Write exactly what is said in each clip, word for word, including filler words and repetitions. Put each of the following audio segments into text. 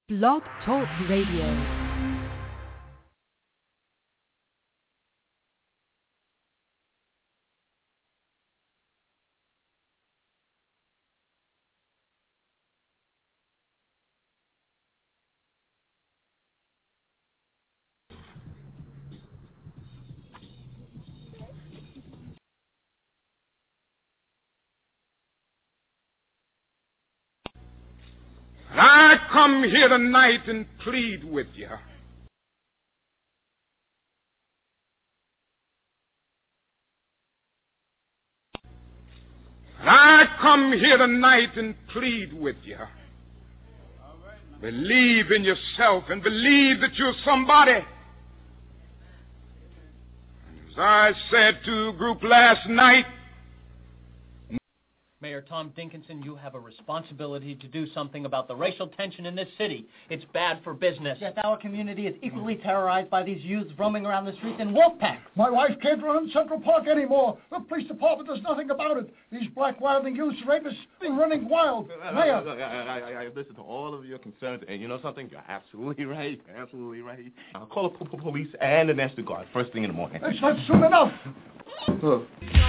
Blog Talk Radio. I come here tonight and plead with you. I come here tonight and plead with you. Believe in yourself and believe that you're somebody. As I said to a group last night, Mayor Tom Dinkinson, you have a responsibility to do something about the racial tension in this city. It's bad for business. Yet our community is equally terrorized by these youths roaming around the streets in wolf packs. My wife can't run in Central Park anymore. The police department does nothing about it. These black wilding youths, rapists, are running wild. Mayor. Look, I, I, I listen to all of your concerns, and you know something? You're absolutely right. Absolutely right. I'll call the p- police and the National Guard first thing in the morning. It's not soon enough. Huh.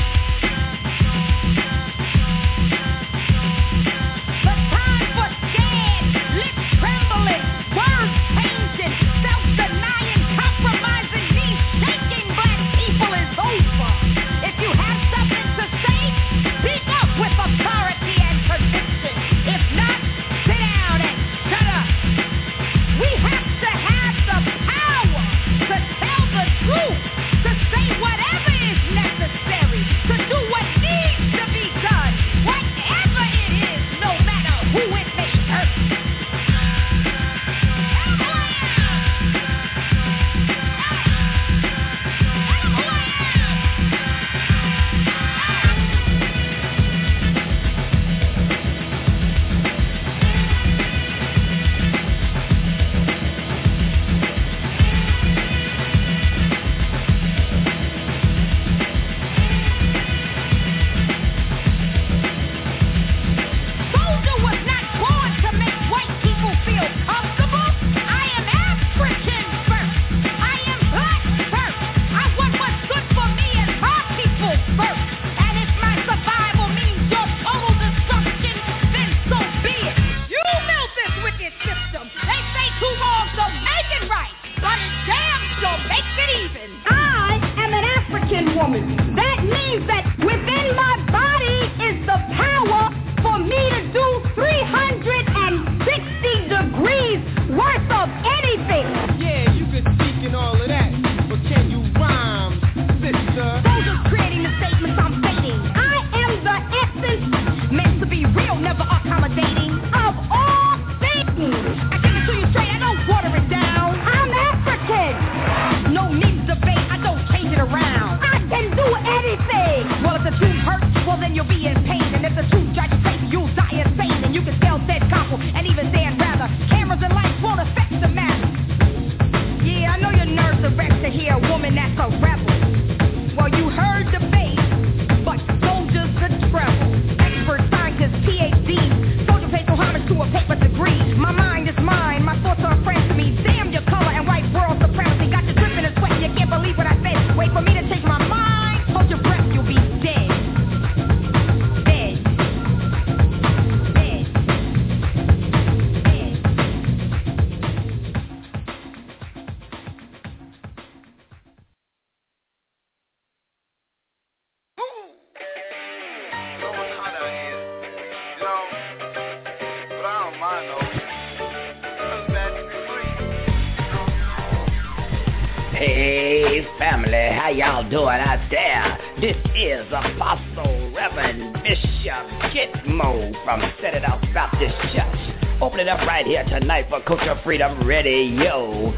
Doing out there. This is Apostle Reverend Bishop Gitmo from Set It Up Baptist Church. Open it up right here tonight for Culture Freedom Radio.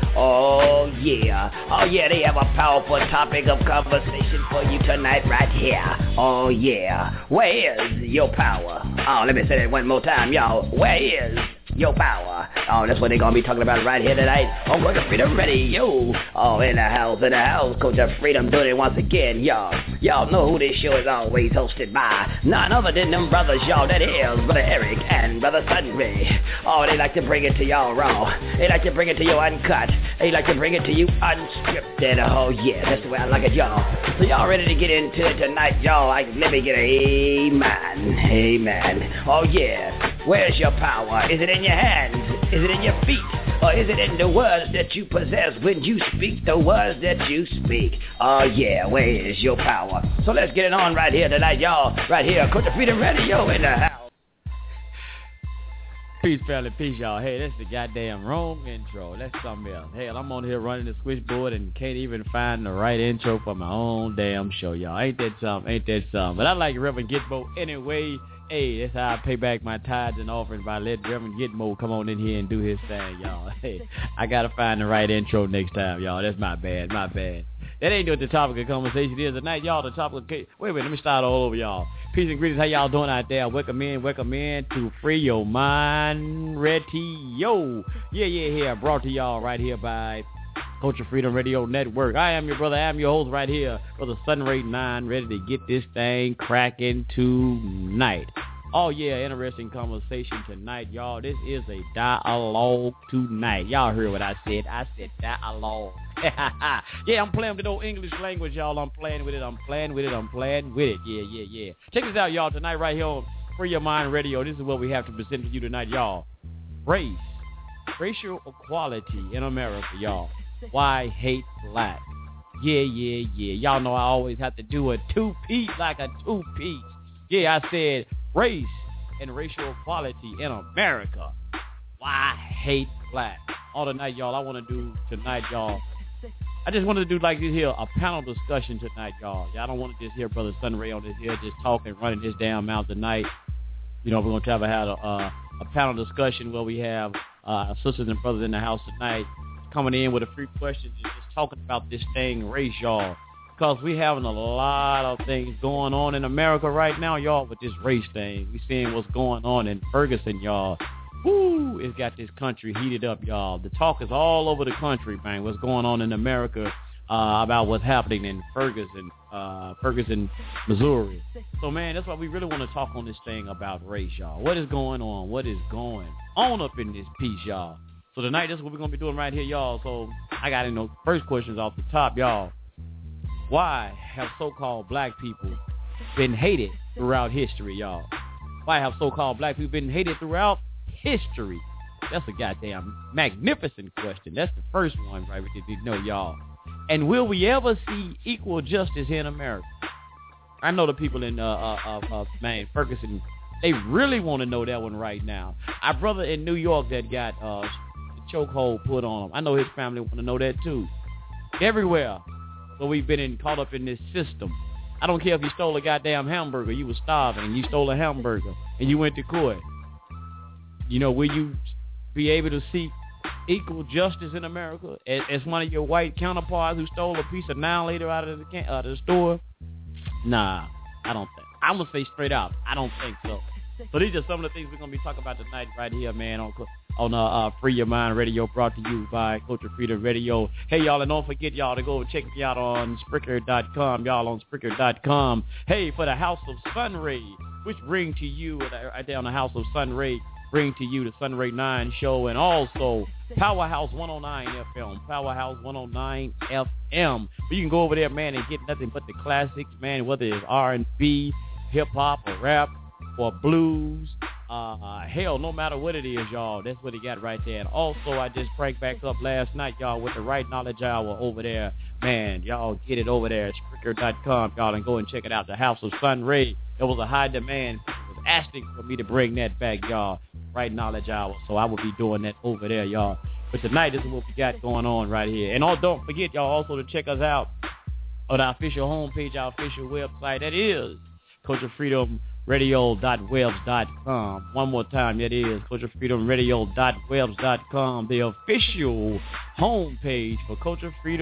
Oh yeah, oh yeah, they have a powerful topic of conversation for you tonight right here. Oh yeah, where is your power? Oh, let me say that one more time, y'all. Where is your power. Oh, that's what they're gonna be talking about right here tonight on Culture Freedom Radio. Oh, in the house, in the house, Culture Freedom doing it once again, y'all. Y'all know who this show is always hosted by. None other than them brothers, y'all. That is Brother Eric and Brother Sunray. Oh, they like to bring it to y'all raw. They like to bring it to you uncut. They like to bring it to you unscripted. Oh, yeah, that's the way I like it, y'all. So y'all ready to get into it tonight, y'all? Like, let me get a amen. Amen. Oh, yeah. Where's your power? Is it in your hands? Is it in your feet? Or is it in the words that you possess when you speak the words that you speak? Oh, yeah, where is your power? So let's get it on right here tonight, y'all. Right here, Culture Freedom Radio in the house. Peace, family, peace, y'all. Hey, that's the goddamn wrong intro. That's something else. Hell, I'm on here running the switchboard and can't even find the right intro for my own damn show, y'all. Ain't that something? Ain't that something? But I like Reverend Gitmo anyway. Hey, that's how I pay back my tithes and offerings by letting Reverend Gitmo come on in here and do his thing, y'all. Hey, I gotta find the right intro next time, y'all. That's my bad, my bad. That ain't what the topic of conversation is tonight, y'all. The topic of... Wait a minute, let me start all over, y'all. Peace and greetings. How y'all doing out there? Welcome in, welcome in to Free Your Mind Radio. Yeah, yeah, yeah. Brought to y'all right here by Culture Freedom Radio Network. I am your brother. I am your host right here, Brother Sunray nine, ready to get this thing cracking tonight. Oh, yeah, interesting conversation tonight, y'all. This is a dialogue tonight. Y'all heard what I said. I said dialogue. Yeah, I'm playing with the old English language, y'all. I'm playing with it. I'm playing with it. I'm playing with it. Yeah, yeah, yeah. Check this out, y'all, tonight right here on Free Your Mind Radio. This is what we have to present to you tonight, y'all. Race. Racial equality in America, y'all. Why hate black? Yeah, yeah, yeah. Y'all know I always have to do a two-piece like a two-piece. Yeah, I said race and racial equality in America. Why hate black? All tonight, y'all, I want to do tonight, y'all. I just wanted to do like this here, a panel discussion tonight, y'all. Y'all don't want to just hear Brother Sunray on this here, just talking, running this damn mouth tonight. You know, we're going to try to have a, uh, a panel discussion where we have uh, sisters and brothers in the house tonight coming in with a few questions and just talking about this thing, race, y'all. Because we having a lot of things going on in America right now, y'all, with this race thing. We seeing what's going on in Ferguson, y'all. Woo! It's got this country heated up, y'all. The talk is all over the country, man. What's going on in America uh, about what's happening in Ferguson, uh, Ferguson, Missouri. So, man, that's why we really want to talk on this thing about race, y'all. What is going on? What is going on up in this piece, y'all? So tonight, that's what we're going to be doing right here, y'all. So I got, you know, first questions off the top, y'all. Why have so-called black people been hated throughout history, y'all? Why have so-called black people been hated throughout history? That's a goddamn magnificent question. That's the first one, right? We did know, y'all. And will we ever see equal justice in America? I know the people in, uh, uh, uh, uh man, Ferguson, they really want to know that one right now. Our brother in New York that got uh, the chokehold put on him, I know his family want to know that too. Everywhere. So we've been in, caught up in this system. I don't care if you stole a goddamn hamburger. You were starving and you stole a hamburger and you went to court. You know, will you be able to see equal justice in America as, as one of your white counterparts who stole a piece of Annihilator out of the can- out of the store? Nah, I don't think. I'm going to say straight out, I don't think so. So these are some of the things we're going to be talking about tonight right here, man, on on uh, uh, Free Your Mind Radio, brought to you by Culture Freedom Radio. Hey, y'all, and don't forget, y'all, to go and check me out on Spreaker dot com, y'all, on Spreaker dot com. Hey, for the House of Sunray, which bring to you, right there on the House of Sunray, bring to you the Sunray nine show, and also Powerhouse one oh nine F M, Powerhouse one oh nine F M. But you can go over there, man, and get nothing but the classics, man, whether it's R and B, hip-hop, or rap, or blues, uh, hell, no matter what it is, y'all, that's what he got right there. And also, I just cranked back up last night, y'all, with the Right Knowledge Hour over there. Man, y'all get it over there at Spreaker dot com, y'all, and go and check it out, the House of Sunray. There was a high demand. It was asking for me to bring that back, y'all, Right Knowledge Hour. So I will be doing that over there, y'all. But tonight, this is what we got going on right here. And oh, don't forget, y'all, also to check us out on our official homepage, our official website. That is Culture Freedom radio dot webs dot com. One more time, that is Culture Freedom radio dot webs dot com, the official homepage for Culture Freedom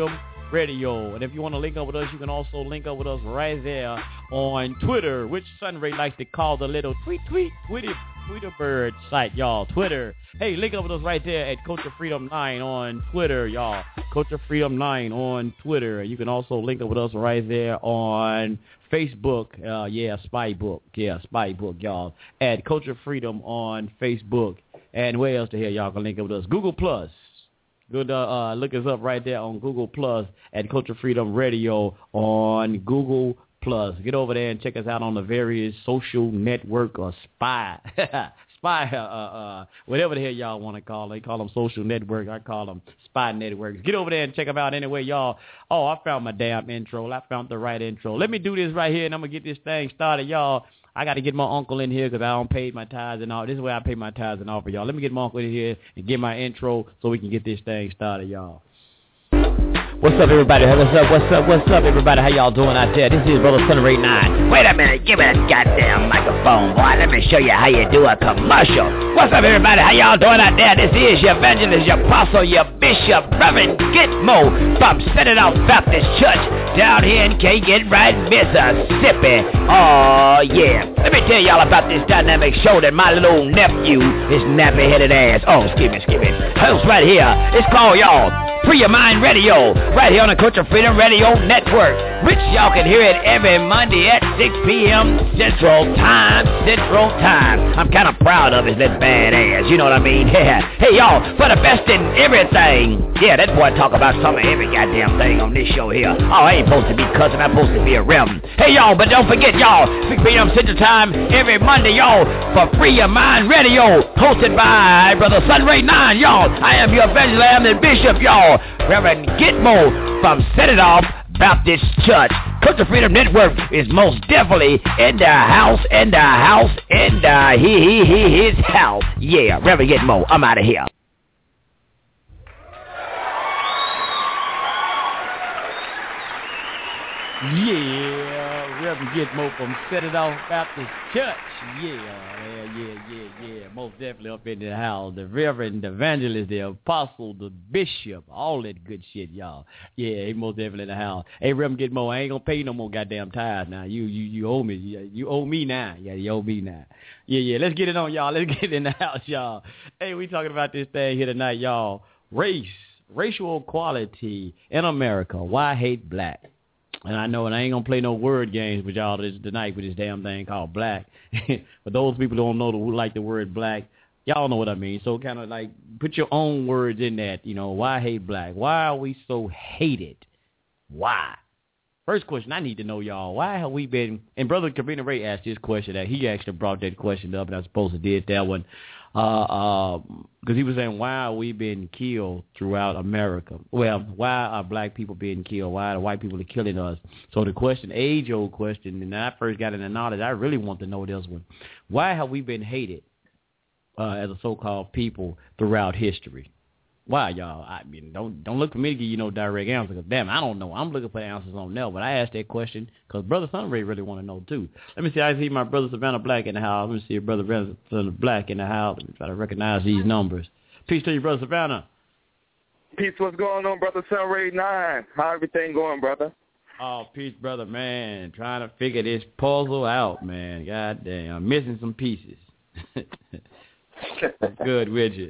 Radio. And if you want to link up with us, you can also link up with us right there on Twitter, which Sunray likes to call the little tweet, tweet, tweety, Twitter bird site, y'all. Twitter. Hey, link up with us right there at Culture Freedom nine on Twitter, y'all. Culture Freedom nine on Twitter. You can also link up with us right there on Facebook. Uh, yeah, Spybook. Yeah, Spybook, y'all. At Culture Freedom on Facebook. And where else to hear y'all can link up with us? Google Plus. Good, uh, uh, look us up right there on Google Plus at Culture Freedom Radio on Google Plus. Get over there and check us out on the various social network or spy, spy, uh, uh, whatever the hell y'all want to call them. They call them social network. I call them spy networks. Get over there and check them out anyway, y'all. Oh, I found my damn intro. I found the right intro. Let me do this right here, and I'm going to get this thing started, y'all. I got to get my uncle in here because I don't pay my tithes and all. This is where I pay my tithes and all for y'all. Let me get my uncle in here and get my intro so we can get this thing started, y'all. What's up, everybody? What's up? What's up? What's up, everybody? How y'all doing out there? This is Brother Sunray nine. Wait a minute. Give me that goddamn microphone, boy. Let me show you how you do a commercial. What's up, everybody? How y'all doing out there? This is your evangelist, your apostle, your bishop, Reverend Gitmo from Set It Off Baptist Church down here in K. Get Right, Mississippi. Oh, yeah. Let me tell y'all about this dynamic show that my little nephew, his nappy-headed ass, oh, excuse me, excuse me, hosts right here. It's called, y'all, Free Your Mind Radio, right here on the Culture Freedom Radio Network, which y'all can hear it every Monday at six p.m. Central Time, Central Time. I'm kind of proud of his little badass, you know what I mean? Yeah. Hey, y'all, for the best in everything. Yeah, that boy talk about some of every goddamn thing on this show here. Oh, I ain't supposed to be cussing, I'm supposed to be a rim. Hey, y'all, but don't forget, y'all, six p.m. Central Time every Monday, y'all, for Free Your Mind Radio, hosted by Brother Sunray nine, y'all. I am your evangelist, I am the bishop, y'all, Reverend Gitmo from Set It Off Baptist Church. Culture Freedom Network is most definitely in the house, in the house, in the he, he, he, his house. Yeah, Reverend Gitmo, I'm out of here. Yeah, Reverend Gitmo from Set It Off Baptist Church. Yeah, yeah, yeah, yeah, yeah. Most definitely up in the house. The Reverend, the Evangelist, the Apostle, the Bishop, all that good shit, y'all. Yeah, he most definitely in the house. Hey, Reverend Gitmo, I ain't gonna pay you no more goddamn tithes now. You, you, you owe me. You, you owe me now. Yeah, you owe me now. Yeah, yeah. Let's get it on, y'all. Let's get it in the house, y'all. Hey, we talking about this thing here tonight, y'all. Race, racial equality in America. Why hate black? And I know, and I ain't going to play no word games with y'all this, tonight with this damn thing called black. For those people who don't know who like the word black, y'all know what I mean. So kind of like put your own words in that, you know, why hate black? Why are we so hated? Why? First question I need to know, y'all, why have we been, and Brother Cabina Ray asked this question, that he actually brought that question up, and I supposed to did that one. Uh, because uh, he was saying, why are we being killed throughout America? Well, why are black people being killed? Why are white people killing us? So the question, age-old question, and when I first got into knowledge, I really want to know this one. Why have we been hated uh, as a so-called people throughout history? Why, y'all? I mean, don't don't look for me to give you no direct answer, because, damn, I don't know. I'm looking for answers on that, but I asked that question because Brother Sunray really want to know, too. Let me see. I see my Brother Savannah Black in the house. Let me see Brother Savannah Black in the house. Let me try to recognize these numbers. Peace to you, Brother Savannah. Peace, what's going on, Brother Sunray nine? How everything going, brother? Oh, peace, brother, man. Trying to figure this puzzle out, man. God damn. I'm missing some pieces. Good with you.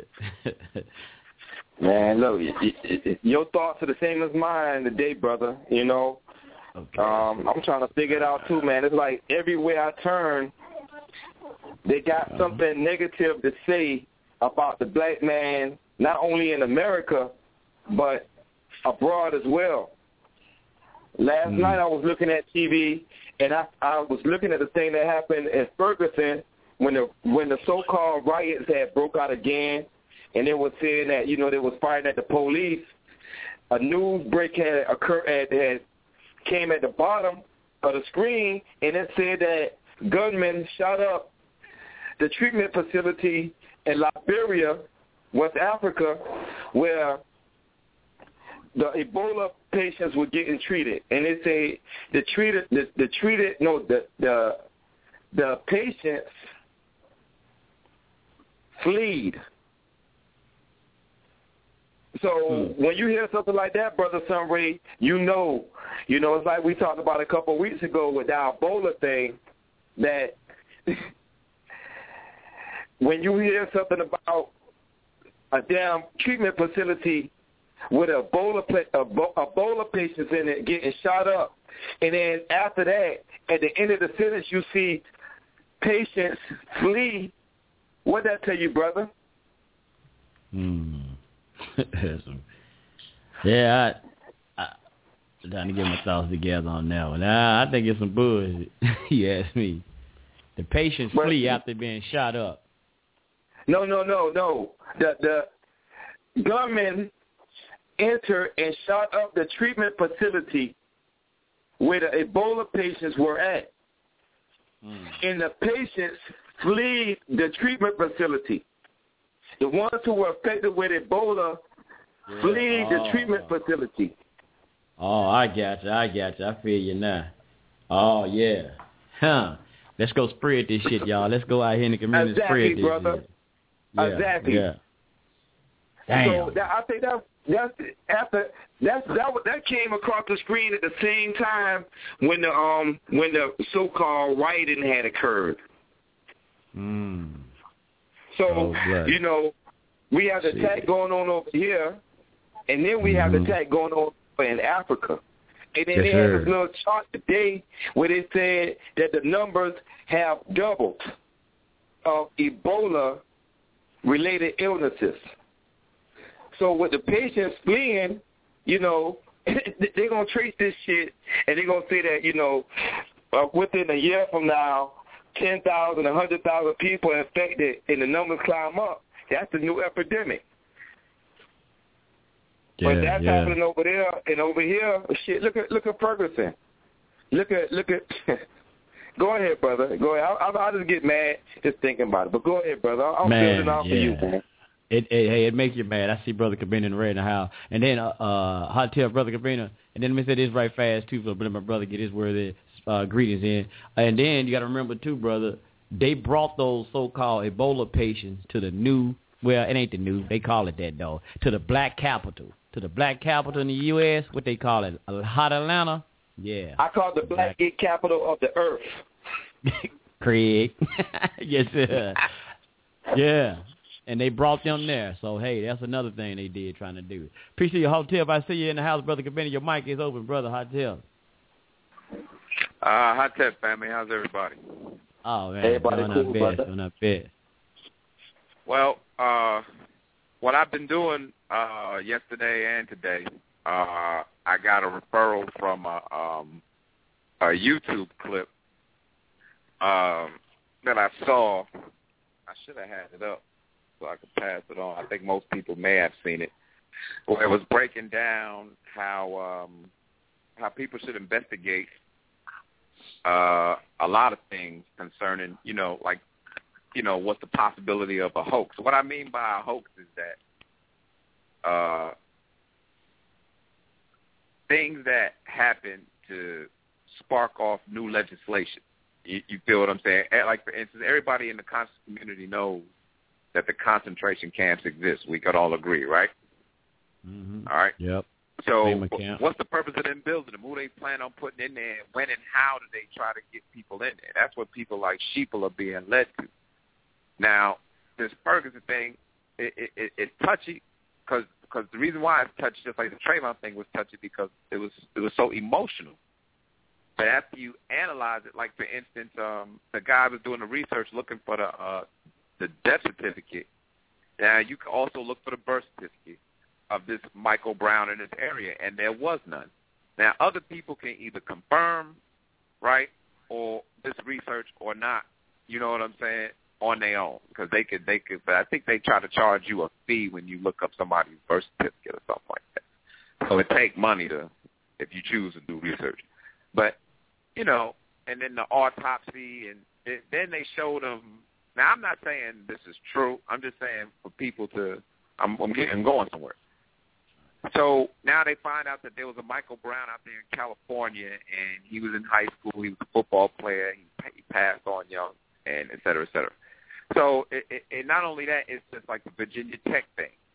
Man, look, it, it, it, your thoughts are the same as mine today, brother, you know. Okay. Um, I'm trying to figure it out, too, man. It's like everywhere I turn, they got uh-huh. something negative to say about the black man, not only in America, but abroad as well. Last mm. night I was looking at T V, and I, I was looking at the thing that happened in Ferguson when the when the so-called riots had broke out again. And they were saying that, you know, they was firing at the police. A news break had occurred, had, had came at the bottom of the screen, and it said that gunmen shot up the treatment facility in Liberia, West Africa, where the Ebola patients were getting treated. And they say the treated, the, the treated, no, the the the patients fled. So hmm. when you hear something like that, Brother Sunray, you know, you know, it's like we talked about a couple of weeks ago with the Ebola thing, that when you hear something about a damn treatment facility with Ebola, Ebola patients in it getting shot up, and then after that, at the end of the sentence, you see patients flee, what that tell you, brother? Hmm. yeah, I, I, I'm trying to get my thoughts together on that one. I, I think it's some bullshit. You ask me. The patients but, flee after being shot up. No, no, no, no. The the gunmen entered and shot up the treatment facility where the Ebola patients were at. Mm. And the patients flee the treatment facility. The ones who were affected with Ebola yeah. flee oh. the treatment facility. Oh, I got you. I got you. I feel you now. Oh, yeah. Huh. Let's go spread this shit, y'all. Let's go out here in the community exactly, and spread this brother. shit. Yeah, exactly. Yeah. Damn. So that, I think that that's after that's that that came across the screen at the same time when the um when the so-called rioting had occurred. Mm. So oh, you know, we have the attack going on over here, and then we mm-hmm. have the attack going on in Africa. And then yes, they sir. had this little chart today where they said that the numbers have doubled of Ebola-related illnesses. So with the patients fleeing, you know, they're going to trace this shit, and they're going to say that, you know, uh, within a year from now, ten thousand, one hundred thousand people are infected, and the numbers climb up. That's the new epidemic. Yeah, but that's yeah. happening over there, and over here, shit. Look at look at Ferguson. Look at look at. Go ahead, brother. Go ahead. I'll, I'll just get mad just thinking about it. But go ahead, brother. I'm man, building off yeah. for you, man. It, it hey, it makes you mad. I see Brother Cabina in the red in the house, and then uh, uh hot tell Brother Cabina, and then let me say this right fast too, so let my brother get his word in, uh, greetings in, and then you got to remember too, brother, they brought those so-called Ebola patients to the new. Well, it ain't the new. They call it that, though. To the black capital. To the black capital in the U S What they call it? Hot Atlanta? Yeah. I call it the black, black capital of the earth. Craig. Yes, sir. Yeah. And they brought them there. So, hey, that's another thing they did trying to do. Appreciate your hotel. If I see you in the house, Brother Cabini, your mic is open, Brother Hotel. Uh, Hotel family, how's everybody? Oh, man. Everybody doing cool, our best. brother. Doing our best. Well, uh, what I've been doing uh, yesterday and today, uh, I got a referral from a, um, a YouTube clip um, that I saw. I should have had it up so I could pass it on. I think most people may have seen it. Where it was breaking down how um, how people should investigate uh, a lot of things concerning, you know, like, you know, what's the possibility of a hoax. What I mean by a hoax is that uh, things that happen to spark off new legislation. You, you feel what I'm saying? Like, for instance, everybody in the conscious community knows that the concentration camps exist. We could all agree, right? Mm-hmm. All right? Yep. So what's the purpose of them building them? Who they plan on putting in there? When and how do they try to get people in there? That's what people like Sheeple are being led to. Now, this Ferguson thing, it, it, it, it's touchy because because the reason why it's touchy, just like the Trayvon thing was touchy, because it was it was so emotional. But after you analyze it, like for instance, um, the guy was doing the research looking for the uh, the death certificate. Now you can also look for the birth certificate of this Michael Brown in this area, and there was none. Now other people can either confirm, right, or this research or not. You know what I'm saying? On their own, because they could, they could. But I think they try to charge you a fee when you look up somebody's birth certificate or something like that. So it takes money to, if you choose to do research. But you know, and then the autopsy, and it, then they showed them. Now I'm not saying this is true. I'm just saying for people to. I'm, I'm getting going somewhere. So now they find out that there was a Michael Brown out there in California, and he was in high school. He was a football player. He, he passed on young, and et cetera, et cetera. So it, it, it not only that, it's just like the Virginia Tech thing.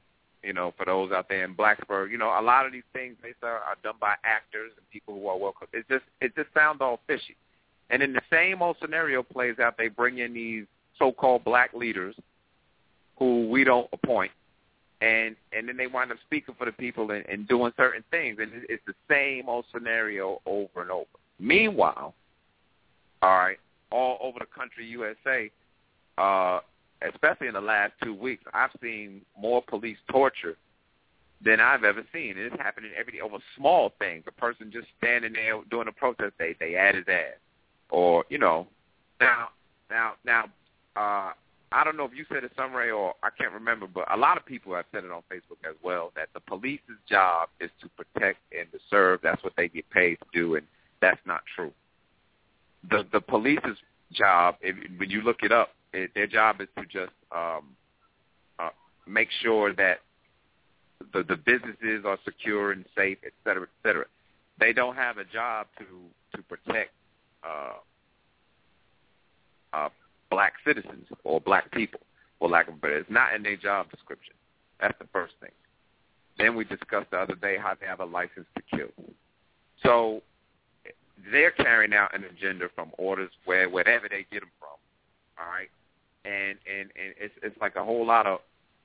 you know, for those out there in Blacksburg. You know, a lot of these things they are, are done by actors and people who are welcome. It just it just sounds all fishy. And then the same old scenario plays out. They bring in these so-called black leaders who we don't appoint, and and then they wind up speaking for the people and, and doing certain things. And it's the same old scenario over and over. Meanwhile, all right, all over the country, U S A, uh, especially in the last two weeks, I've seen more police torture than I've ever seen. And it's happening every day over small things. A person just standing there doing a protest, they they add his ass. Or, you know, now, now, now, uh, I don't know if you said it, Sunray, or I can't remember, but a lot of people have said it on Facebook as well, that the police's job is to protect and to serve. That's what they get paid to do, and that's not true. The the police's job, if, when you look it up, it, their job is to just um, uh, make sure that the, the businesses are secure and safe, et cetera, et cetera. They don't have a job to, to protect Uh, uh, black citizens or black people, for lack of a better. It's not in their job description. That's the first thing. Then we discussed the other day how they have a license to kill. So they're carrying out an agenda from orders where wherever they get them from. All right, and and and it's it's like a whole lot of,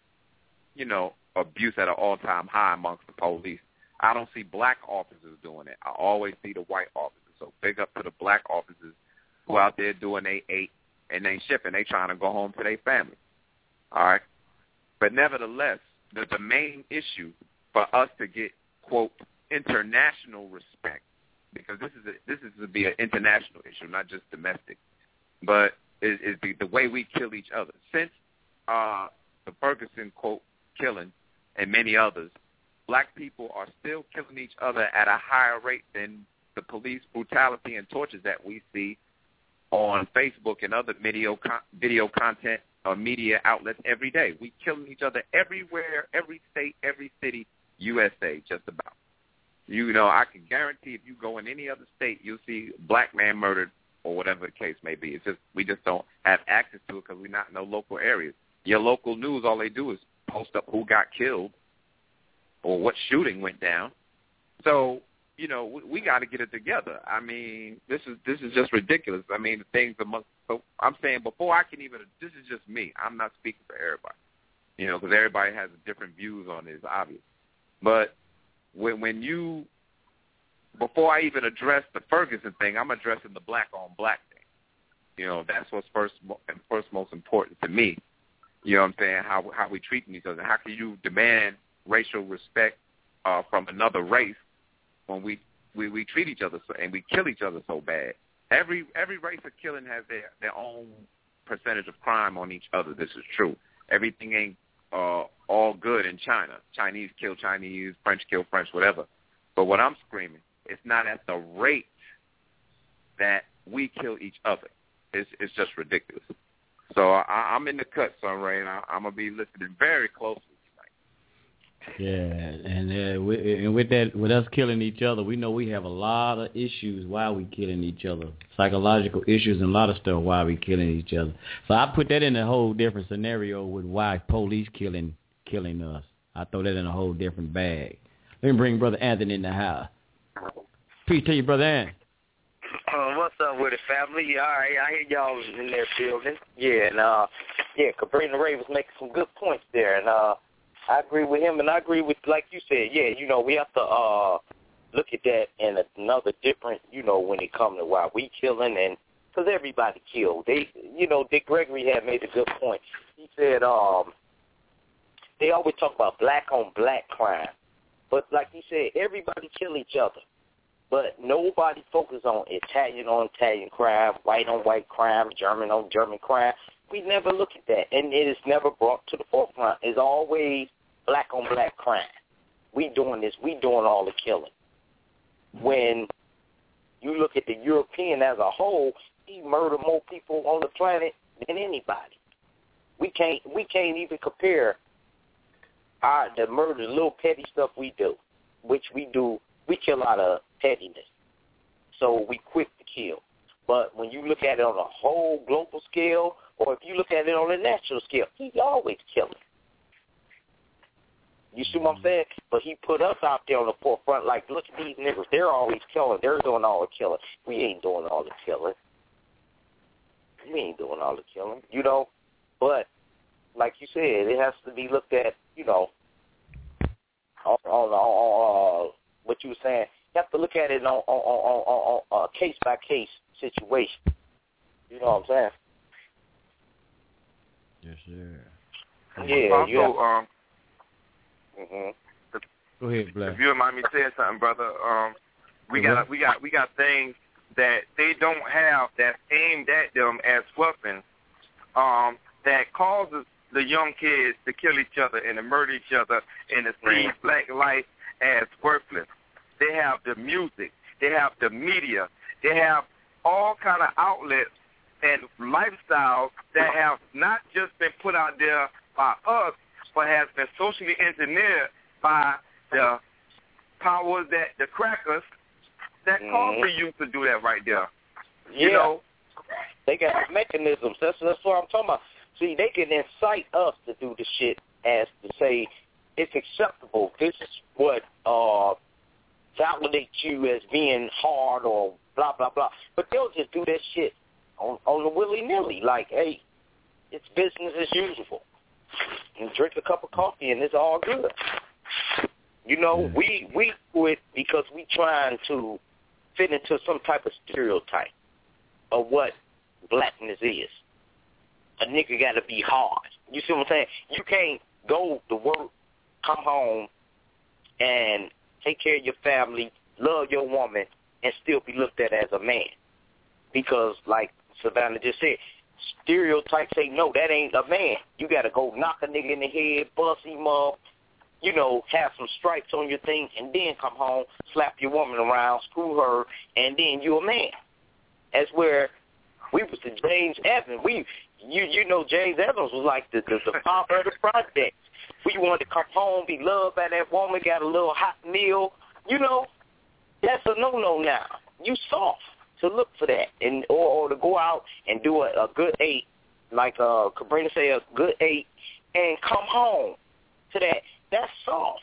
you know, abuse at an all-time high amongst the police. I don't see black officers doing it. I always see the white officers. So big up to the black officers who out there doing they eight and they shipping. They trying to go home to their family. All right. But nevertheless, the, the main issue for us to get, quote, international respect, because this is a, this is to be an international issue, not just domestic, but is, is the, the way we kill each other. Since uh, the Ferguson, quote, killing and many others, black people are still killing each other at a higher rate than the police brutality and tortures that we see on Facebook and other video con- video content or media outlets every day. We killing each other everywhere, every state, every city, U S A, just about. You know, I can guarantee if you go in any other state, you'll see a black man murdered or whatever the case may be. It's just we just don't have access to it because we're not in no local areas. Your local news, all they do is post up who got killed or what shooting went down. So, you know, we, we got to get it together. I mean, this is this is just ridiculous. I mean, the things amongst. So I'm saying before I can even. This is just me. I'm not speaking for everybody. You know, because everybody has different views on it. It's obvious. But when when you, before I even address the Ferguson thing, I'm addressing the black on black thing. You know, that's what's first and first most important to me. You know what I'm saying? How how we treating each other. How can you demand racial respect uh, from another race when we, we, we treat each other so, and we kill each other so bad? Every every race of killing has their, their own percentage of crime on each other. This is true. Everything ain't uh, all good in China. Chinese kill Chinese, French kill French, whatever. But what I'm screaming, it's not at the rate that we kill each other. It's, it's just ridiculous. So I, I'm in the cut, Sunray, and I, I'm going to be listening very closely. Yeah, and uh, we, and with that, with us killing each other, we know we have a lot of issues why we killing each other, psychological issues and a lot of stuff why we killing each other. So I put that in a whole different scenario with why police killing killing us. I throw that in a whole different bag. Let me bring Brother Anthony in the house. Peace to you, Brother Anthony. Uh, what's up with it, family? All right, I hear y'all in there building. Yeah, and uh, yeah, Cabrini Ray was making some good points there, and uh. I agree with him, and I agree with, like you said, yeah, you know, we have to uh, look at that in another different, you know, when it comes to why we killing, and because everybody killed. They, you know, Dick Gregory had made a good point. He said um, they always talk about black on black crime, but like he said, everybody kill each other, but nobody focus on Italian on Italian crime, white on white crime, German on German crime. We never look at that, and it is never brought to the forefront. It's always black on black crime. We doing this. We doing all the killing. When you look at the European as a whole, he murdered more people on the planet than anybody. We can't. We can't even compare our the murder, the little petty stuff we do, which we do. We kill out of pettiness, so we quick to kill. But when you look at it on a whole global scale, or if you look at it on a national scale, he's always killing. You see what I'm saying? But he put us out there on the forefront like, look at these niggas. They're always killing. They're doing all the killing. We ain't doing all the killing. We ain't doing all the killing, you know. But, like you said, it has to be looked at, you know, on, on, on uh, what you were saying. You have to look at it on, on, on, on, on a case-by-case situation. You know what I'm saying? Yes, sir. Yeah, also, you have, um, mm-hmm. Go ahead, Black. If you remind me saying something, brother, um, we mm-hmm. got we got we got things that they don't have that's aimed at them as weapons, um, that causes the young kids to kill each other and to murder each other and to see black life as worthless. They have the music, they have the media, they have all kind of outlets and lifestyles that have not just been put out there by us, but has been socially engineered by the powers that the crackers that mm-hmm. cause the youth to do that right there. Yeah. You know, they got mechanisms. That's that's what I'm talking about. See, they can incite us to do the shit as to say it's acceptable. This is what uh, validates you as being hard or blah blah blah. But they'll just do that shit on on the willy nilly. Like, hey, it's business as usual. And drink a cup of coffee and it's all good. You know, we we do it because we trying to fit into some type of stereotype of what blackness is. A nigga got to be hard. You see what I'm saying? You can't go to work, come home, and take care of your family, love your woman, and still be looked at as a man. Because, like Savannah just said, stereotypes say, no, that ain't a man. You got to go knock a nigga in the head, bust him up, you know, have some stripes on your thing, and then come home, slap your woman around, screw her, and then you a man. That's where we was the James Evans. We, you you know, James Evans was like the, the, the father of the project. We wanted to come home, be loved by that woman, got a little hot meal. You know, that's a no-no now. You soft to look for that, and or, or to go out and do a, a good eight, like uh, Cabrina say, a good eight, and come home to that. That's soft.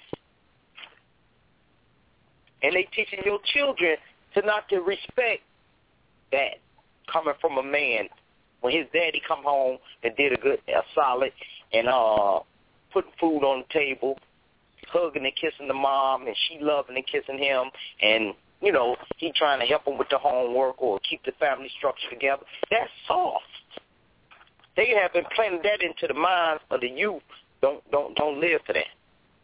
And they teaching your children to not to respect that coming from a man. When his daddy come home and did a good, a solid, and uh, putting food on the table, hugging and kissing the mom, and she loving and kissing him, and, you know, he trying to help him with the homework or keep the family structure together. That's soft. They have been planting that into the minds of the youth. Don't don't don't live for that.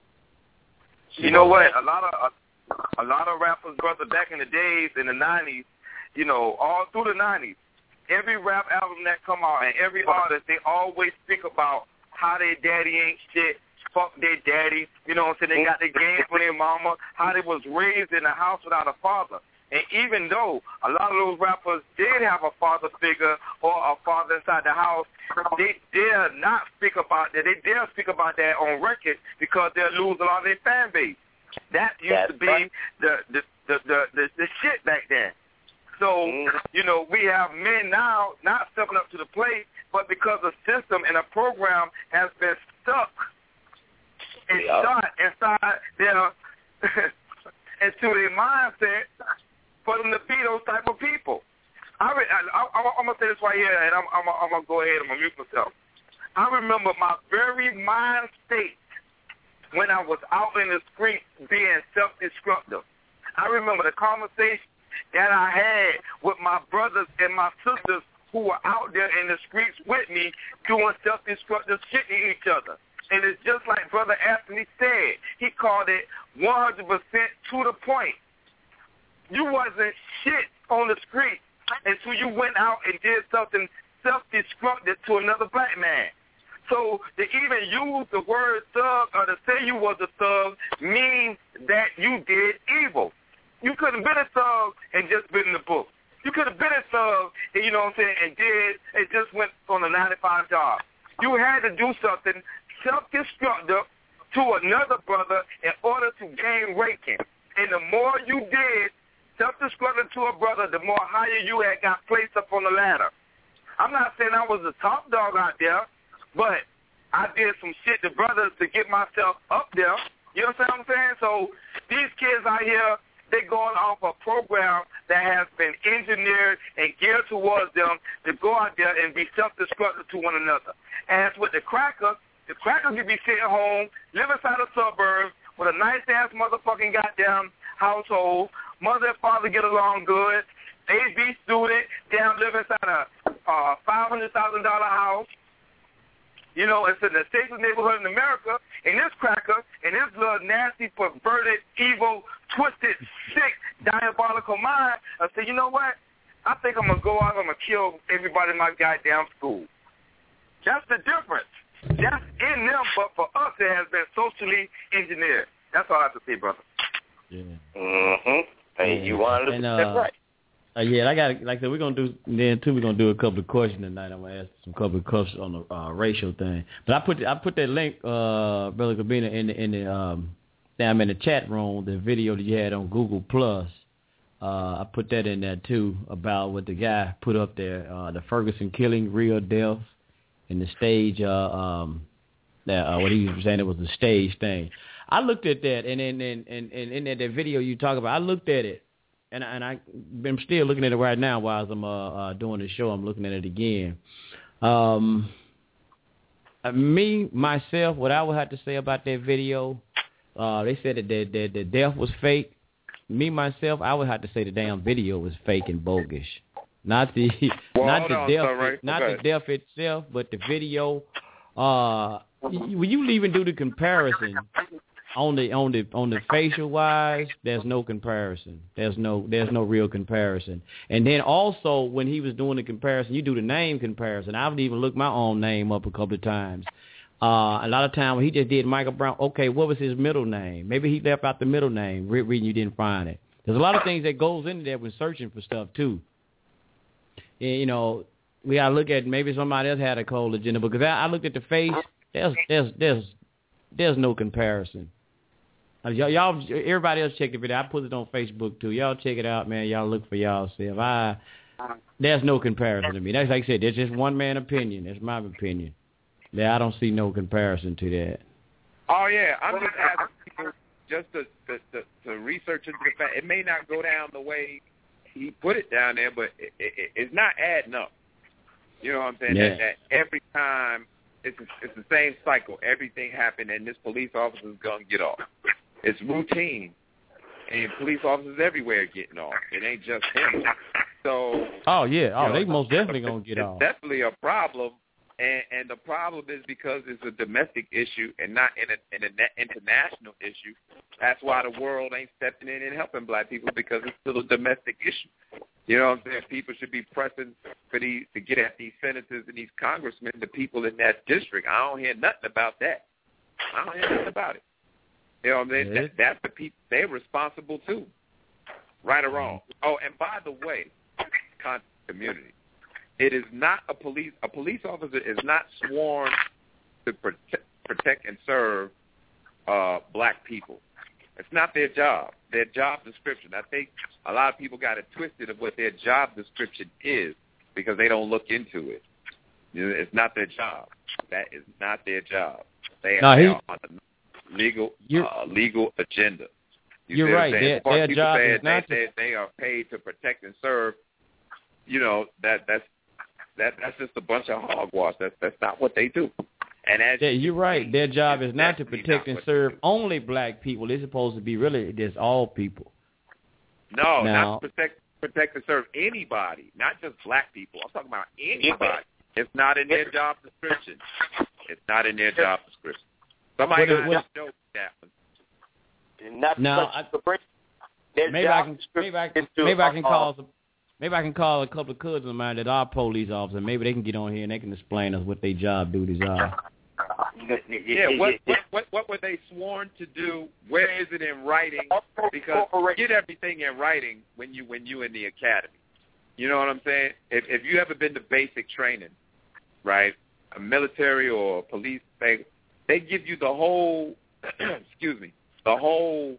You know what? A lot of a, a lot of rappers, brother, back in the days in the nineties, you know, all through the nineties, every rap album that come out and every artist, they always speak about how their daddy ain't shit, fuck their daddy, you know what I'm saying? They got their games for their mama, how they was raised in a house without a father. And even though a lot of those rappers did have a father figure or a father inside the house, they dare not speak about that. They dare speak about that on record because they'll lose a lot of their fan base. That used That's to be right. the, the, the, the, the, the shit back then. So, you know, we have men now not stepping up to the plate, but because the system and the program has been stuck and yeah. shot inside their into their mindset for them to be those type of people. I, re- I, I, I'm going to say this right here, and I'm, I'm, I'm going to go ahead and mute myself. I remember my very mind state when I was out in the street being self-destructive. I remember the conversation that I had with my brothers and my sisters who were out there in the streets with me doing self-destructive shit to each other. And it's just like Brother Anthony said. He called it one hundred percent to the point. You wasn't shit on the street until you went out and did something self-destructive to another black man. So to even use the word thug or to say you was a thug means that you did evil. You could have been a thug and just been in the book. You could have been a thug, and, you know what I'm saying, and did and just went on a nine to five job. You had to do something self-destructive to another brother in order to gain ranking. And the more you did self-destructive to a brother, the more higher you had got placed up on the ladder. I'm not saying I was the top dog out there, but I did some shit to brothers to get myself up there You understand what I'm saying? So these kids out here, they're going off a program that has been engineered and geared towards them to go out there and be self-destructive to one another. And as with the cracker, the cracker can be sitting home, live inside the suburbs with a nice-ass motherfucking goddamn household. Mother and father get along good. A B student, down live inside a uh, five hundred thousand dollars house. You know, it's in the safest neighborhood in America, and this cracker, and this little nasty, perverted, evil, twisted, sick, diabolical mind, I say, you know what? I think I'm going to go out, I'm going to kill everybody in my goddamn school. That's the difference. That's in them, but for us, it has been socially engineered. That's all I have to say, brother. Yeah. Mm-hmm. Hey, yeah. you want to and, That's uh, right. Uh, yeah, I got like I said, we're gonna do then too. We're gonna do a couple of questions tonight. I'm gonna ask some couple of questions on the uh, racial thing. But I put the, I put that link, uh, Brother Cabina, in the in the um, down in the chat room. The video that you had on Google Plus. Uh, I put that in there too about what the guy put up there. Uh, the Ferguson killing, real death, and the stage. Uh, um, that uh, what he was saying it was a stage thing. I looked at that, and in and and in that, that video you talk about, I looked at it. And I, and I, I'm still looking at it right now while I'm uh, uh, doing the show. I'm looking at it again. Um, uh, me, myself, what I would have to say about that video, uh, they said that the, the, the death was fake. Me, myself, I would have to say the damn video was fake and bogus. Not the well, not the on, death, sorry. not okay. the death itself, but the video. Uh, when you even do the comparison. On the on the on the facial wise, there's no comparison. There's no there's no real comparison. And then also when he was doing the comparison, you do the name comparison. I would even look my own name up a couple of times. Uh, a lot of times when he just did Michael Brown, okay, what was his middle name? Maybe he left out the middle name. Re- reading you didn't find it. There's a lot of things that goes into there when searching for stuff too. And, you know, we gotta look at maybe somebody else had a cold agenda because I, I looked at the face. There's there's there's there's no comparison. Y'all, y'all, everybody else check the video. I put it on Facebook too. Y'all check it out, man. Y'all look for y'all self. I, there's no comparison to me. That's like I said. That's just one man opinion. That's my opinion. Yeah, I don't see no comparison to that. Oh yeah, I'm just asking people just to to, to, to research into the fact. It may not go down the way he put it down there, but it, it, it's not adding up. You know what I'm saying? Yeah. That, that every time it's it's the same cycle. Everything happened, and this police officer's gonna get off. It's routine, and police officers everywhere getting off. It ain't just him. So. Oh yeah. Oh, you know, they most definitely gonna get it's off. It's definitely a problem, and and the problem is because it's a domestic issue and not in a, in an international issue. That's why the world ain't stepping in and helping black people because it's still a domestic issue. You know what I'm saying? People should be pressing for these to get at these senators and these congressmen, the people in that district. I don't hear nothing about that. I don't hear nothing about it. You know what I'm saying? That, that's the people. They're responsible too, right or wrong. Oh, and by the way, conscious community. It is not a police. A police officer is not sworn to protect, protect and serve uh, black people. It's not their job. Their job description. I think a lot of people got it twisted of what their job description is because they don't look into it. You know, it's not their job. That is not their job. They, no, they he, are on a legal uh, legal agenda. You you're right. Their, their people job say is not they, to... they, they are paid to protect and serve. You know that that's that that's just a bunch of hogwash. That's that's not what they do. And as yeah, you're right. Their job is not to protect not and serve only black people. It's supposed to be really just all people. No, now, not to protect protect and serve anybody, not just black people. I'm talking about anybody. It's not in their job description. It's not in their job description. Somebody got to know that one. Not now, I, maybe I can maybe I can maybe I can call some, maybe I can call a couple of cousins of mine that are police officers. Maybe they can get on here and they can explain us what their job duties are. Yeah, what, what what what were they sworn to do? Where is it in writing? Because you get everything in writing when you when you in the academy. You know what I'm saying? If if you ever been to basic training, right, a military or a police thing, they give you the whole excuse me, the whole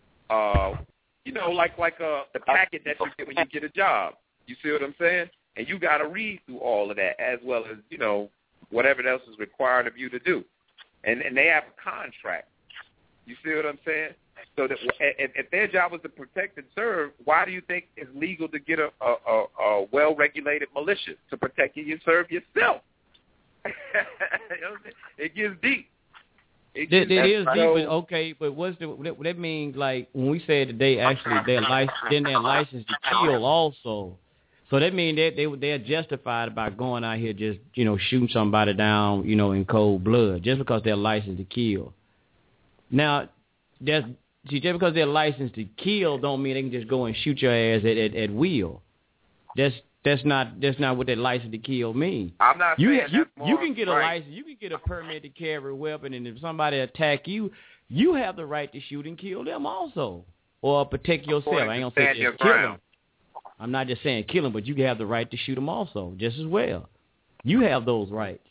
uh you know, like like uh the packet that you get when you get a job. You see what I'm saying? And you gotta read through all of that as well as, you know, whatever else is required of you to do. And and they have a contract. You see what I'm saying? So that if, if their job was to protect and serve, why do you think it's legal to get a, a, a, a well-regulated militia to protect you and serve yourself? You know what I'm saying? It gets deep. It, it, it is deep, but okay, but what's the, that, that means, like, when we said that they actually, they're licensed, then they're licensed to kill also. So that means that they, they're justified about going out here just, you know, shooting somebody down, you know, in cold blood, just because they're licensed to kill. Now, that's, see, just because they're licensed to kill don't mean they can just go and shoot your ass at, at, at will. That's that's not that's not what that license to kill means. I'm not you, saying you, that's more you can get a right. license, you can get a permit to carry a weapon, and if somebody attack you, you have the right to shoot and kill them also, or protect yourself. I ain't gonna say just kill them. I'm not just saying kill them, but you have the right to shoot them also, just as well. You have those rights.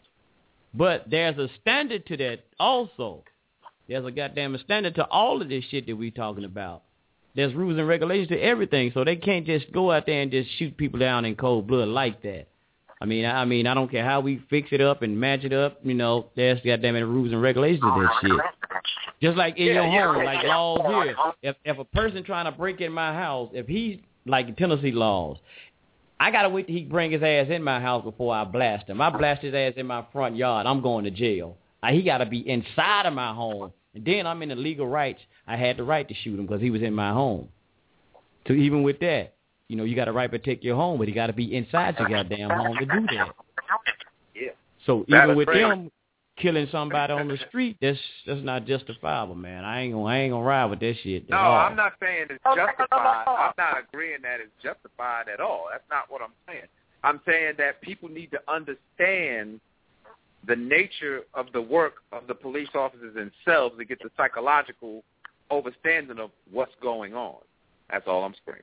But there's a standard to that also. There's a goddamn standard to all of this shit that we talking about. There's rules and regulations to everything, so they can't just go out there and just shoot people down in cold blood like that. I mean, I, I mean, I don't care how we fix it up and match it up. You know, there's goddamn rules and regulations to that shit. Just like in your home, like laws here. If if a person trying to break in my house, if he's like Tennessee laws, I gotta wait till he bring his ass in my house before I blast him. I blast his ass in my front yard, I'm going to jail. I, he gotta be inside of my home. And then I'm in the legal rights. I had the right to shoot him because he was in my home. So even with that, you know, you got a right to protect your home, but he got to be inside your goddamn home to do that. Yeah. So even with them killing somebody on the street, that's that's not justifiable, man. I ain't gonna I ain't gonna ride with that shit. No, all. I'm not saying it's justified. I'm not agreeing that it's justified at all. That's not what I'm saying. I'm saying that people need to understand the nature of the work of the police officers themselves to get the psychological understanding of what's going on. That's all I'm screaming.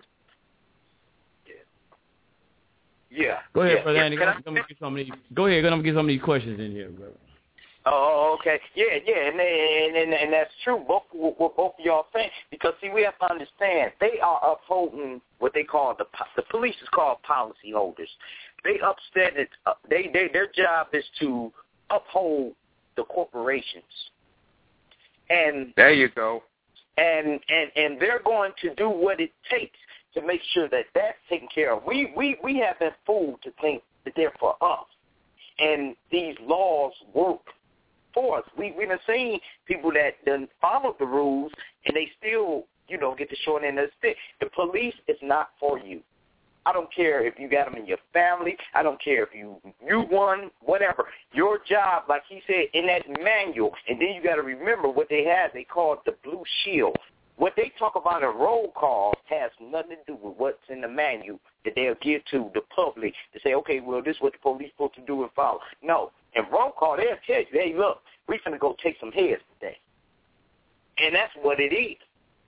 Yeah. Yeah. Go ahead, yeah. brother yeah. Andy. Go, I, go, get some of these, go ahead. Go ahead and get some of these questions in here, brother. Oh, okay. Yeah, yeah, and and and, and that's true. Both what both of y'all saying, because see, we have to understand they are upholding what they call the the police is called policy holders. They upset it. Uh, they they their job is to uphold the corporations. And there you go. And and and they're going to do what it takes to make sure that that's taken care of. We we we have been fooled to think that they're for us, and these laws work for us. We we've been seeing people that done followed the rules and they still, you know, get the short end of the stick. The police is not for you. I don't care if you got them in your family. I don't care if you you won, whatever. Your job, like he said, in that manual, and then you got to remember what they had. They call it the Blue Shield. What they talk about in roll call has nothing to do with what's in the manual that they'll give to the public to say, okay, well, this is what the police supposed to do and follow. No, in roll call, they'll tell you, hey, look, we're going to go take some heads today. And that's what it is.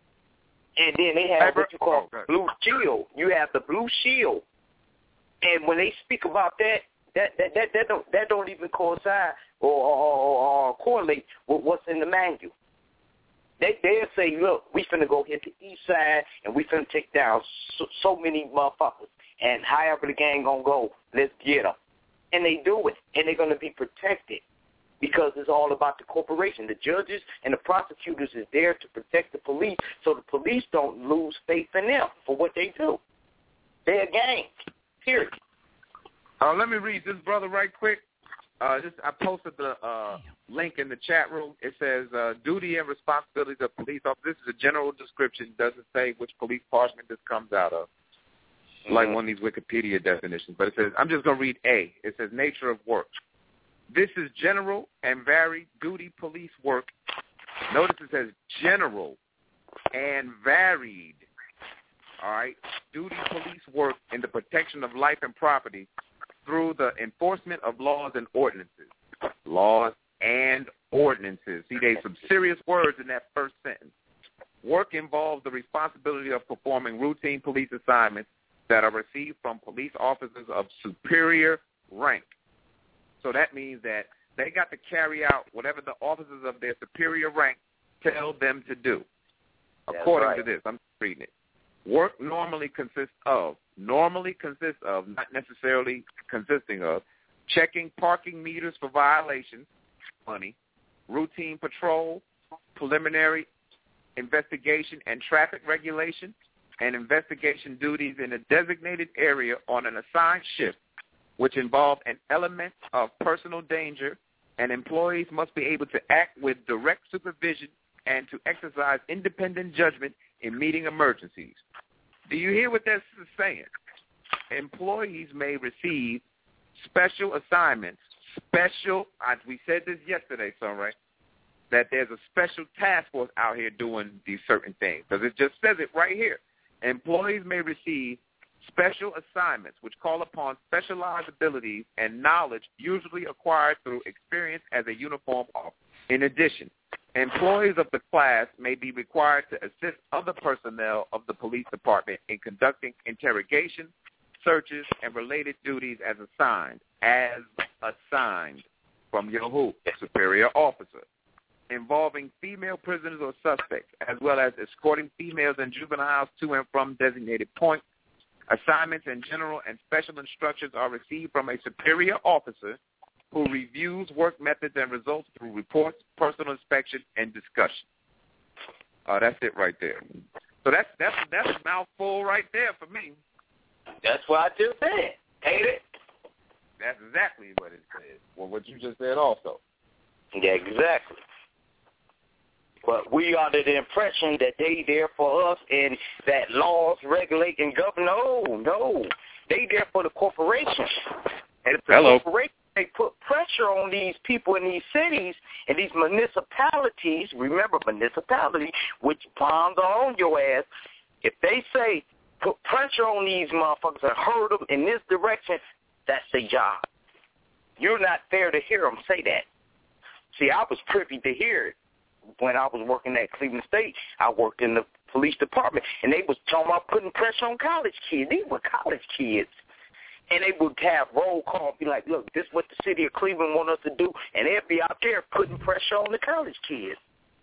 And then they have what you call oh, Blue Shield. You have the Blue Shield. And when they speak about that, that that that, that don't that don't even coincide or, or, or correlate with what's in the manual. They they'll say, look, we finna go hit the east side and we finna take down so, so many motherfuckers. And however the gang gonna go, let's get them. And they do it, and they're gonna be protected. Because it's all about the corporation. The judges and the prosecutors is there to protect the police so the police don't lose faith in them for what they do. They're a gang, period. Uh, let me read this, brother, right quick. Uh, just I posted the uh, link in the chat room. It says, uh, duty and responsibilities of police officers. This is a general description. It doesn't say which police department this comes out of, mm-hmm. like one of these Wikipedia definitions. But it says, I'm just going to read A. It says, nature of work. This is general and varied duty police work. Notice it says general and varied, all right, duty police work in the protection of life and property through the enforcement of laws and ordinances. Laws and ordinances. See, there's some serious words in that first sentence. Work involves the responsibility of performing routine police assignments that are received from police officers of superior rank. So that means that they got to carry out whatever the officers of their superior rank tell them to do. That's according right. to this, I'm reading it. Work normally consists of, normally consists of, not necessarily consisting of, checking parking meters for violations, money, routine patrol, preliminary investigation and traffic regulation, and investigation duties in a designated area on an assigned shift, which involve an element of personal danger, and employees must be able to act with direct supervision and to exercise independent judgment in meeting emergencies. Do you hear what this is saying? Employees may receive special assignments, special, as we said this yesterday, Sunray, that there's a special task force out here doing these certain things, because it just says it right here. Employees may receive special assignments which call upon specialized abilities and knowledge usually acquired through experience as a uniform officer. In addition, employees of the class may be required to assist other personnel of the police department in conducting interrogations, searches, and related duties as assigned, as assigned from your who? Superior officer, involving female prisoners or suspects, as well as escorting females and juveniles to and from designated points. Assignments and general and special instructions are received from a superior officer who reviews work methods and results through reports, personal inspection, and discussion. Uh, that's it right there. So that's that's that's a mouthful right there for me. That's what I just said. Ain't it? That's exactly what it says. Well, what you just said also. Yeah, exactly. But we are under the impression that they there for us and that laws regulate and govern. No, no. They there for the corporation. And if the Hello. corporation, they put pressure on these people in these cities and these municipalities, remember municipality, which bombs are on your ass, if they say put pressure on these motherfuckers and hurt them in this direction, that's their job. You're not fair to hear them say that. See, I was privy to hear it. When I was working at Cleveland State, I worked in the police department, and they was talking about putting pressure on college kids. These were college kids. And they would have roll call and be like, look, this is what the city of Cleveland want us to do, and they'd be out there putting pressure on the college kids.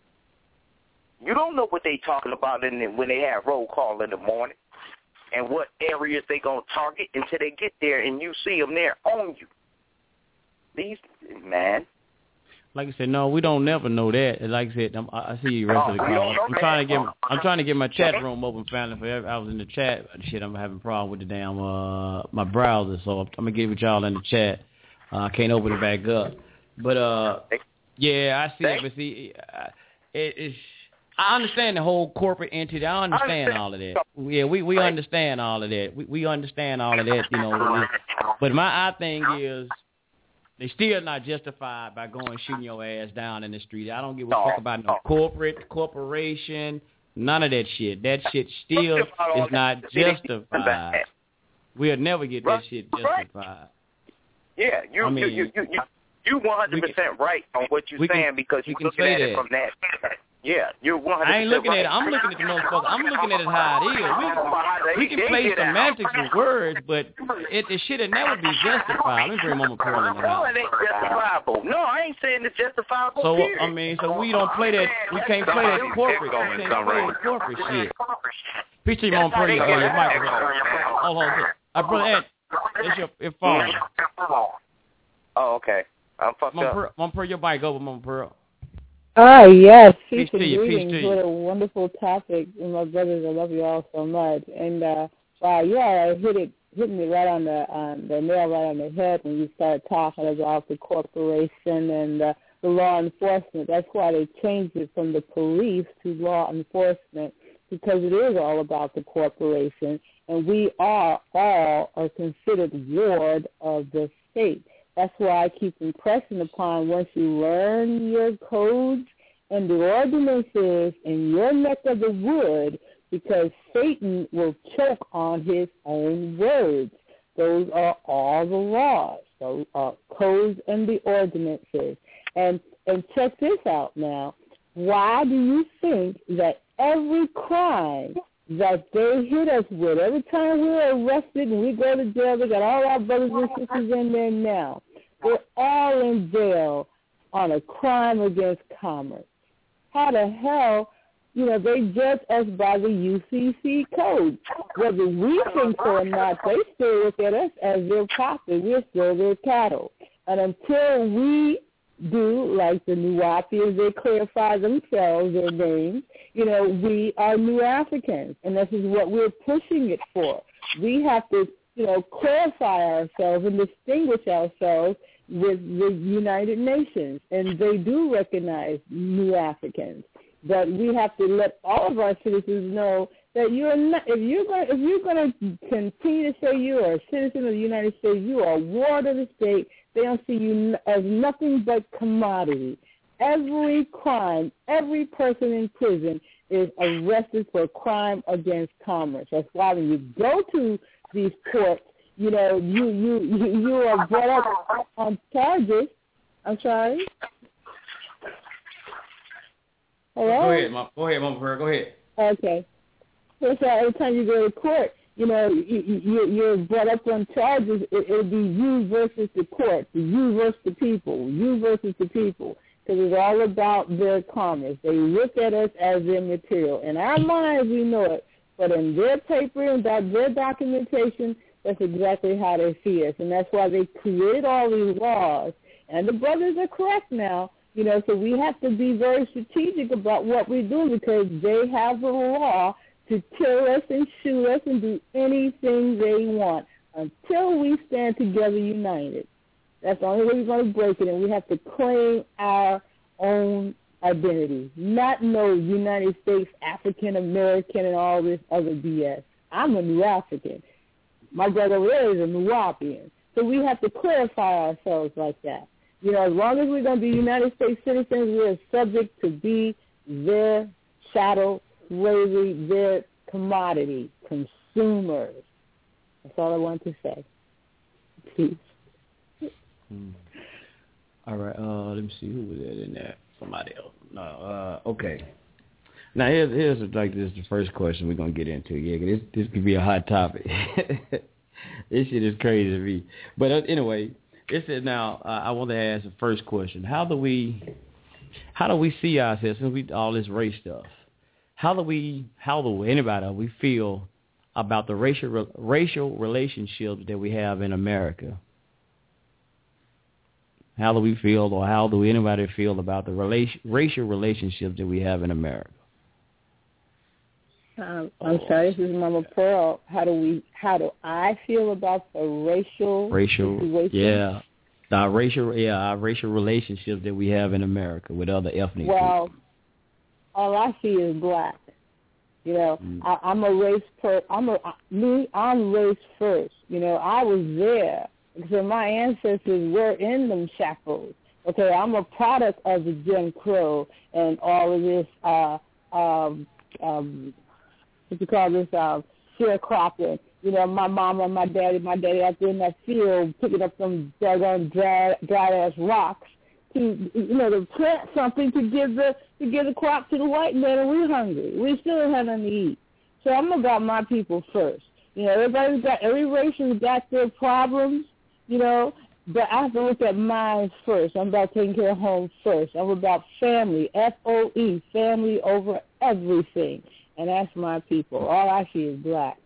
You don't know what they talking about in the, when they have roll call in the morning and what areas they going to target until they get there and you see them there on you. These, man. Like I said, no, we don't never know that. Like I said, I'm, I see you rest of the call. I'm trying to get, I'm trying to get my chat room open finally. For I was in the chat. Shit, I'm having a problem with the damn uh my browser, so I'm, I'm gonna give it y'all in the chat. Uh, I can't open it back up, but uh, yeah, I see it. But see, uh, it, it's. I understand the whole corporate entity. I understand all of that. Yeah, we we understand all of that. We we understand all of that. You know, but my I thing is. They still not justified by going shooting your ass down in the street. I don't give a fuck about no corporate, corporation, none of that shit. That shit still is not justified. We'll never get that shit justified. Yeah, you I mean, you you you you one hundred percent right on what you're saying can, because you're looking at that. it from that. Yeah, you're one hundred percent I ain't looking right. at it. I'm looking at the motherfucker. I'm looking at it how it is. We, we can play semantics and words, but it, it should have never be justified. Let me bring Mama Pearl in the house. No, it ain't justifiable. No, I ain't saying it's justifiable. So, period. I mean, so we don't play that. We can't play that corporate. We can't play that corporate shit. Peace to you, Mama Pearl. Your, your microphone. Hold on. Uh, Brother Ed, it's your, your phone. Oh, okay. I'm fucked Mama up. Pearl, Mama Pearl, your mic over, Mama Pearl. Ah, yes. Peace to you, peace to you. What a wonderful topic. And my brothers, I love you all so much. And, uh, wow, you all hit it, hitting me right on the, on the nail right on the head when you started talking about the corporation and uh, the law enforcement. That's why they changed it from the police to law enforcement, because it is all about the corporation. And we are all are considered ward of the state. That's why I keep impressing upon once you learn your codes and the ordinances in your neck of the wood, because Satan will choke on his own words. Those are all the laws, so uh, codes and the ordinances. And and check this out now. Why do you think that every crime that they hit us with, every time we're arrested and we go to jail, they got all our brothers and sisters in there now. We're all in jail on a crime against commerce. How the hell, you know, they judge us by the U C C code. Whether we think so or not, they still look at us as their property. We're still their cattle. And until we do like the Nuwapians. They clarify themselves, their names. You know, we are New Africans, and this is what we're pushing it for. We have to, you know, clarify ourselves and distinguish ourselves with the United Nations, and they do recognize New Africans. But we have to let all of our citizens know that you're not. If you're going, if you're going to continue to say you are a citizen of the United States, you are a ward of the state. They don't see you as nothing but commodity. Every crime, every person in prison is arrested for a crime against commerce. That's why when you go to these courts, you know, you you you, you are brought up on charges. I'm sorry. Hello? Go ahead, Mom. Go ahead, Mama Pearl. Go ahead. Okay. So every time you go to court, you know, you, you, you're brought up on charges. It, it'll be you versus the court, you versus the people, you versus the people, because it's all about their commerce. They look at us as their material. In our minds, we know it, but in their paper and their documentation, that's exactly how they see us, and that's why they created all these laws. And the brothers are correct now. You know, so we have to be very strategic about what we do because they have the law to kill us and shoot us and do anything they want until we stand together united. That's the only way we're going to break it, and we have to claim our own identity, not no United States, African American, and all this other B S. I'm a New African. My brother over there is a Nuwapian. So we have to clarify ourselves like that. You know, as long as we're going to be United States citizens, we're subject to be their chattel, slavery, their commodity, consumers. That's all I want to say. Peace. Hmm. All right. Uh, let me see who was that in there. Somebody else. No. Uh, okay. Now here's here's like this is the first question we're gonna get into. Yeah, this this could be a hot topic. This shit is crazy to me. But uh, anyway. It said now uh, I want to ask the first question: How do we, how do we see ourselves since we all this race stuff? How do we, how do anybody we feel about the racial racial relationships that we have in America? How do we feel, or how do anybody feel about the relation, racial relationships that we have in America? Um, I'm sorry, this is Mama Pearl. How do we? How do I feel about the racial racial? situation? Yeah, our racial, yeah, our racial relationships that we have in America with other ethnic well, people. All I see is black. You know, mm. I, I'm a race per. I'm a me. I'm race first. You know, I was there because my ancestors were in them shackles. Okay, I'm a product of the Jim Crow and all of this. Uh, um, um, what you call this, uh, sharecropping. You know, my mama and my daddy, my daddy out there in that field picking up some doggone dry, dry-ass rocks to, you know, to plant something to give the to give the crop to the white man, and we're hungry. We still don't have nothing to eat. So I'm about my people first. You know, everybody's got, every race has got their problems, you know, but I have to look at mine first. I'm about taking care of home first. I'm about family, F O E, family over everything. And that's my people. All I see is black.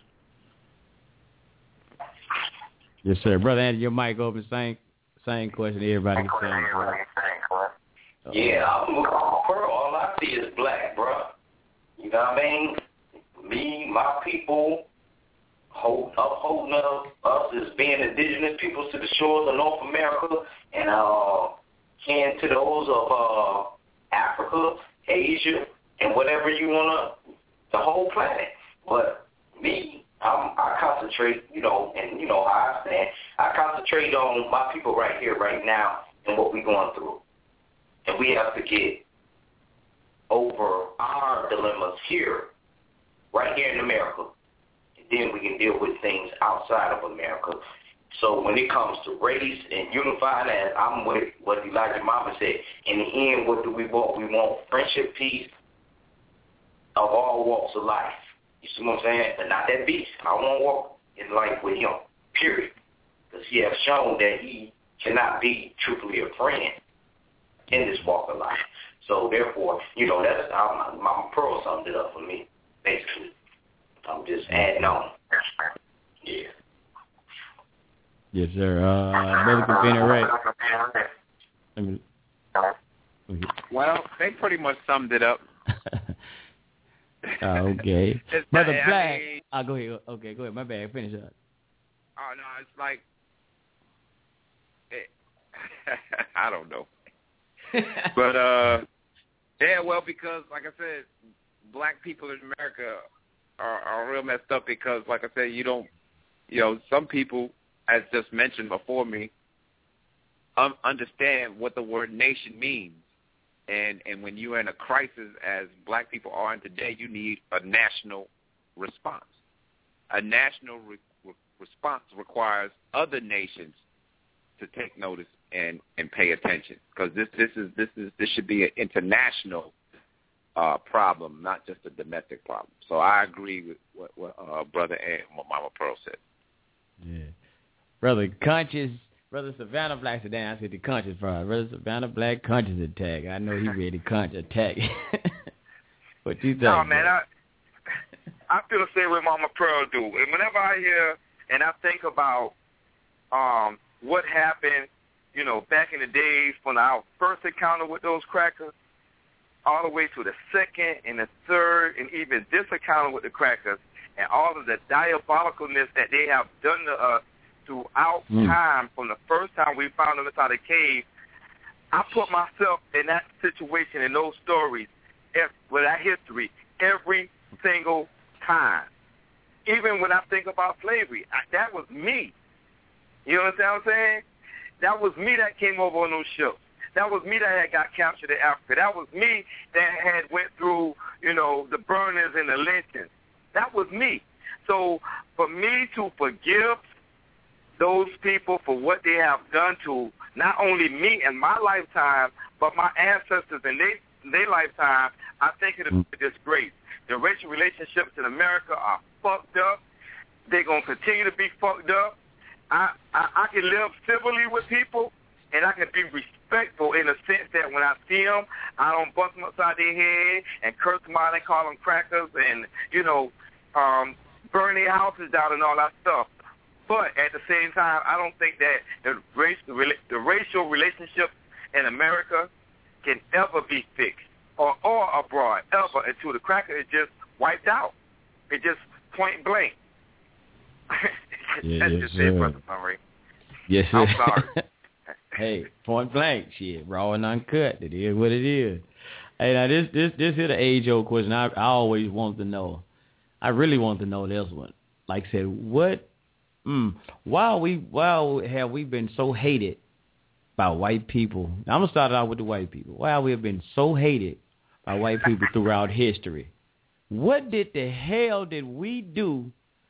Yes, sir. Brother Andy, your mic open. Same, same question. Everybody can say. Yeah, I'm a Pearl. All I see is black, bro. You know what I mean? Me, my people, hold, upholding us, us as being indigenous peoples to the shores of North America and uh, kin to those of uh, Africa, Asia, and whatever you want to, the whole planet. But me, I'm, I concentrate, you know, and, you know, I stand, I concentrate on my people right here, right now, and what we're going through. And we have to get over our dilemmas here, right here in America. And then we can deal with things outside of America. So when it comes to race and unifying, and I'm with what Elijah Mama said, in the end, what do we want? We want friendship, peace, of all walks of life. You see what I'm saying? But not that beast. I won't walk in life with him, period. Because he has shown that he cannot be truthfully a friend in this walk of life. So therefore, you know, that's how Mama Pearl summed it up for me, basically. I'm just adding on. Yeah. Yes, sir. Uh, Brother Kavina Ray. Let me Well, they pretty much summed it up. uh, okay. It's Brother that, Black. I mean, I'll go ahead. Okay, go ahead. My bad. Finish up. Oh, no, it's like, it, I don't know. But, uh, yeah, well, because, like I said, black people in America are, are real messed up because, like I said, you don't, you know, some people, as just mentioned before me, um, understand what the word nation means. And and when you're in a crisis, as black people are in today, you need a national response. A national re- re- response requires other nations to take notice and, and pay attention, because this this is this is this should be an international uh, problem, not just a domestic problem. So I agree with what, what uh, Brother and what Mama Pearl said. Yeah, Brother Conscious. Brother Savannah Black said, "Damn, I said the conscious part." Brother Savannah Black conscious attack. I know he ready conscious attack. What you think? No, man, I I feel the same way Mama Pearl do. And whenever I hear and I think about um, what happened, you know, back in the days when our first encounter with those crackers, all the way to the second and the third, and even this encounter with the crackers, and all of the diabolicalness that they have done to us throughout mm. time, from the first time we found them inside the cave, I put myself in that situation, in those stories, with that history, every single time. Even when I think about slavery, I, that was me. You understand what I'm saying? That was me that came over on those ships. That was me that had got captured in Africa. That was me that had went through, you know, the burnings and the lynchings. That was me. So for me to forgive those people for what they have done to not only me in my lifetime, but my ancestors in their, their lifetime, I think it is a disgrace. The racial relationships in America are fucked up. They're going to continue to be fucked up. I, I, I can live civilly with people, and I can be respectful in the sense that when I see them, I don't bust them upside their head and curse them out and call them crackers and, you know, um, burn their houses down and all that stuff. But at the same time, I don't think that the, race, the racial relationships in America can ever be fixed or, or abroad, ever, until the cracker is just wiped out. It's just point blank. Yeah, That's yes, just sir. it, Brother Murray. Yes, sir. I'm sorry. Hey, point blank, shit, raw and uncut. It is what it is. Hey, now this this this here the age old question. I I always want to know. I really want to know this one. Like I said, what? Mm, why are we? Why have we been so hated by white people? Now, I'm gonna start out with the white people. Why have we been so hated by white people throughout history? What did the hell did we do?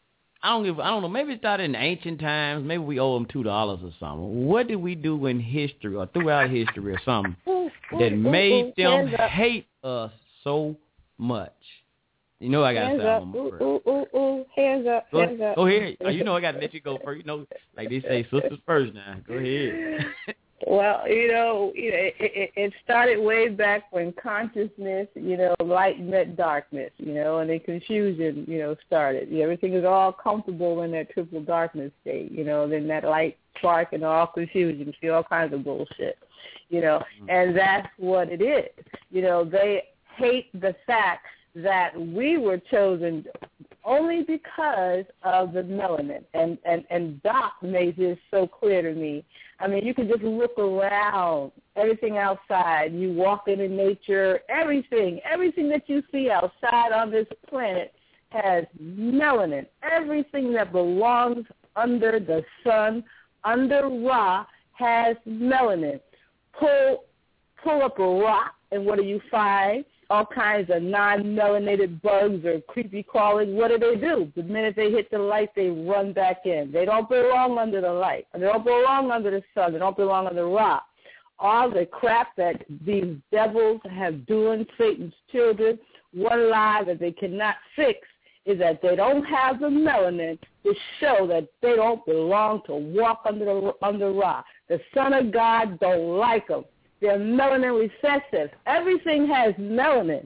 I don't give. I don't know. Maybe it started in ancient times. Maybe we owe them two dollars or something. What did we do in history or throughout history or something that made them hate us so much? You know I got to say I'm ooh, ooh, ooh, ooh. Hands up, go, hands up. Go ahead. You know I got to let you go first. You know, like they say, sisters first now. Go ahead. Well, you know, it, it, it started way back when consciousness, you know, light met darkness, you know, and the confusion, you know, started. Everything is all comfortable in that triple darkness state, you know, then that light spark and all confusion, you see all kinds of bullshit, you know, and that's what it is. You know, they hate the fact that we were chosen only because of the melanin. And, and, and Doc made this so clear to me. I mean, you can just look around, everything outside. You walk into nature, everything, everything that you see outside on this planet has melanin. Everything that belongs under the sun, under Ra, has melanin. Pull, pull up a rock, and what do you find? All kinds of non-melanated bugs or creepy crawling. What do they do? The minute they hit the light, they run back in. They don't belong under the light. They don't belong under the sun. They don't belong under the rock. All the crap that these devils have doing, Satan's children, one lie that they cannot fix is that they don't have the melanin to show that they don't belong to walk under the under rock. The Son of God don't like them. They're melanin recessive. Everything has melanin.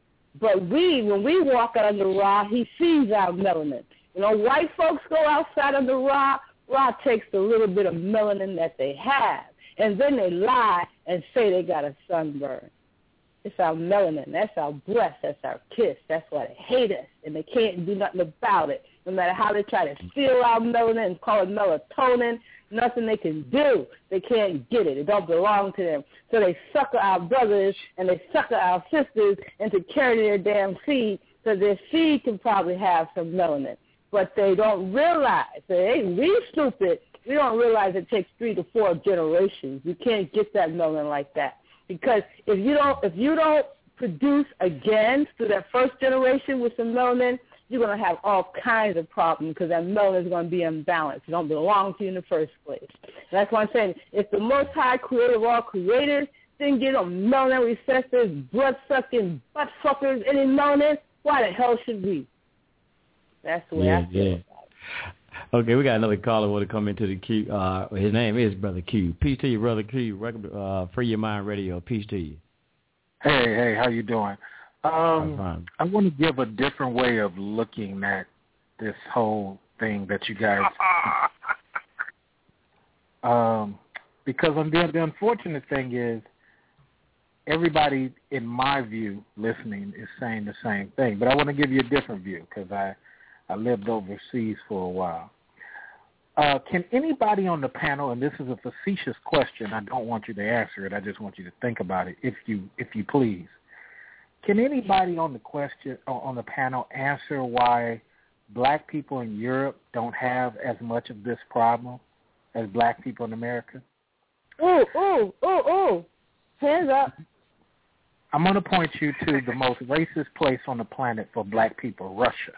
But we, when we walk out under Ra, he sees our melanin. You know, white folks go outside under Ra, Ra takes the little bit of melanin that they have. And then they lie and say they got a sunburn. It's our melanin. That's our breath. That's our kiss. That's why they hate us, and they can't do nothing about it. No matter how they try to steal our melanin and call it melatonin, nothing they can do. They can't get it. It don't belong to them. So they sucker our brothers and they sucker our sisters into carrying their damn seed, so their seed can probably have some melanin. But they don't realize, they ain't we stupid, we don't realize it takes three to four generations. You can't get that melanin like that. Because if you don't if you don't produce again through that first generation with some melanin, you're going to have all kinds of problems because that melanin is going to be imbalanced. It don't belong to you in the first place. And that's why I'm saying if the Most High creator of all creators didn't get on melanin recessors, blood-sucking, butt-fuckers, any melanin, why the hell should we? That's the way yeah, I feel yeah. about it. Okay, we got another caller who want to come into the Q. Uh, his name is Brother Q. Peace to you, Brother Q. Uh, Free Your Mind Radio. Peace to you. Hey, hey, how you doing? Um, I want to give a different way of looking at this whole thing that you guys. um, because on the, the unfortunate thing is, everybody, in my view, listening is saying the same thing. But I want to give you a different view because I, I lived overseas for a while. Uh, can anybody on the panel, and this is a facetious question, I don't want you to answer it, I just want you to think about it, if you if you please. Can anybody on the question on the panel answer why black people in Europe don't have as much of this problem as black people in America? Ooh, ooh, ooh, ooh. Hands up. I'm going to point you to the most racist place on the planet for black people, Russia.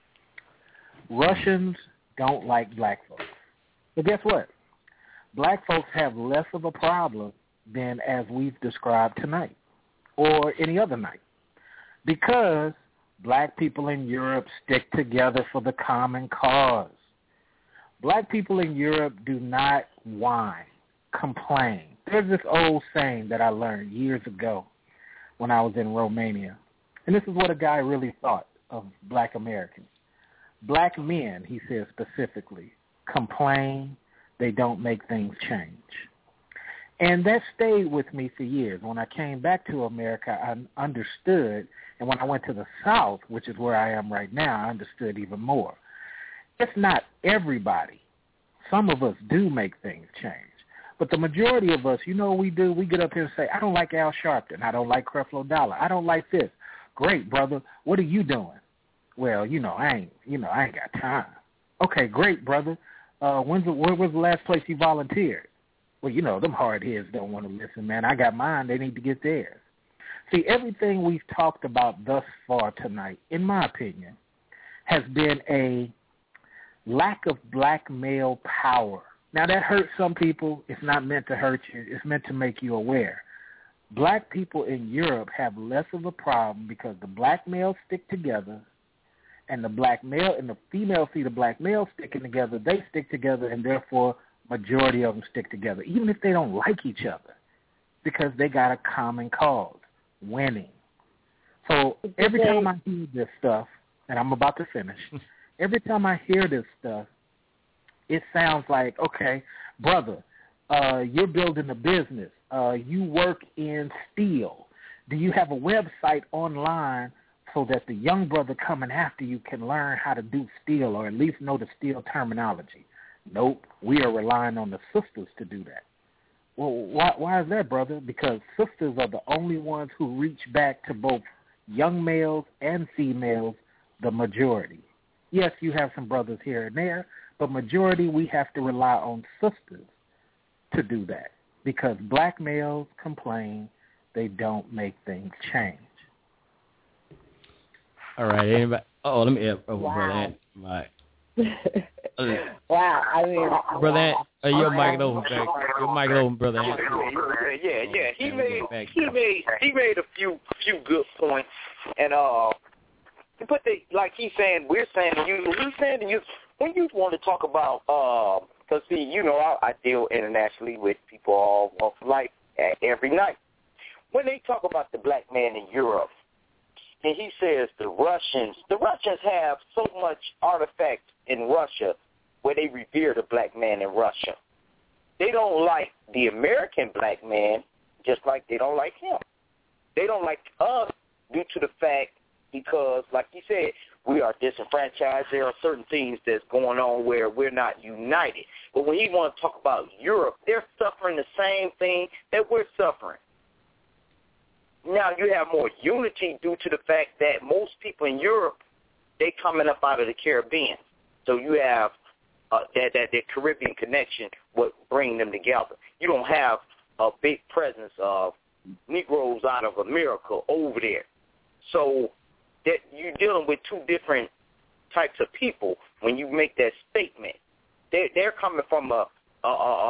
Russians don't like black folks. But guess what? Black folks have less of a problem than as we've described tonight or any other night because black people in Europe stick together for the common cause. Black people in Europe do not whine, complain. There's this old saying that I learned years ago when I was in Romania, and this is what a guy really thought of black Americans. Black men, he says specifically, complain, they don't make things change. And that stayed with me for years. When I came back to America, I understood, and when I went to the South, which is where I am right now, I understood even more. It's not everybody. Some of us do make things change. But the majority of us, you know what we do? We get up here and say, I don't like Al Sharpton. I don't like Creflo Dollar. I don't like this. Great, brother. What are you doing? Well, you know, I ain't, you know, I ain't got time. Okay, great, brother. Uh, when's the, where was the last place you volunteered? Well, you know, them hard heads don't want to listen, man. I got mine. They need to get theirs. See, everything we've talked about thus far tonight, in my opinion, has been a lack of black male power. Now, that hurts some people. It's not meant to hurt you. It's meant to make you aware. Black people in Europe have less of a problem because the black males stick together, and the black male and the female see the black male sticking together, they stick together, and therefore majority of them stick together, even if they don't like each other, because they got a common cause, winning. So every time I hear this stuff, and I'm about to finish, every time I hear this stuff, it sounds like, okay, brother, uh, you're building a business. Uh, you work in steel. Do you have a website online so that the young brother coming after you can learn how to do steel or at least know the steel terminology? Nope, we are relying on the sisters to do that. Well, why, why is that, brother? Because sisters are the only ones who reach back to both young males and females, the majority. Yes, you have some brothers here and there, but majority we have to rely on sisters to do that because black males complain they don't make things change. All right, anybody? Oh, let me. Oh, wow. Brother Ant. Right. Wow, I mean, Brother Ant, uh, your mic open, back. Your mic open, Brother Ant. Yeah, yeah. He made he made he made a few few good points, and uh, but they like he's saying we're saying to you, we're saying to you when you want to talk about uh, because see, you know, I, I deal internationally with people all walks of life every night. When they talk about the black man in Europe. And he says the Russians, the Russians have so much artifact in Russia where they revere the black man in Russia. They don't like the American black man just like they don't like him. They don't like us due to the fact because, like you said, we are disenfranchised. There are certain things that's going on where we're not united. But when you want to talk about Europe, they're suffering the same thing that we're suffering. Now you have more unity due to the fact that most people in Europe, they coming up out of the Caribbean. So you have uh, that, that that Caribbean connection would bring them together. You don't have a big presence of Negroes out of America over there. So that you're dealing with two different types of people when you make that statement. They're, they're coming from a, a,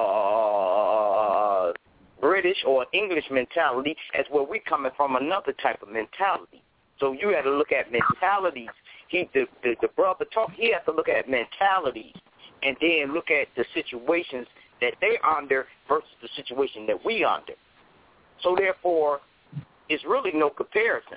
a, a British or English mentality as well we coming from another type of mentality. So you have to look at mentalities. He, the, the, the brother talk, he has to look at mentalities and then look at the situations that they're under versus the situation that we under. So therefore, it's really no comparison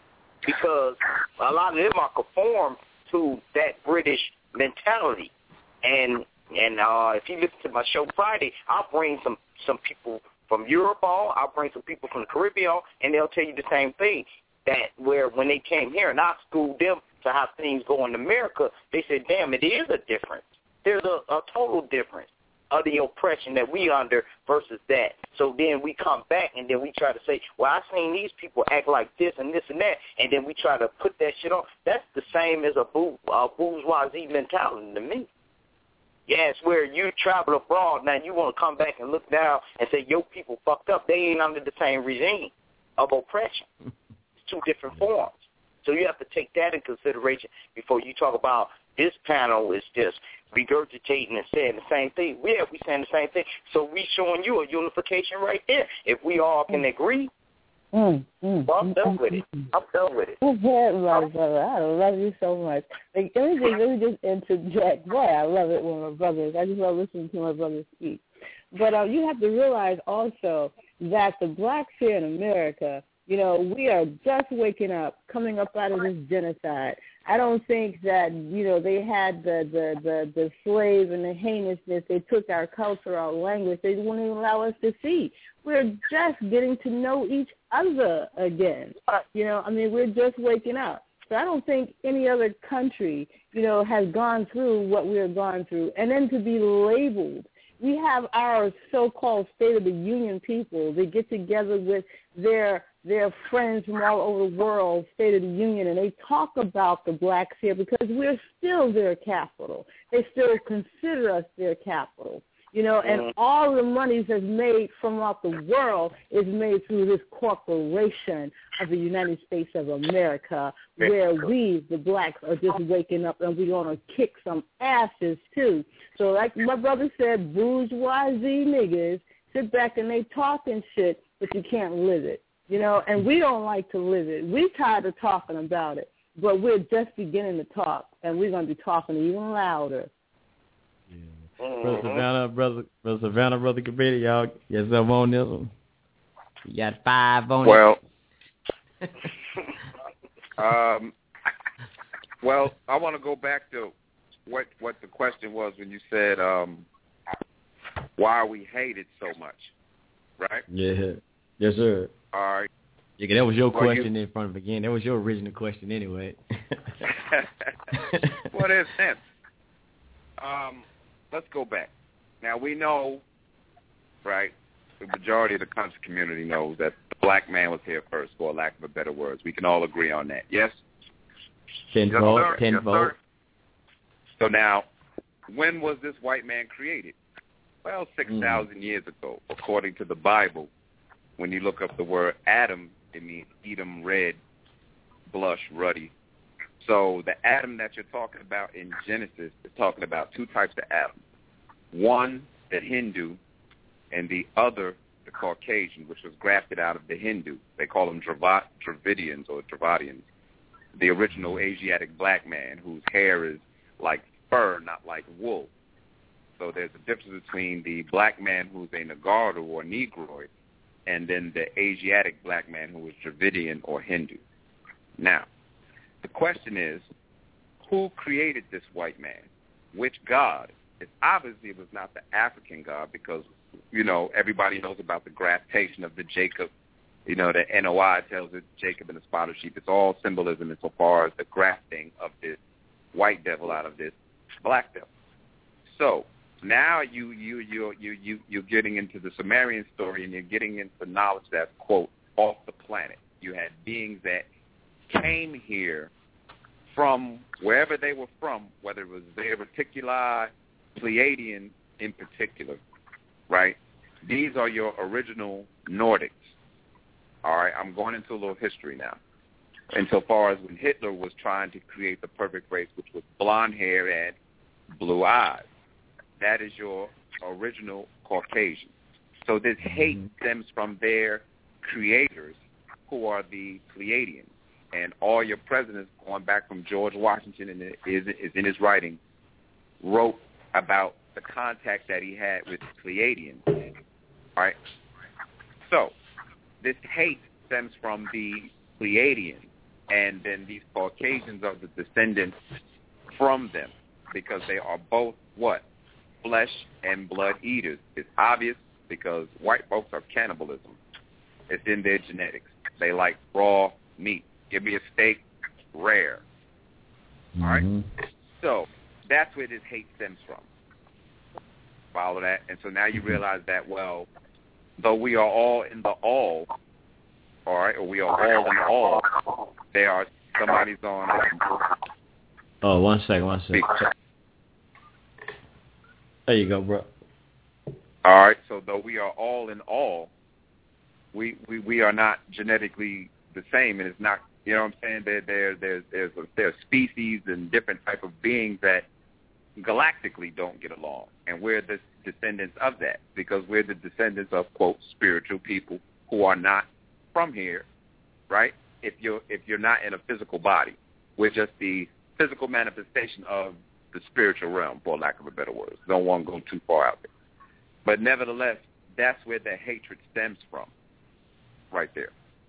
because a lot of them are conformed to that British mentality. And and uh, if you listen to my show Friday, I'll bring some, some people from Europe on, I'll bring some people from the Caribbean on, and they'll tell you the same thing, that where when they came here and I schooled them to how things go in America, they said, damn, it is a difference. There's a, a total difference of the oppression that we under versus that. So then we come back and then we try to say, well, I've seen these people act like this and this and that, and then we try to put that shit on. That's the same as a bou- uh, bourgeoisie mentality to me. Yeah, it's where you travel abroad, now you want to come back and look down and say, yo, people fucked up. They ain't under the same regime of oppression. It's two different forms. So you have to take that in consideration before you talk about this panel is just regurgitating and saying the same thing. Yeah, we saying the same thing. So we showing you a unification right there. If we all can agree, mm, mm, well, I'm done with it. I'm done with it. Well, my brother, I love you so much. Like, let me just, let me just interject. Boy, I love it when my brothers, I just love listening to my brothers speak. But uh, you have to realize also that the blacks here in America, you know, we are just waking up, coming up out of this genocide. I don't think that, you know, they had the, the, the, the slave and the heinousness. They took our culture, our language. They wouldn't even allow us to see. We're just getting to know each other again. You know, I mean, we're just waking up. So I don't think any other country, you know, has gone through what we're going through. And then to be labeled. We have our so-called State of the Union people. They get together with their their friends from all over the world, State of the Union, and they talk about the blacks here because we're still their capital. They still consider us their capital. You know, and mm-hmm. all the monies that's made from out the world is made through this corporation of the United States of America, where we, the blacks, are just waking up and we're going to kick some asses, too. So like my brother said, bourgeoisie niggas sit back and they talk and shit, but you can't live it. You know, and we don't like to live it. We're tired of talking about it, but we're just beginning to talk, and we're going to be talking even louder. Brother Savannah, brother, brother Savannah, brother Cabrini, y'all get some on this one. You got five on well, it. um, well, I want to go back to what what the question was when you said um, why are we hated so much, right? Yeah, yes, sir. All right. Yeah, that was your well, question you... in front of again. That was your original question anyway. What is sense? Um. Let's go back. Now, we know, right, the majority of the country community knows that the black man was here first, for lack of a better words. We can all agree on that, yes? Tenfold, yes, tenfold. Yes, so now, when was this white man created? Well, six thousand mm. years ago, according to the Bible. When you look up the word Adam, it means Edom, red, blush, ruddy. So the Adam that you're talking about in Genesis is talking about two types of Adam. One, the Hindu, and the other, the Caucasian, which was grafted out of the Hindu. They call them Drav- Dravidians or Dravadians, the original Asiatic black man whose hair is like fur, not like wool. So there's a difference between the black man who's a Nagaru or Negroid and then the Asiatic black man who is Dravidian or Hindu. Now, the question is, who created this white man? Which God? It obviously it was not the African God because, you know, everybody knows about the graftation of the Jacob You know, the N O I tells it Jacob and the spotted sheep. It's all symbolism insofar as the grafting of this white devil out of this black devil. So now you you you you you you're getting into the Sumerian story, and you're getting into knowledge that's, quote, off the planet. You had beings that came here from wherever they were from, whether it was their reticuli, Pleiadian in particular, right? These are your original Nordics. All right, I'm going into a little history now. Insofar as when Hitler was trying to create the perfect race, which was blonde hair and blue eyes, that is your original Caucasian. So this hate stems from their creators, who are the Pleiadians. And all your presidents, going back from George Washington, and it is, is in his writing, wrote about the contact that he had with Pleiadians. All right? So this hate stems from the Pleiadians, and then these Caucasians are the descendants from them, because they are both what? Flesh and blood eaters. It's obvious because white folks are cannibalism. It's in their genetics. They like raw meat. Give me a steak, rare. Mm-hmm. All right? So that's where this hate stems from. Follow that? And so now you realize that, well, though we are all in the all, all right, or we are all in all, there are, somebody's on. Oh, one second, one second. There you go, bro. All right, so though we are all in all, we we, we are not genetically the same, and it's not, you know what I'm saying? There there there's there's there's species and different type of beings that galactically don't get along, and we're the descendants of that, because we're the descendants of, quote, spiritual people who are not from here, right? If you're if you're not in a physical body, we're just the physical manifestation of the spiritual realm, for lack of a better word. Don't want to go too far out there. But nevertheless, that's where the hatred stems from, right there.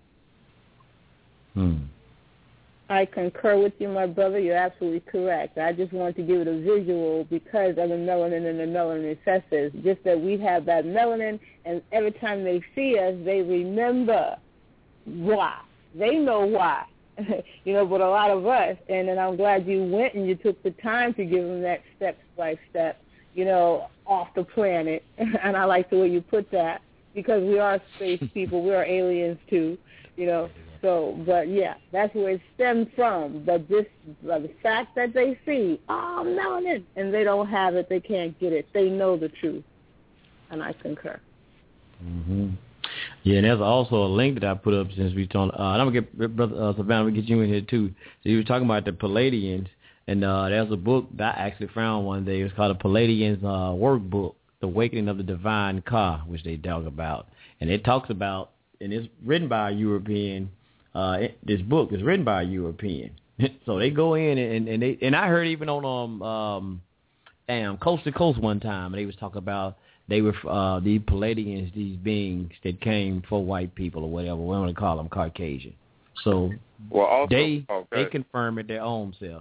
Hmm. I concur with you, my brother. You're absolutely correct. I just wanted to give it a visual because of the melanin and the melanin recessives. Just that we have that melanin, and every time they see us, they remember why. They know why. You know, but a lot of us, and then I'm glad you went and you took the time to give them that step by step, you know, off the planet. And I like the way you put that, because we are space people. We are aliens too, you know. So, but yeah, that's where it stems from. But this, uh, the fact that they see, oh, melanin, and they don't have it, they can't get it. They know the truth, and I concur. Mm-hmm. Yeah, and there's also a link that I put up since we talked. Uh, and I'm gonna get brother uh, Savannah, we get you in here too. So you were talking about the Pleiadians, and uh, there's a book that I actually found one day. It was called the Pleiadians uh, Workbook, The Awakening of the Divine Ka, which they talk about, and it talks about, and it's written by a European. Uh, it, this book is written by a European, so they go in and, and they and I heard even on um um damn Coast to Coast one time, and they was talking about. They were uh, these Pleiadians, these beings that came for white people or whatever. We want to call them Caucasian. So well, also, they oh, they confirm it their own self.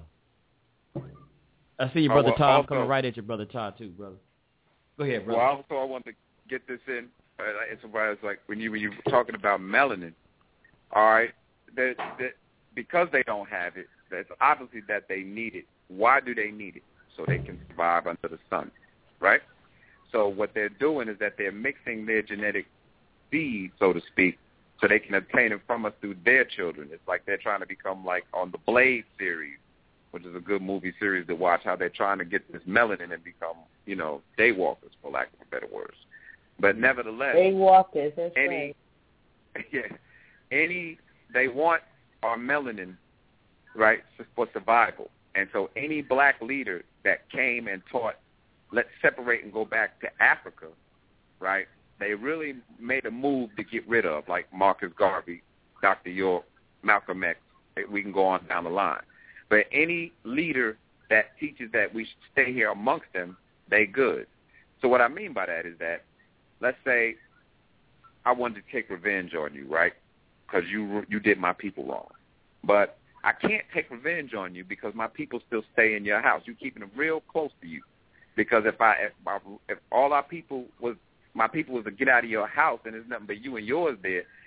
I see your oh, brother well, Todd also, coming right at your brother Todd too, brother. Go ahead, brother. Well, also I want to get this in. Uh, it's about like when you when you were talking about melanin. All right, that that because they don't have it, it's obviously that they need it. Why do they need it? So they can survive under the sun, right? So what they're doing is that they're mixing their genetic seed, so to speak, so they can obtain it from us through their children. It's like they're trying to become like on the Blade series, which is a good movie series to watch, how they're trying to get this melanin and become, you know, daywalkers, for lack of better words. But nevertheless, daywalkers, that's any, right. Yeah, any they want our melanin, right, for survival. And so any black leader that came and taught, let's separate and go back to Africa, right? They really made a move to get rid of, like Marcus Garvey, Doctor York, Malcolm X. We can go on down the line. But any leader that teaches that we should stay here amongst them, they good. So what I mean by that is that, let's say I wanted to take revenge on you, right? Because you you did my people wrong. But I can't take revenge on you because my people still stay in your house. You're keeping them real close to you. Because if I if, my, if all our people was my people was to get out of your house and there's nothing but you and yours there,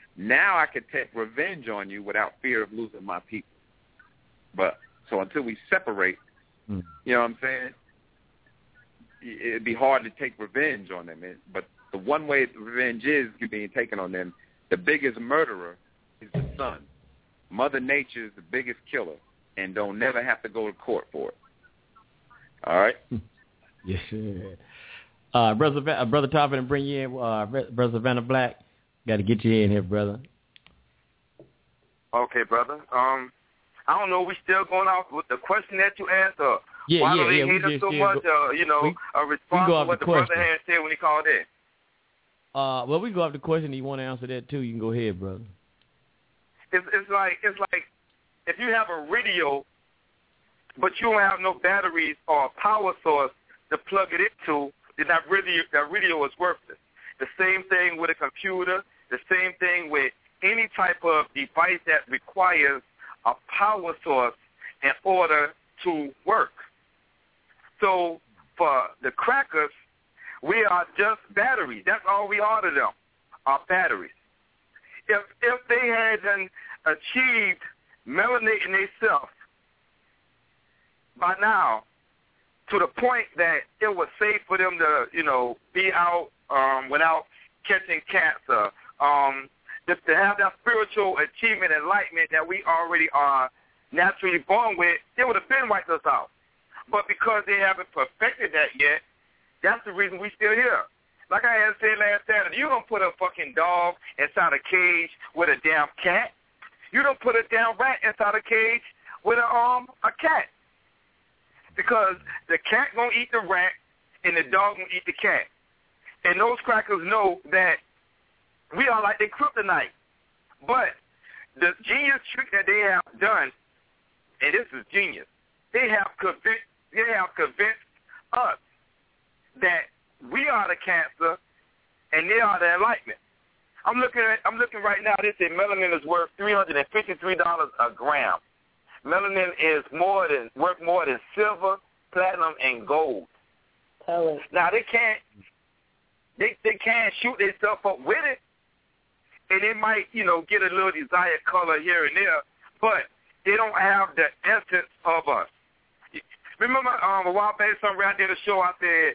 Now I can take revenge on you without fear of losing my people. But so until we separate, mm. you know what I'm saying? It'd be hard to take revenge on them. But the one way revenge is being taken on them, the biggest murderer is the sun. Mother Nature is the biggest killer, and don't never have to go to court for it. All right? Yes, sir. Uh, brother, uh, brother Todd, and bring you in. Uh, brother Vanna Black, got to get you in here, brother. Okay, brother. Um, I don't know. We still going off with the question that you asked, or yeah, why yeah, do they yeah, hate us just, so yeah, much? go, uh, you know, we, a response to what the, the brother had said when he called in. Uh, well, we go off the question. You want to answer that too? You can go ahead, brother. It's, it's like it's like if you have a radio, but you don't have no batteries or a power source to plug it into, then that radio, that radio is worthless. The same thing with a computer, the same thing with any type of device that requires a power source in order to work. So for the crackers, we are just batteries. That's all we are to them, are batteries. If if they hadn't achieved melanating themselves by now, to the point that it was safe for them to, you know, be out um, without catching cancer, um, just to have that spiritual achievement, enlightenment that we already are naturally born with, they would have been wiped us out. But because they haven't perfected that yet, that's the reason we still here. Like I had said last Saturday, you don't put a fucking dog inside a cage with a damn cat. You don't put a damn rat inside a cage with a um a cat. Because the cat gonna eat the rat and the dog gonna eat the cat. And those crackers know that we are like the kryptonite. But the genius trick that they have done, and this is genius, they have convinced they have convinced us that we are the cancer and they are the enlightenment. I'm looking at I'm looking right now, they say melanin is worth three hundred and fifty three dollars a gram. Melanin is more than worth more than silver, platinum, and gold. Tell it. Now they can't they they can't shoot their stuff up with it, and they might, you know, get a little desired color here and there, but they don't have the essence of us. Remember um, a while back, somewhere I did a show, I said,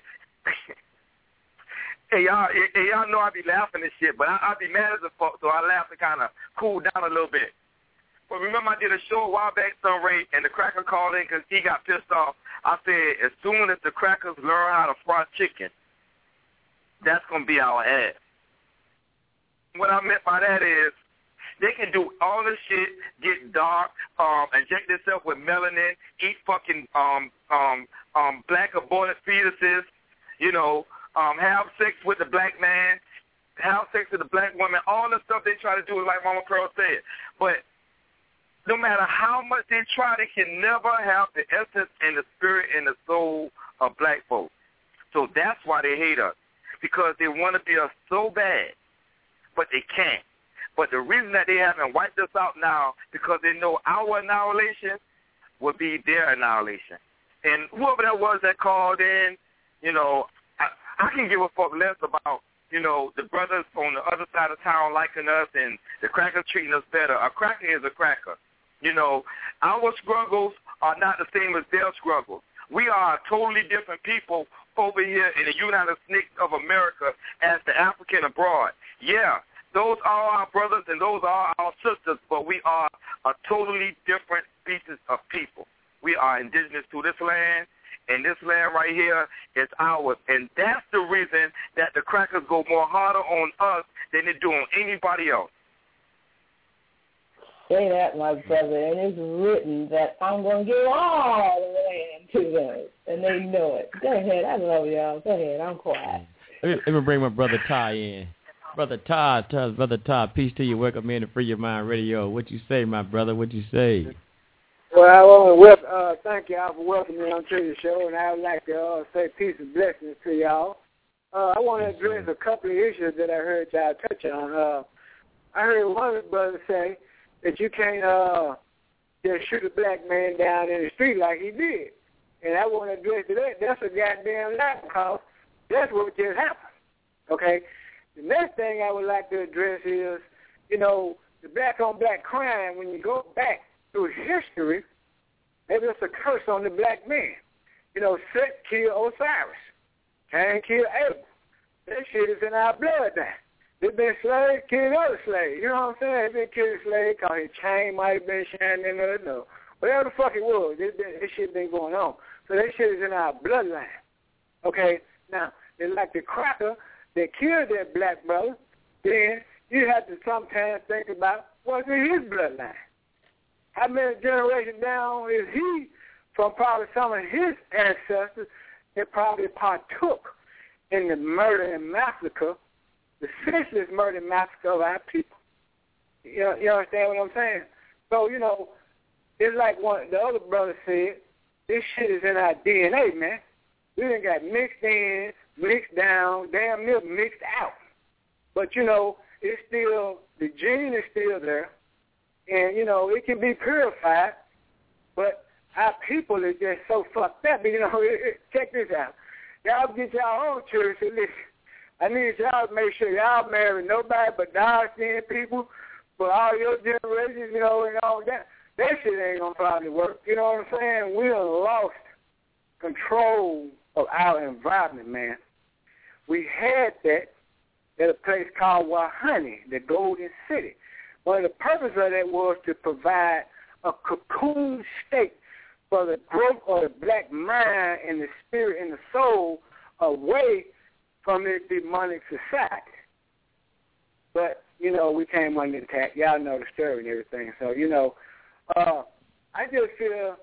hey y'all, hey, y'all know I be laughing and shit, but I, I be mad as a fuck, so I laugh to kind of cool down a little bit. But remember I did a show a while back, Sunray, and the cracker called in because he got pissed off. I said, as soon as the crackers learn how to fry chicken, that's going to be our ass. What I meant by that is they can do all this shit, get dark, um, inject themselves with melanin, eat fucking um, um, um, black aborted fetuses, you know, um, have sex with the black man, have sex with the black woman, all the stuff they try to do is like Mama Pearl said. But no matter how much they try, they can never have the essence and the spirit and the soul of black folks. So that's why they hate us, because they want to be us so bad, but they can't. But the reason that they haven't wiped us out now, because they know our annihilation will be their annihilation. And whoever that was that called in, you know, I, I can give a fuck less about, you know, the brothers on the other side of town liking us and the crackers treating us better. A cracker is a cracker. You know, our struggles are not the same as their struggles. We are totally different people over here in the United States of America as the African abroad. Yeah, those are our brothers and those are our sisters, but we are a totally different species of people. We are indigenous to this land, and this land right here is ours. And that's the reason that the crackers go more harder on us than they do on anybody else. Say that, my brother, and it's written that I'm going to give all the land to them, and they know it. Go ahead. I love y'all. Go ahead. I'm quiet. Let me, let me bring my brother Ty in. Brother Todd, Todd, brother Todd, peace to you. Welcome in to Free Your Mind Radio. What you say, my brother? What you say? Well, I want to wel- uh, thank y'all for welcoming me onto the show, and I would like to uh, say peace and blessings to y'all. Uh, I want to address a couple of issues that I heard y'all touch on. Uh, I heard one of the brothers say that you can't uh, just shoot a black man down in the street like he did. And I want to address that. That's a goddamn lie, because that's what just happened. Okay? The next thing I would like to address is, you know, the black-on-black crime, when you go back through history, maybe it's a curse on the black man. You know, Set killed Osiris. Cain killed Abel. That shit is in our blood now. There's been slaves killing other slaves. You know what I'm saying? They've been killing slaves because his chain might have been shining in the no. Whatever the fuck it was, this, this shit been going on. So that shit is in our bloodline. Okay? Now, it's like the cracker that killed that black brother, then you have to sometimes think about what's in his bloodline. How many generations down is he from probably some of his ancestors that probably partook in the murder and massacre, the senseless murder and massacre of our people. You know, you understand what I'm saying? So, you know, it's like one the other brother said, this shit is in our D N A, man. We done got mixed in, mixed down, damn near mixed out. But, you know, it's still, the gene is still there. And, you know, it can be purified. But our people is just so fucked up. You know, it, it, check this out. Y'all get y'all own church and listen. I need y'all to make sure y'all marry nobody but dark-skinned people for all your generations, you know, and all that. That shit ain't going to probably work. You know what I'm saying? We have lost control of our environment, man. We had that at a place called Wahani, the Golden City. One of the purpose of that was to provide a cocoon state for the growth of the black mind and the spirit and the soul away from this demonic society. But, you know, we came under attack. Y'all know the story and everything. So, you know, uh, I just feel,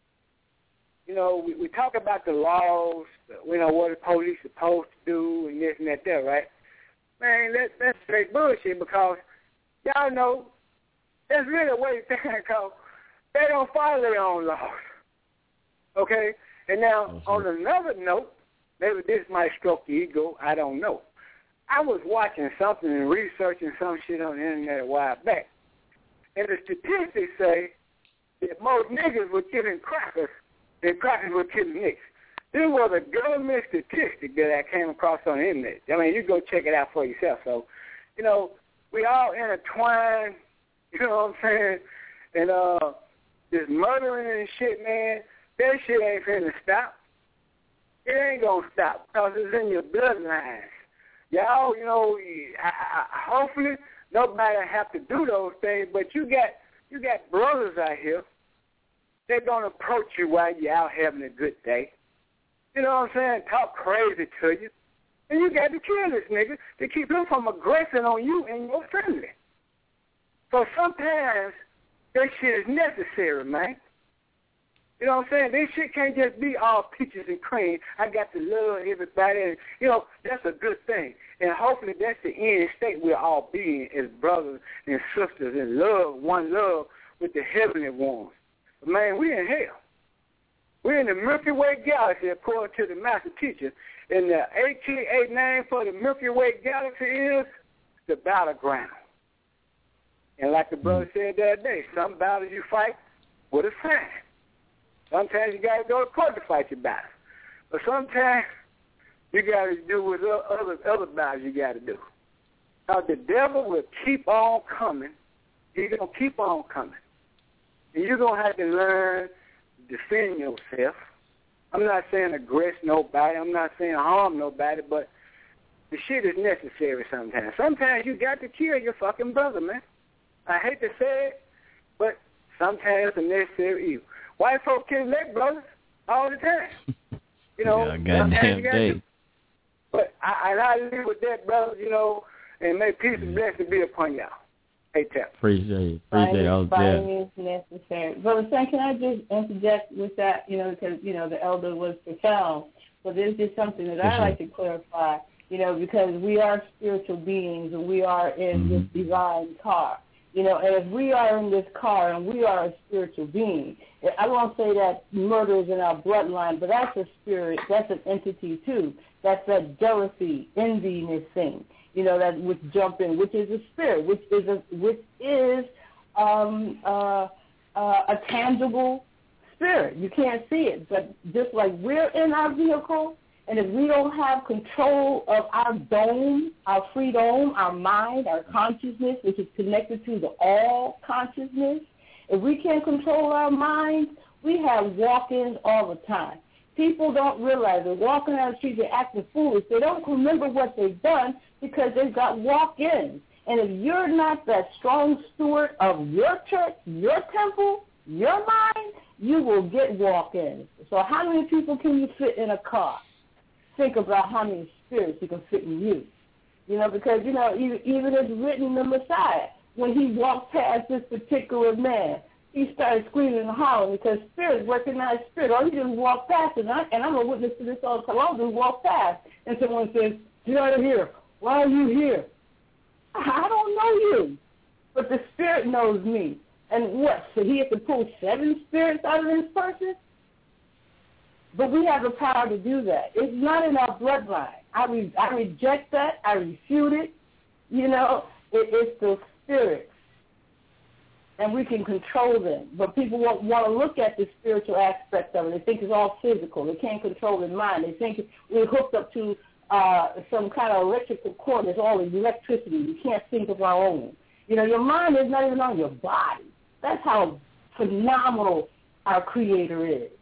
you know, we, we talk about the laws, you know, what the police are supposed to do and this and that there, right? Man, that, that's straight bullshit because y'all know that's really a way to think because they don't follow their own laws. Okay? And now, mm-hmm. on another note, maybe this might stroke the ego, I don't know. I was watching something and researching some shit on the internet a while back. And the statistics say that most niggas were killing crackers than crackers were killing niggas. This was a government statistic that I came across on the internet. I mean, you go check it out for yourself. So, you know, we all intertwined, you know what I'm saying? And uh, this murdering and shit, man, that shit ain't finna stop. It ain't gonna stop because it's in your bloodlines. Y'all, you know, I, I, hopefully nobody have to do those things, but you got you got brothers out here. They're gonna approach you while you're out having a good day. You know what I'm saying? Talk crazy to you. And you got to kill this nigga to keep him from aggressing on you and your family. So sometimes that shit is necessary, man. You know what I'm saying? This shit can't just be all peaches and cream. I got to love everybody. And, you know, that's a good thing. And hopefully that's the end state we'll all be in as brothers and sisters in love, one love with the heavenly ones. But, man, we in hell. We're in the Milky Way galaxy, according to the master teacher. And the A K A name for the Milky Way galaxy is the battleground. And like the brother said the other day, some battles you fight with a sign. Sometimes you got to go to court to fight your battle. But sometimes you got to do with other other battles you got to do. Now, the devil will keep on coming. He's going to keep on coming. And you're going to have to learn to defend yourself. I'm not saying aggress nobody. I'm not saying harm nobody, but the shit is necessary sometimes. Sometimes you got to kill your fucking brother, man. I hate to say it, but sometimes it's a necessary evil. White folks kill their brothers all the time. You know, yeah, goddamn day. But I, and I live with that, brother, you know, and may peace and blessing be upon y'all. Hey, Tap. Appreciate it. Appreciate it all the time. Fighting is necessary. Brother Sam, can I just interject with that, you know, because, you know, the elder was profound. But there's just something that I like to clarify, you know, because we are spiritual beings and we are in mm-hmm. this divine car. You know, and if we are in this car and we are a spiritual being, I won't say that murder is in our bloodline, but that's a spirit, that's an entity too. That's that jealousy, enviness thing, you know, that which jump in, which is a spirit, which is a which is um, uh, uh, a tangible spirit. You can't see it, but just like we're in our vehicle And if we don't have control of our dome, our free dome, our mind, our consciousness, which is connected to the all consciousness, if we can't control our minds, we have walk-ins all the time. People don't realize they're walking down the street, they're acting foolish. They don't remember what they've done because they've got walk-ins. And if you're not that strong steward of your church, your temple, your mind, you will get walk-ins. So how many people can you fit in a car? Think about how many spirits you can fit in you. You know, because, you know, even, even it's written in the Messiah, when he walked past this particular man, he started screaming and hollering because spirits recognize spirit. All you do is walk past it, and, I, and I'm a witness to this all the time. All you do is walk past, and someone says, get out of here. Why are you here? I don't know you, but the spirit knows me. And what, so he had to pull seven spirits out of this person? But we have the power to do that. It's not in our bloodline. I, re, I reject that. I refute it. You know, it, it's the spirits. And we can control them. But people won't want to look at the spiritual aspect of it. They think it's all physical. They can't control their mind. They think we're hooked up to uh, some kind of electrical cord. It's all electricity. You can't think of our own. You know, your mind is not even on your body. That's how phenomenal our Creator is.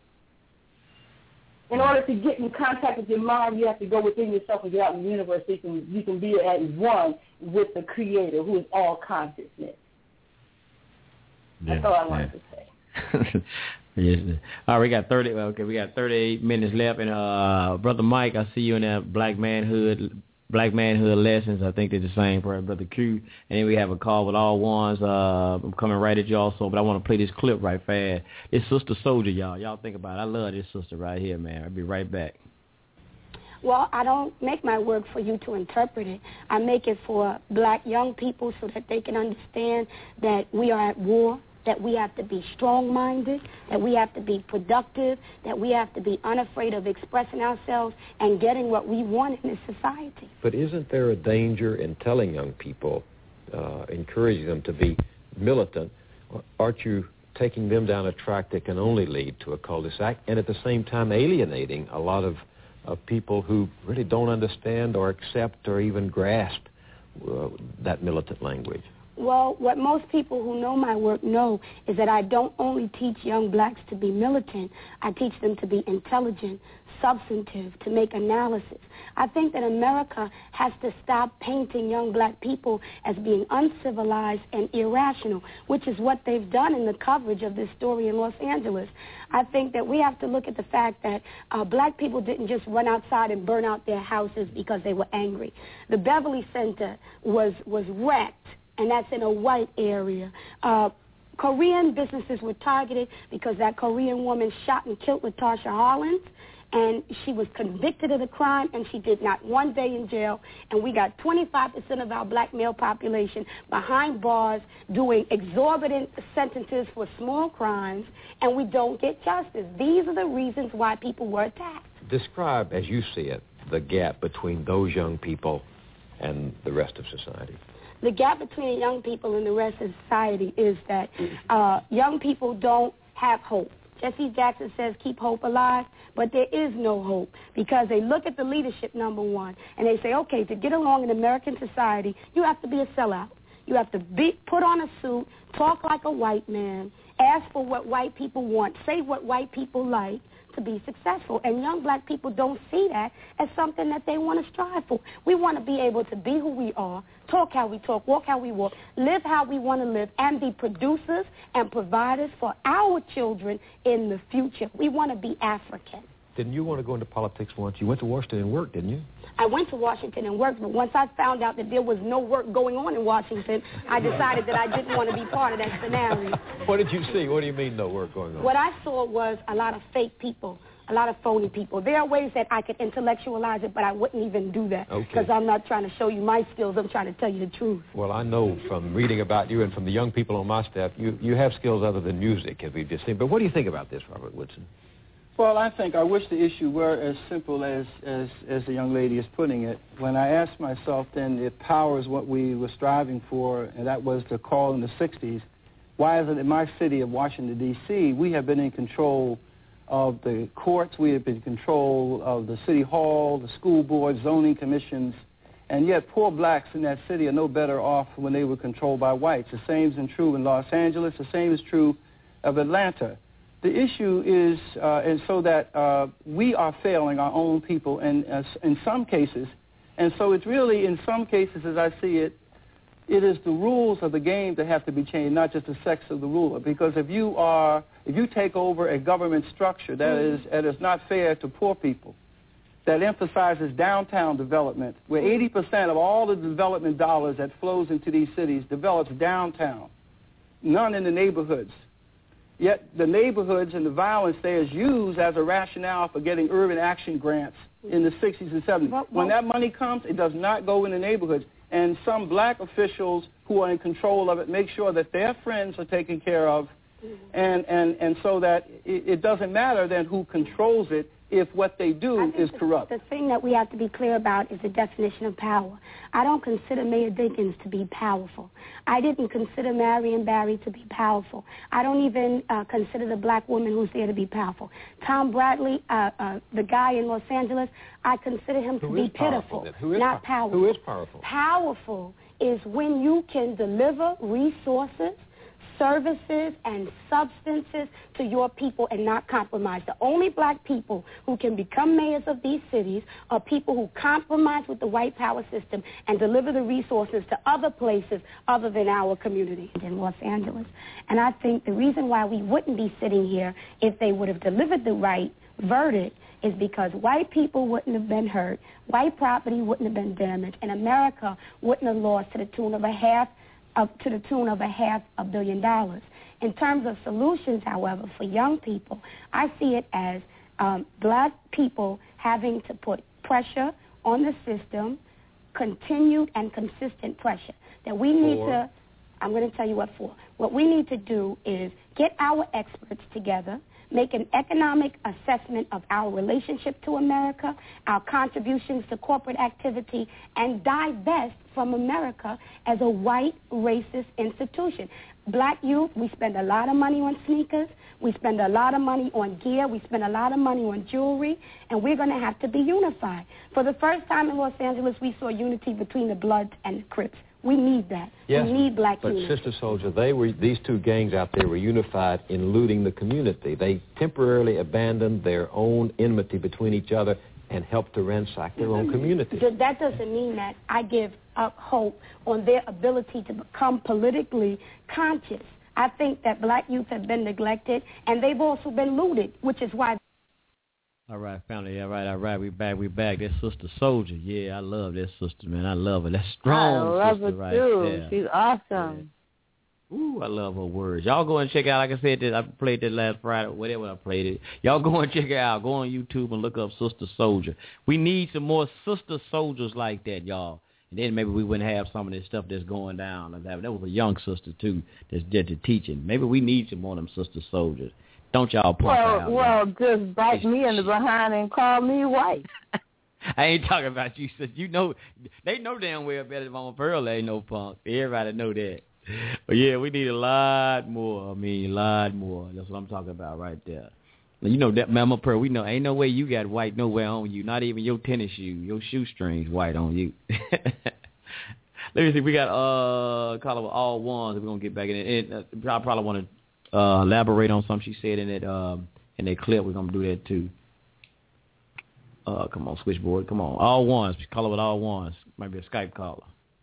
In order to get in contact with your mind, you have to go within yourself and get out in the universe so you can, you can be at one with the Creator, who is all consciousness. That's Yeah, all I wanted yeah. to say. Yes. All right, we got thirty. Okay, we got thirty-eight minutes left, and uh, Brother Mike, I see you in that Black Manhood, Black Manhood Lessons. I think they're the same for Brother Q. And then we have a call with all ones. Uh, I'm coming right at you also, but I want to play this clip right fast. This Sister Soldier, y'all. Y'all think about it. I love this sister right here, man. I'll be right back. Well, I don't make my work for you to interpret it. I make it for black young people so that they can understand that we are at war, that we have to be strong-minded, that we have to be productive, that we have to be unafraid of expressing ourselves and getting what we want in this society. But isn't there a danger in telling young people, uh, encouraging them to be militant? Aren't you taking them down a track that can only lead to a cul-de-sac and at the same time alienating a lot of, of people who really don't understand or accept or even grasp uh, that militant language? Well, what most people who know my work know is that I don't only teach young blacks to be militant. I teach them to be intelligent, substantive, to make analysis. I think that America has to stop painting young black people as being uncivilized and irrational, which is what they've done in the coverage of this story in Los Angeles. I think that we have to look at the fact that uh, black people didn't just run outside and burn out their houses because they were angry. The Beverly Center was, was wrecked, and that's in a white area. Uh, Korean businesses were targeted because that Korean woman shot and killed Latasha Harlins, and she was convicted of the crime, and she did not one day in jail. And we got twenty-five percent of our black male population behind bars doing exorbitant sentences for small crimes, and we don't get justice. These are the reasons why people were attacked. Describe, as you see it, the gap between those young people and the rest of society. The gap between young people and the rest of society is that uh, young people don't have hope. Jesse Jackson says keep hope alive, but there is no hope because they look at the leadership, number one, and they say, okay, to get along in American society, you have to be a sellout. You have to be, put on a suit, talk like a white man, ask for what white people want, say what white people like, to be successful. And young black people don't see that as something that they want to strive for. We want to be able to be who we are, talk how we talk, walk how we walk, live how we want to live, and be producers and providers for our children in the future. We want to be African. Didn't you want to go into politics once? You went to Washington and worked, didn't you? I went to Washington and worked, but once I found out that there was no work going on in Washington, I decided that I didn't want to be part of that scenario. What did you see? What do you mean no work going on? What I saw was a lot of fake people, a lot of phony people. There are ways that I could intellectualize it, but I wouldn't even do that because Okay. I'm not trying to show you my skills. I'm trying to tell you the truth. Well, I know from reading about you and from the young people on my staff, you, you have skills other than music, as we've just seen. But what do you think about this, Robert Woodson? Well, I think I wish the issue were as simple as, as, as the young lady is putting it. When I asked myself then if power is what we were striving for, and that was the call in the sixties, why is it in my city of Washington, D C, we have been in control of the courts. We have been in control of the city hall, the school board, zoning commissions, and yet poor blacks in that city are no better off when they were controlled by whites. The same is true in Los Angeles. The same is true of Atlanta. The issue is, uh, and so that uh, we are failing our own people in, uh, in some cases. And so it's really, in some cases, as I see it, it is the rules of the game that have to be changed, not just the sex of the ruler. Because if you are, if you take over a government structure that is, that is not fair to poor people, that emphasizes downtown development, where eighty percent of all the development dollars that flows into these cities develops downtown, none in the neighborhoods. Yet the neighborhoods and the violence there is used as a rationale for getting urban action grants in the sixties and seventies. Well, well, when that money comes, it does not go in the neighborhoods. And some black officials who are in control of it make sure that their friends are taken care of, and, and, and so that it, it doesn't matter then who controls it if what they do is the, corrupt. The thing that we have to be clear about is the definition of power. I don't consider Mayor Dinkins to be powerful. I didn't consider Marion Barry to be powerful. I don't even uh, consider the black woman who's there to be powerful. Tom Bradley, uh, uh, the guy in Los Angeles, I consider him Who to be is powerful, pitiful, then? Who is not pow- powerful. Who is powerful? Powerful is when you can deliver resources, services, and substances to your people and not compromise. The only black people who can become mayors of these cities are people who compromise with the white power system and deliver the resources to other places other than our community in Los Angeles. And I think the reason why we wouldn't be sitting here if they would have delivered the right verdict is because white people wouldn't have been hurt, white property wouldn't have been damaged, and America wouldn't have lost to the tune of a half Up to the tune of a half a billion dollars. In terms of solutions, however, for young people, I see it as um, black people having to put pressure on the system, continued and consistent pressure. That we need For? to, I'm going to tell you what for. What we need to do is get our experts together, make an economic assessment of our relationship to America, our contributions to corporate activity, and divest from America as a white racist institution. Black youth, we spend a lot of money on sneakers, we spend a lot of money on gear, we spend a lot of money on jewelry, and we're going to have to be unified. For the first time in Los Angeles, we saw unity between the Bloods and the Crips. We need that. Yes, we need black but unity. Sister Soldier, they were these two gangs out there were unified in looting the community. They temporarily abandoned their own enmity between each other and helped to ransack their own community. Th- That doesn't mean that I give up hope on their ability to become politically conscious. I think that black youth have been neglected, and they've also been looted, which is why. All right, family. All right, all right. We back. We back. That's Sister Soldier. Yeah, I love that sister, man. I love her. That's strong I love sister her right too. there. She's awesome. Ooh, I love her words. Y'all go and check out, like I said, that I played that last Friday, whatever I played it. Y'all go and check it out. Go on YouTube and look up Sister Soldier. We need some more sister soldiers like that, y'all. And then maybe we wouldn't have some of this stuff that's going down. That, that was a young sister, too, that's just teaching. Maybe we need some more of them sister soldiers. Don't y'all punk Well, out. well, just bite me in the behind and call me white. I ain't talking about you, sister. You know, they know damn well better than Mama Pearl ain't no punk. Everybody know that. But, yeah, we need a lot more. I mean, a lot more. That's what I'm talking about right there. You know that, Mama Pearl, we know ain't no way you got white nowhere on you. Not even your tennis shoe. Your shoestrings white on you. Let me see. We got uh, call it all ones. We're going to get back in it. And, uh, I probably want to uh, elaborate on something she said in that, um, in that clip. We're going to do that, too. Uh, come on, switchboard. Come on. All ones. Call it with all ones. Might be a Skype caller.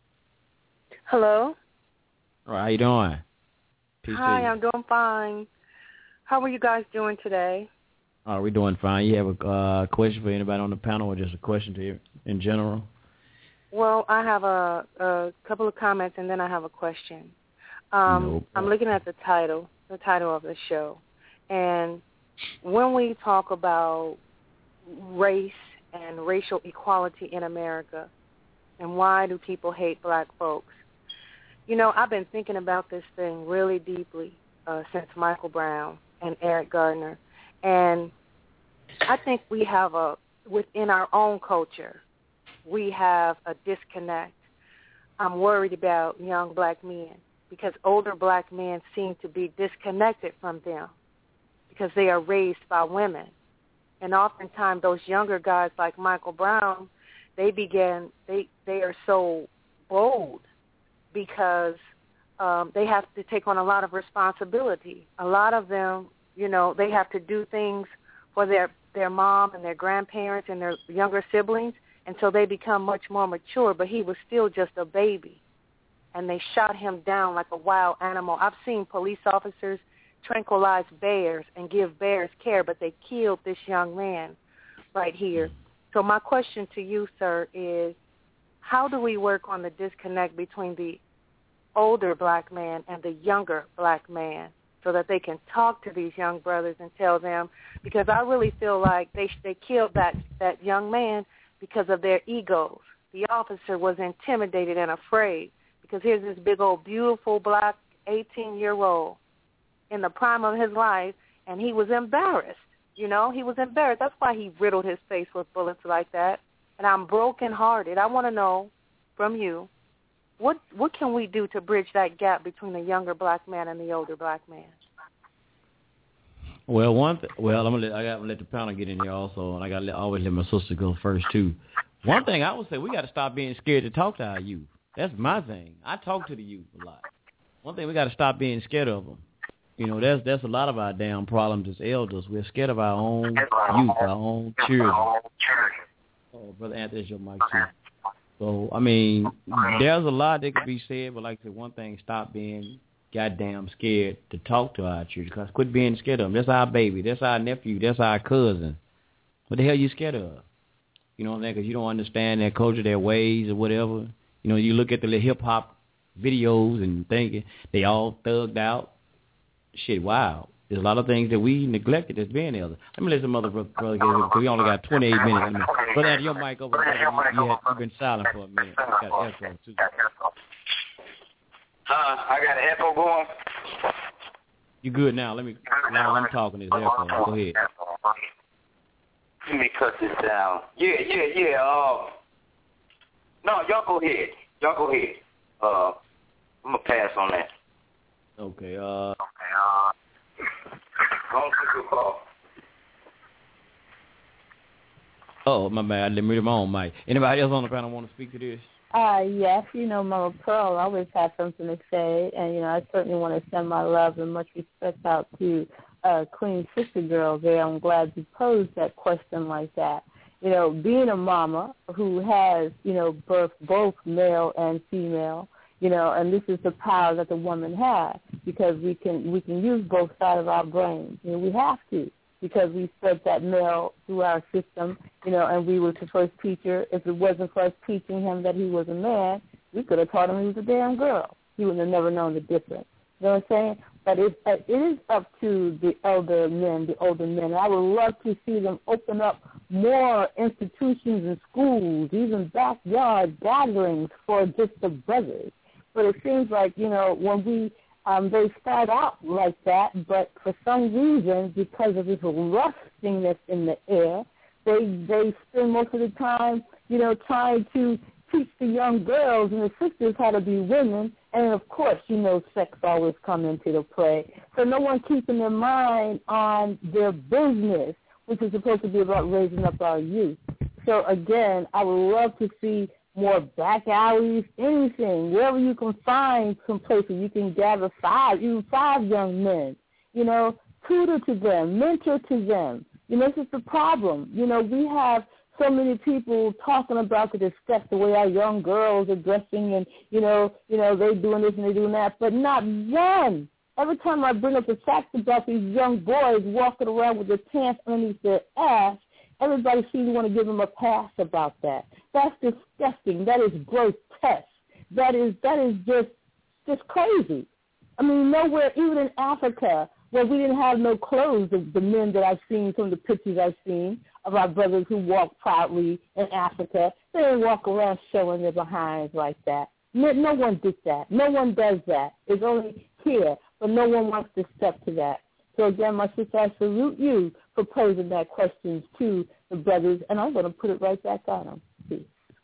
Hello. All right, how you doing? P C. Hi, I'm doing fine. How are you guys doing today? All right, we're doing fine. You have a uh, question for anybody on the panel or just a question to you in general? Well, I have a, a couple of comments and then I have a question. Um, nope. I'm looking at the title, the title of the show. And when we talk about race and racial equality in America and why do people hate black folks, you know, I've been thinking about this thing really deeply uh, since Michael Brown and Eric Gardner. And I think we have a, within our own culture, we have a disconnect. I'm worried about young black men because older black men seem to be disconnected from them because they are raised by women. And oftentimes those younger guys like Michael Brown, they begin, they, they are so bold because um, they have to take on a lot of responsibility. A lot of them, you know, they have to do things for their, their mom and their grandparents and their younger siblings, and so they become much more mature, but he was still just a baby. And they shot him down like a wild animal. I've seen police officers tranquilize bears and give bears care, but they killed this young man right here. So my question to you, sir, is how do we work on the disconnect between the older black man and the younger black man so that they can talk to these young brothers and tell them, because I really feel like they they killed that, that young man because of their egos. The officer was intimidated and afraid because here's this big old beautiful black eighteen-year-old in the prime of his life, and he was embarrassed. You know, he was embarrassed. That's why he riddled his face with bullets like that. And I'm brokenhearted. I want to know from you, what what can we do to bridge that gap between the younger black man and the older black man? Well, one th- well, I'm gonna let, I got to let the panel get in here also, and I got to always let my sister go first too. One thing I would say, we got to stop being scared to talk to our youth. That's my thing. I talk to the youth a lot. One thing, we got to stop being scared of them. You know, that's that's a lot of our damn problems as elders. We're scared of our own youth, our own children. Oh, Brother Anthony, that's your mic too. So, I mean, there's a lot that could be said, but like I said, one thing, stop being goddamn scared to talk to our children. Cause quit being scared of them. That's our baby. That's our nephew. That's our cousin. What the hell you scared of? You know what I'm saying? Because you don't understand their culture, their ways, or whatever. You know, you look at the little hip-hop videos and thinking they all thugged out. Shit, wow. There's a lot of things that we neglected as being elders. Let me let some other brother get it, because we only got twenty-eight minutes. Me, but Andy, your mic over there. You, you had, you've been silent for a minute. You got echo, too. Uh, I got an echo going. You good now? Let me, while I'm talking, there's echo. Go ahead. Let me cut this down. Yeah, yeah, yeah. Uh, no, y'all go ahead. Y'all go ahead. Uh, I'm going to pass on that. Okay, uh... Okay, uh... Don't take your call. Oh, my bad. I didn't mute my own mic. Anybody else on the panel want to speak to this? Uh, yes, you know, Mama Pearl always has something to say, and, you know, I certainly want to send my love and much respect out to uh, Queen Sister Girl there. I'm glad you posed that question like that. You know, being a mama who has, you know, birthed both male and female, you know, and this is the power that the woman has, because we can we can use both sides of our brains. You know, we have to, because we fed that male through our system, you know, and we was the first teacher. If it wasn't for us teaching him that he was a man, we could have taught him he was a damn girl. He would have never known the difference. You know what I'm saying? But it, it is up to the elder men, the older men. And I would love to see them open up more institutions and schools, even backyard gatherings for just the brothers. But it seems like, you know, when we, um, they start out like that, but for some reason, because of this rustiness in the air, they they spend most of the time, you know, trying to teach the young girls and the sisters how to be women. And, of course, you know, sex always come into the play. So no one keeping their mind on their business, which is supposed to be about raising up our youth. So, again, I would love to see more back alleys, anything, wherever you can find some place where you can gather five, even five young men, you know, tutor to them, mentor to them. You know, this is the problem. You know, we have so many people talking about to discuss the way our young girls are dressing and, you know, you know, they doing this and they doing that, but not one. Every time I bring up the facts about these young boys walking around with their pants underneath their ass, everybody seems to want to give them a pass about that. That's disgusting. That is grotesque. That is that is just just crazy. I mean, nowhere, even in Africa, where we didn't have no clothes, the, the men that I've seen from the pictures I've seen of our brothers who walk proudly in Africa, they didn't walk around showing their behinds like that. No, no one did that. No one does that. It's only here, but no one wants to step to that. So, again, my sister, I salute you for posing that question to the brothers, and I'm going to put it right back on them. Peace.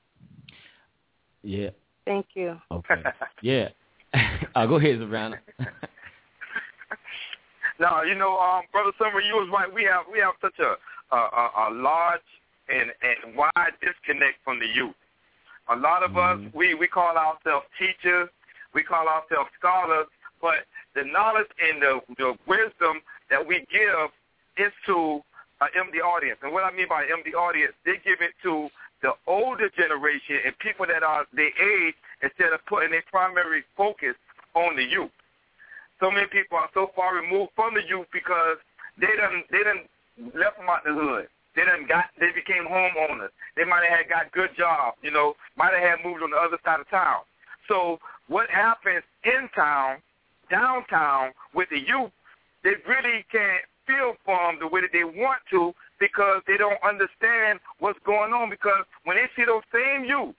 Yeah. Thank you. Okay. Yeah. uh, go ahead, Savannah. No, you know, um, Brother Summer, you was right. We have we have such a a, a, a large and, and wide disconnect from the youth. A lot of mm-hmm. us, we, we call ourselves teachers, we call ourselves scholars, but the knowledge and the, the wisdom that we give is to an empty audience. And what I mean by empty audience, they give it to the older generation and people that are their age instead of putting their primary focus on the youth. So many people are so far removed from the youth because they done they done left them out the hood. They done got they became homeowners. They might have had got good jobs, you know, might have had moved on the other side of town. So what happens in town, downtown with the youth, they really can't feel for them the way that they want to because they don't understand what's going on. Because when they see those same youth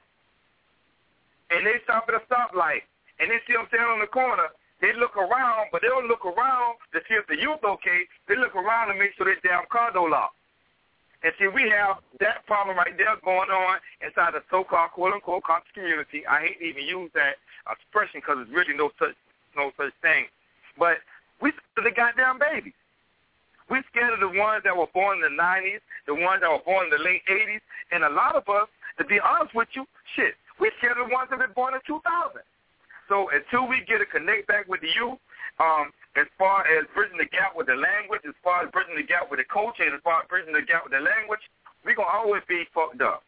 and they stop at a stoplight and they see them standing on the corner, they look around, but they don't look around to see if the youth okay. They look around to make sure their damn car door locked. And see, we have that problem right there going on inside the so-called quote-unquote conscious community. I hate to even use that expression because there's really no such no such thing. But we scared of the goddamn babies. We scared of the ones that were born in the nineties, the ones that were born in the late eighties, and a lot of us, to be honest with you, shit, we scared of the ones that were born in two thousand. So until we get a connect back with the youth, um, as far as bridging the gap with the language, as far as bridging the gap with the culture, and as far as bridging the gap with the language, we're going to always be fucked up.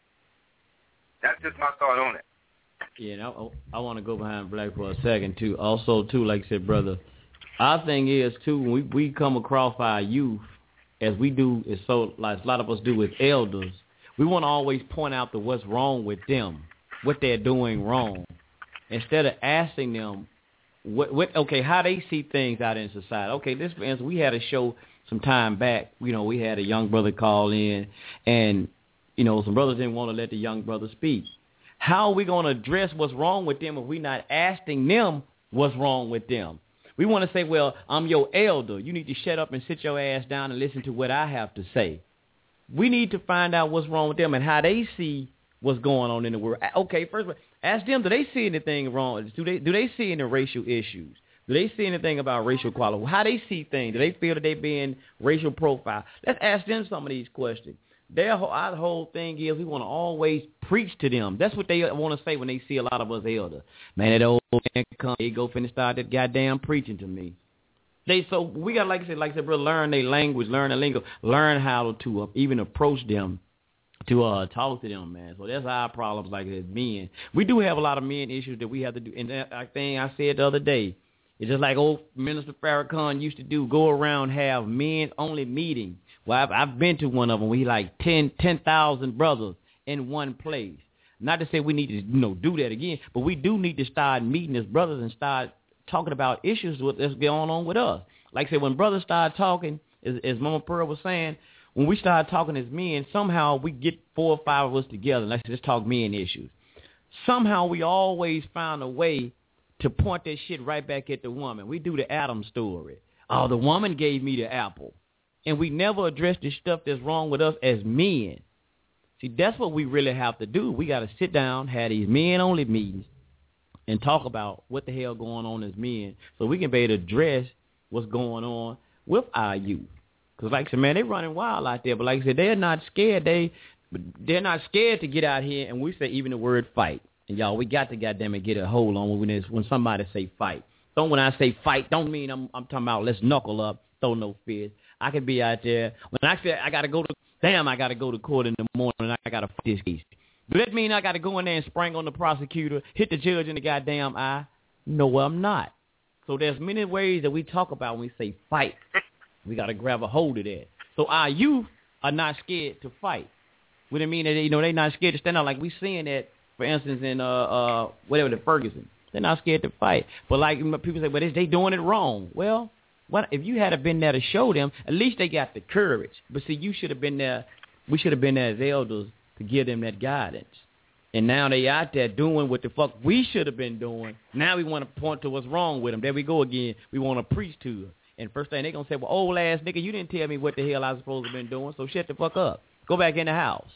That's just my thought on it. Yeah, and I, I want to go behind Black for a second, too. Also, too, like I said, brother, our thing is, too, when we, we come across our youth, as we do, is so like a lot of us do with elders, we want to always point out the what's wrong with them, what they're doing wrong, instead of asking them, what, what, okay, how they see things out in society. Okay, this, for instance, we had a show some time back. You know, we had a young brother call in, and, you know, some brothers didn't want to let the young brother speak. How are we going to address what's wrong with them if we're not asking them what's wrong with them? We want to say, well, I'm your elder. You need to shut up and sit your ass down and listen to what I have to say. We need to find out what's wrong with them and how they see what's going on in the world. Okay, first of all, ask them, do they see anything wrong? Do they do they see any racial issues? Do they see anything about racial equality? How they see things? Do they feel that they're being racial profiled? Let's ask them some of these questions. Their whole, our whole thing is we want to always preach to them. That's what they want to say when they see a lot of us elder. Man, that old man come, they go finna start that goddamn preaching to me. They so we got like I said, like I said, bro, learn their language, learn the lingo, learn how to uh, even approach them, to uh, talk to them, man. So that's our problems, like as men. We do have a lot of men issues that we have to do. And that thing I said the other day, it's just like old Minister Farrakhan used to do, go around have men-only meetings. Well, I've, I've been to one of them. We like ten thousand brothers in one place. Not to say we need to, you know, do that again, but we do need to start meeting as brothers and start talking about issues that's going on with us. Like I said, when brothers start talking, as, as Mama Pearl was saying, when we start talking as men, somehow we get four or five of us together. Let's just talk men issues. Somehow we always find a way to point that shit right back at the woman. We do the Adam story. Oh, the woman gave me the apple. And we never address the stuff that's wrong with us as men. See, that's what we really have to do. We got to sit down, have these men-only meetings, and talk about what the hell going on as men so we can be able to address what's going on with our youth. Because, like I said, man, they're running wild out there. But like I said, they're not scared. They, they're not scared to get out here, and we say even the word fight. And, y'all, we got to, goddamn it, get a hold on when, it's, when somebody say fight. Don't when I say fight, don't mean I'm, I'm talking about let's knuckle up, throw no fist. I could be out there. When I say I got to go to, damn, I got to go to court in the morning and I got to fight this case. Does that mean I got to go in there and spring on the prosecutor, hit the judge in the goddamn eye? No, I'm not. So there's many ways that we talk about when we say fight. We got to grab a hold of that. So our youth are not scared to fight. What I mean, that you know, they're not scared to stand out like we seeing that, for instance, in uh, uh, whatever, the Ferguson. They're not scared to fight. But like people say, but well, they doing it wrong. Well, what if you had been there to show them? At least they got the courage. But see, you should have been there. We should have been there as elders to give them that guidance. And now they out there doing what the fuck we should have been doing. Now we want to point to what's wrong with them. There we go again. We want to preach to them. And first thing they gonna say, well, old ass nigga, you didn't tell me what the hell I was supposed to have been doing. So shut the fuck up. Go back in the house.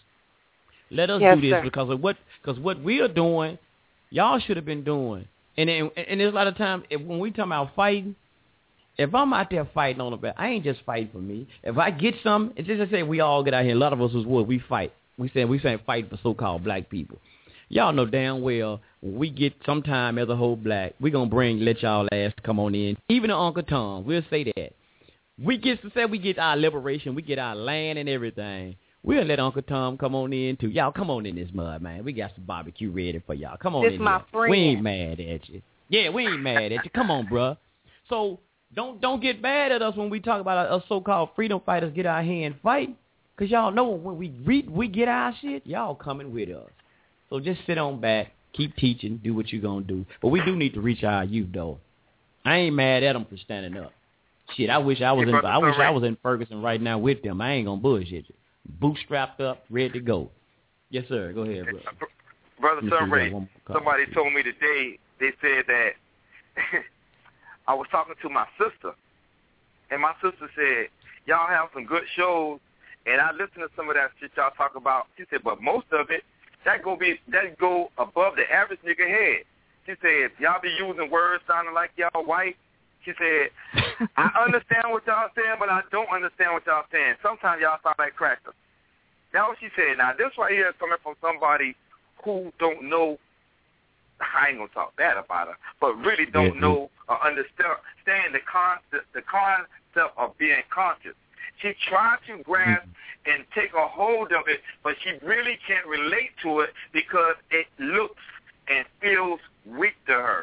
Let us yes, do this sir. because of what because what we are doing, y'all should have been doing. And then, and there's a lot of times if, when we talking about fighting. If I'm out there fighting on the back, I ain't just fighting for me. If I get some, it's just to say we all get out here. A lot of us was what we fight. We say we say fight for so-called black people. Y'all know damn well when we get sometime as a whole black, we gonna bring let y'all ass come on in. Even to Uncle Tom, we'll say that. We get to say we get our liberation, we get our land and everything. We'll let Uncle Tom come on in too. Y'all come on in this mud, man. We got some barbecue ready for y'all. Come on this in my here. Friend. We ain't mad at you. Yeah, we ain't mad at you. Come on, bruh. So don't don't get mad at us when we talk about us so-called freedom fighters get out here and fight. Because y'all know when we re- we get our shit, y'all coming with us. So just sit on back, keep teaching, do what you're going to do. But we do need to reach our youth, though. I ain't mad at them for standing up. Shit, I wish I was in I wish I was in Ferguson right now with them. I ain't going to bullshit you. Bootstrapped up, ready to go. Yes, sir. Go ahead, bro. Brother Yes, sir, Sunray, one more call. somebody told me today, they said that I was talking to my sister, and my sister said, y'all have some good shows, and I listened to some of that shit y'all talk about. She said, but most of it, that go be that go above the average nigga head. She said, y'all be using words sounding like y'all white. She said, I understand what y'all saying, but I don't understand what y'all saying. Sometimes y'all sound like crackers. That's what she said. Now, this right here is coming from somebody who don't know, I ain't going to talk bad about her, but really don't mm-hmm. know or understand the concept, the concept of being conscious. She tried to grasp mm-hmm. and take a hold of it, but she really can't relate to it because it looks and feels weak to her.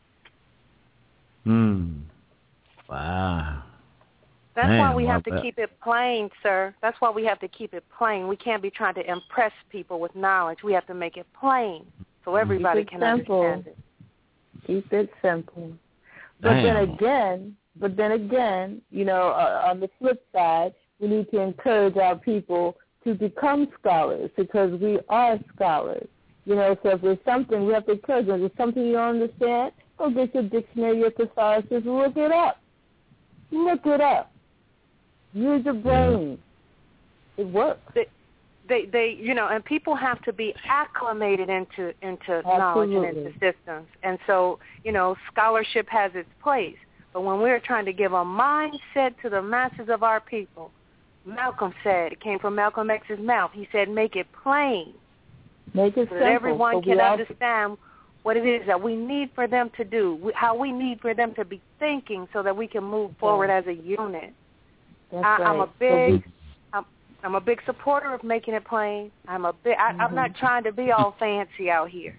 Hmm. Wow. That's Man, why we have to that. keep it plain, sir. That's why we have to keep it plain. We can't be trying to impress people with knowledge. We have to make it plain so everybody Keep it can simple. understand it. Keep it simple. But Damn. then again, but then again, you know, uh, on the flip side, we need to encourage our people to become scholars because we are scholars. You know, so if there's something, we have to encourage them. If there's something you don't understand, go get your dictionary, your thesaurus, just look it up. Look it up. Use your brain. It works. They, they, they, you know, and people have to be acclimated into into knowledge and into systems. And so, you know, scholarship has its place. But when we're trying to give a mindset to the masses of our people, Malcolm said, it came from Malcolm X's mouth, he said, make it plain. Make it so simple. that everyone so can all... understand what it is that we need for them to do, how we need for them to be thinking so that we can move forward yeah. as a unit. That's I, right. I'm a So big, we... I'm, I'm a big supporter of making it plain. I'm a big, I, mm-hmm. I'm not trying to be all fancy out here.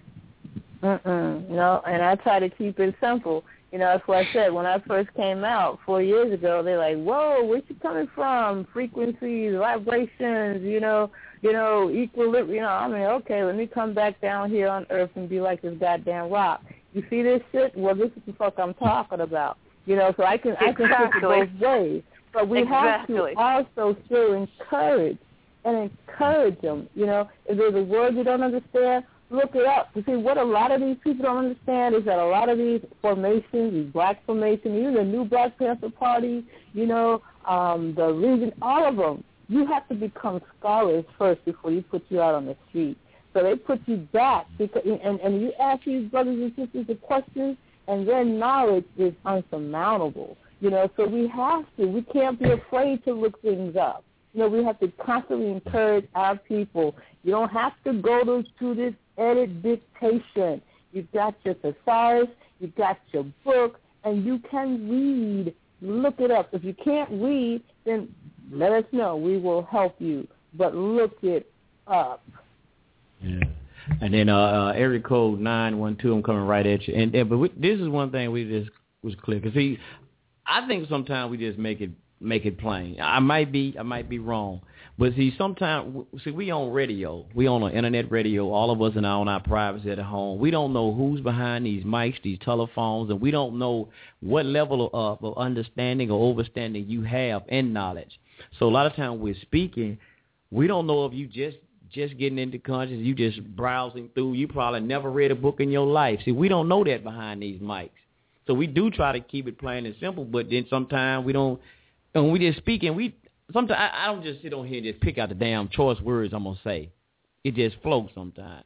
Mm-mm. No, and I try to keep it simple. You know, that's what I said. When I first came out four years ago, they're like, whoa, where's you coming from? Frequencies, vibrations, you know, you know, equilibrium. You know, I mean, okay, let me come back down here on Earth and be like this goddamn rock. You see this shit? Well, this is the fuck I'm talking about. You know, so I can I can Exactly. flip it both ways. But we exactly. have to also still encourage and encourage them. You know, if there's a word you don't understand, look it up. You see, what a lot of these people don't understand is that a lot of these formations, these black formations, even the new Black Panther Party, you know, um, the Legion, all of them, you have to become scholars first before you put you out on the street. So they put you back, because, and, and you ask these brothers and sisters the questions, and their knowledge is unsurmountable. You know, so we have to. We can't be afraid to look things up. You know, we have to constantly encourage our people. You don't have to go to, to this edit dictation. You've got your thesaurus, you've got your book, and you can read. Look it up. If you can't read, then let us know. We will help you. But look it up. Yeah. And then uh, uh, area code nine one two, I'm coming right at you. And, and but we, this is one thing we just was clear. Because, see, I think sometimes we just make it make it plain. I might be I might be wrong. But, see, sometimes, see, we on radio. We on an internet radio. All of us are on our privacy at home. We don't know who's behind these mics, these telephones, and we don't know what level of, of understanding or overstanding you have in knowledge. So a lot of times we're speaking, we don't know if you just just getting into consciousness, you just browsing through. You probably never read a book in your life. See, we don't know that behind these mics. So we do try to keep it plain and simple, but then sometimes we don't, when we just speaking, we, sometimes I, I don't just sit on here and just pick out the damn choice words I'm going to say. It just flows sometimes.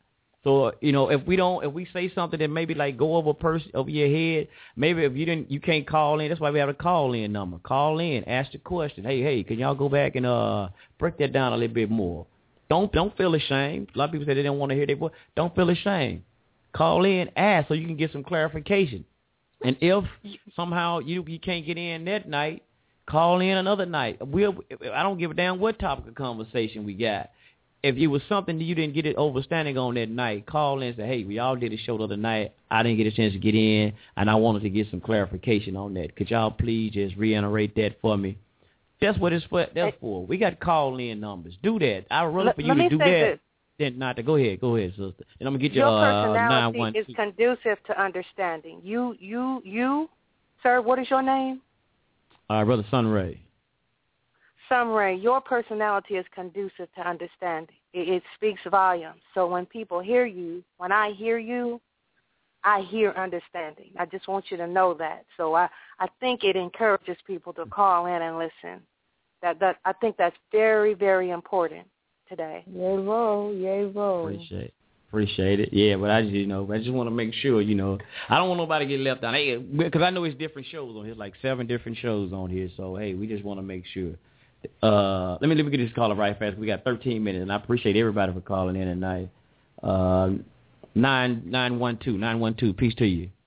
So, you know, if we don't, if we say something that maybe like go over person over your head, maybe if you didn't, you can't call in. That's why we have a call in number. Call in, ask the question. Hey, hey, can y'all go back and uh break that down a little bit more? Don't don't feel ashamed. A lot of people say they don't want to hear their voice. Don't feel ashamed. Call in, ask so you can get some clarification. And if somehow you you can't get in that night, call in another night. We'll, I don't give a damn what topic of conversation we got. If it was something that you didn't get it overstanding on that night, call in and say, hey, we all did a show the other night. I didn't get a chance to get in, and I wanted to get some clarification on that. Could y'all please just reiterate that for me? That's what it's for. That's for. We got call-in numbers. Do that. I'd rather for you to do that this. than not to. Go ahead. Go ahead, sister. And I'm going to get you your uh, personality nine one two. is conducive to understanding. You, you, you, sir, what is your name? Uh, Brother Sunray. Sunray, your personality is conducive to understanding. It, it speaks volumes. So when people hear you, when I hear you, I hear understanding. I just want you to know that. So I, I think it encourages people to call in and listen. That that I think that's very, very important today. Yay, roll, yay, roll. Appreciate it. Appreciate it. Yeah, but I just, you know, I just want to make sure, you know, I don't want nobody to get left out. Hey, because I know it's different shows on here, like seven different shows on here. So, hey, we just want to make sure. Uh, let me let me get this caller right fast. We got thirteen minutes, and I appreciate everybody for calling in tonight. Uh, nine nine one two nine one two. Peace to you.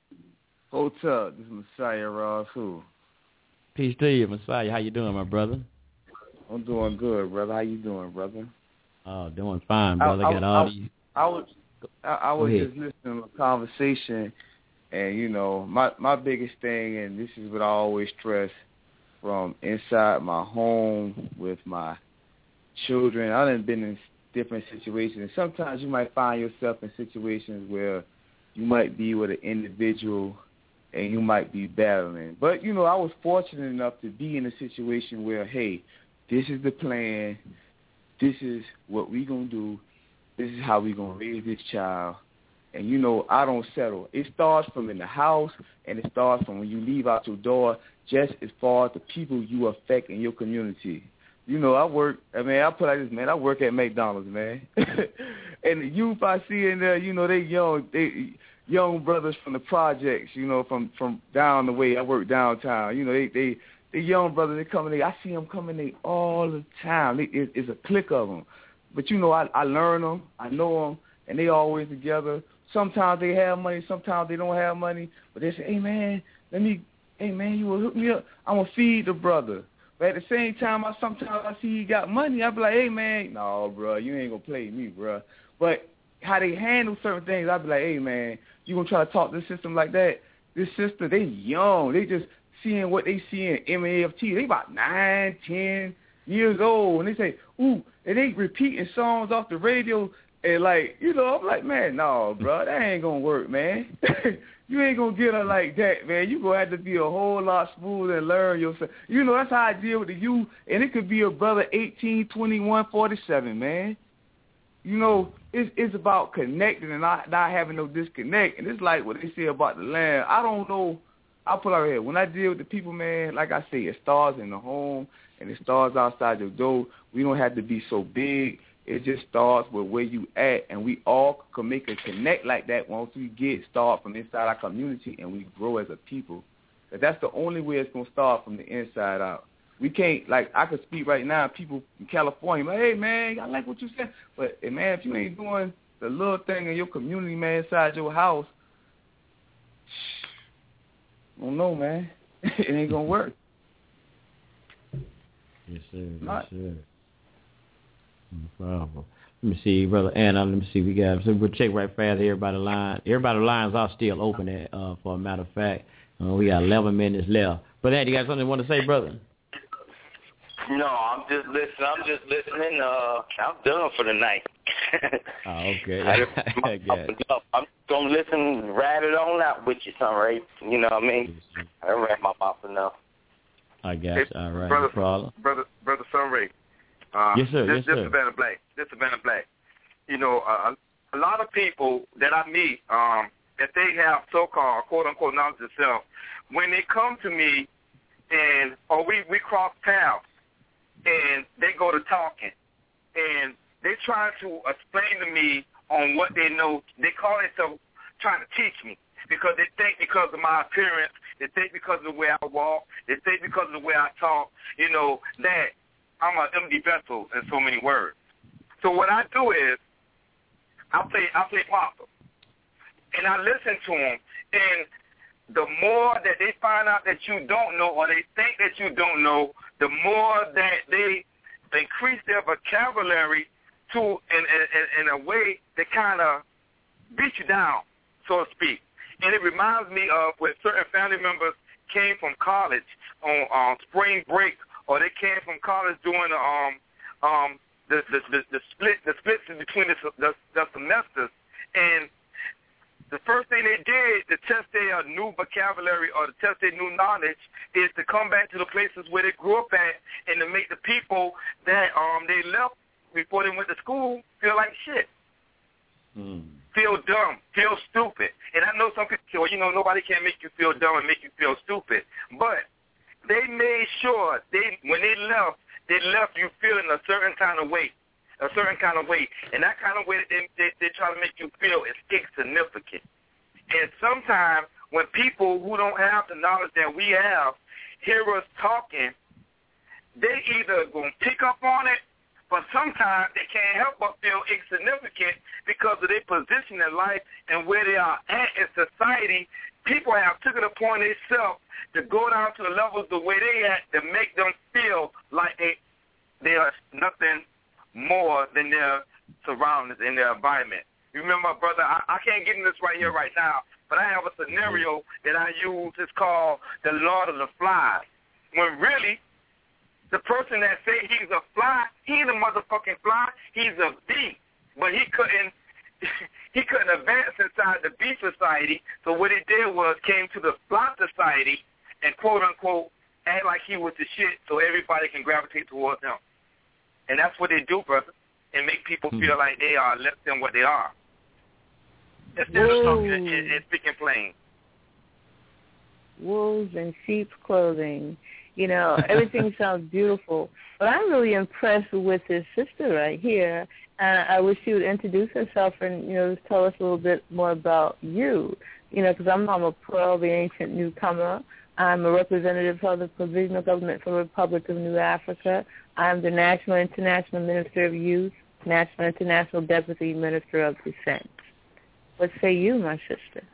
What's up? This is Messiah Ross. Who? Peace to you, Messiah. How you doing, my brother? I'm doing good, brother. How you doing, brother? Oh, doing fine, brother. I, I, got all I, these. I was I, I was just listening to a conversation, and you know, my my biggest thing, and this is what I always stress. From inside my home with my children, I done been in different situations. And sometimes you might find yourself in situations where you might be with an individual and you might be battling. But, you know, I was fortunate enough to be in a situation where, hey, this is the plan. This is what we going to do. This is how we going to raise this child. And, you know, I don't settle. It starts from in the house, and it starts from when you leave out your door, just as far as the people you affect in your community. You know, I work, I mean, I put like this, man, I work at McDonald's, man. And the youth I see in there, you know, they young, they young brothers from the projects, you know, from, from down the way. I work downtown. You know, they, they, they young brothers, they come in there. I see them coming there all the time. It, it, it's a clique of them. But, you know, I, I learn them, I know them, and they always together. Sometimes they have money, sometimes they don't have money. But they say, hey, man, let me, hey, man, you will hook me up. I'm going to feed the brother. But at the same time, I sometimes I see he got money. I be like, hey, man, no, bro, you ain't going to play me, bro. But how they handle certain things, I be like, hey, man, you going to try to talk this system like that? This sister, they young. They just seeing what they see in M A F T. They about nine, ten years old. And they say, ooh, and they repeating songs off the radio. And, like, you know, I'm like, man, no, bro, that ain't going to work, man. You ain't going to get her like that, man. You going to have to be a whole lot smoother and learn yourself. You know, that's how I deal with the youth. And it could be a brother eighteen, twenty-one, forty-seven, man. You know, it's it's about connecting and not, not having no disconnect. And it's like what they say about the land. I don't know. I'll put it out here. When I deal with the people, man, like I say, it starts in the home and it starts outside your door. We don't have to be so big. It just starts with where you at, and we all can make a connect like that once we get start from inside our community and we grow as a people. But that's the only way it's going to start, from the inside out. We can't, like, I could speak right now, people in California, like, hey, man, I like what you said. But, hey, man, if you ain't doing the little thing in your community, man, inside your house, I don't know, man. It ain't going to work. Yes, sir. Yes, Not. sir. No problem. Let me see, Brother Anna. Let me see. We got, so we'll check right fast. Everybody line. Everybody lines are still open, at, uh, for a matter of fact. Uh, we got eleven minutes left. But Andy, you got something you want to say, brother? No, I'm just listening. I'm just listening. Uh, I'm done for the night. Oh, okay. I just, I guess. I'm going to listen, ride it on out with you, son, right? You know what I mean? I ran my mouth enough. I got you. All right. Brother, no problem. Brother, Brother Sunray. Uh, yes, sir. This, yes, this sir. is Savannah Black. This is Savannah Black. You know, uh, a lot of people that I meet, um, if they have so-called quote-unquote knowledge of self, when they come to me and or we, we cross paths and they go to talking and they try to explain to me on what they know. They call themselves trying to teach me because they think because of my appearance, they think because of the way I walk, they think because of the way I talk, you know, that I'm an empty vessel in so many words. So what I do is I play I play possum, and I listen to them, and the more that they find out that you don't know or they think that you don't know, the more that they increase their vocabulary to in, in, in a way that kind of beat you down, so to speak. And it reminds me of when certain family members came from college on um, spring break, or they came from college during the um um the the, the, the split the splits between the, the the semesters, and the first thing they did to test their new vocabulary or to test their new knowledge is to come back to the places where they grew up at and to make the people that um they left before they went to school feel like shit. Mm. Feel dumb, feel stupid. And I know some people say, well, you know, nobody can make you feel dumb and make you feel stupid. But they made sure they when they left, they left you feeling a certain kind of way. A certain kind of way. And that kind of way that they, they, they try to make you feel is insignificant. And sometimes when people who don't have the knowledge that we have hear us talking, they either going to pick up on it, but sometimes they can't help but feel insignificant because of their position in life and where they are at in society. People have took it upon themselves to go down to the levels the way they at to make them feel like they, they are nothing more than their surroundings and their environment. You remember, brother, I, I can't get in this right here, right now, but I have a scenario that I use. It's called the Lord of the Flies. When really, the person that say he's a fly, he's a motherfucking fly. He's a bee, but he couldn't he couldn't advance inside the bee society. So what he did was came to the fly society and quote unquote act like he was the shit, so everybody can gravitate towards him. And that's what they do, brother, and make people hmm. feel like they are less than what they are. Instead Whoa. of talking and, and speaking plain. Wolves in sheep's clothing. You know, everything sounds beautiful. But I'm really impressed with this sister right here. And I wish she would introduce herself and, you know, just tell us a little bit more about you. You know, because I'm Mama Pearl, the ancient newcomer. I'm a representative of the Provisional Government for the Republic of New Africa. I'm the National International Minister of Youth, National International Deputy Minister of Defense. What say you, my sister?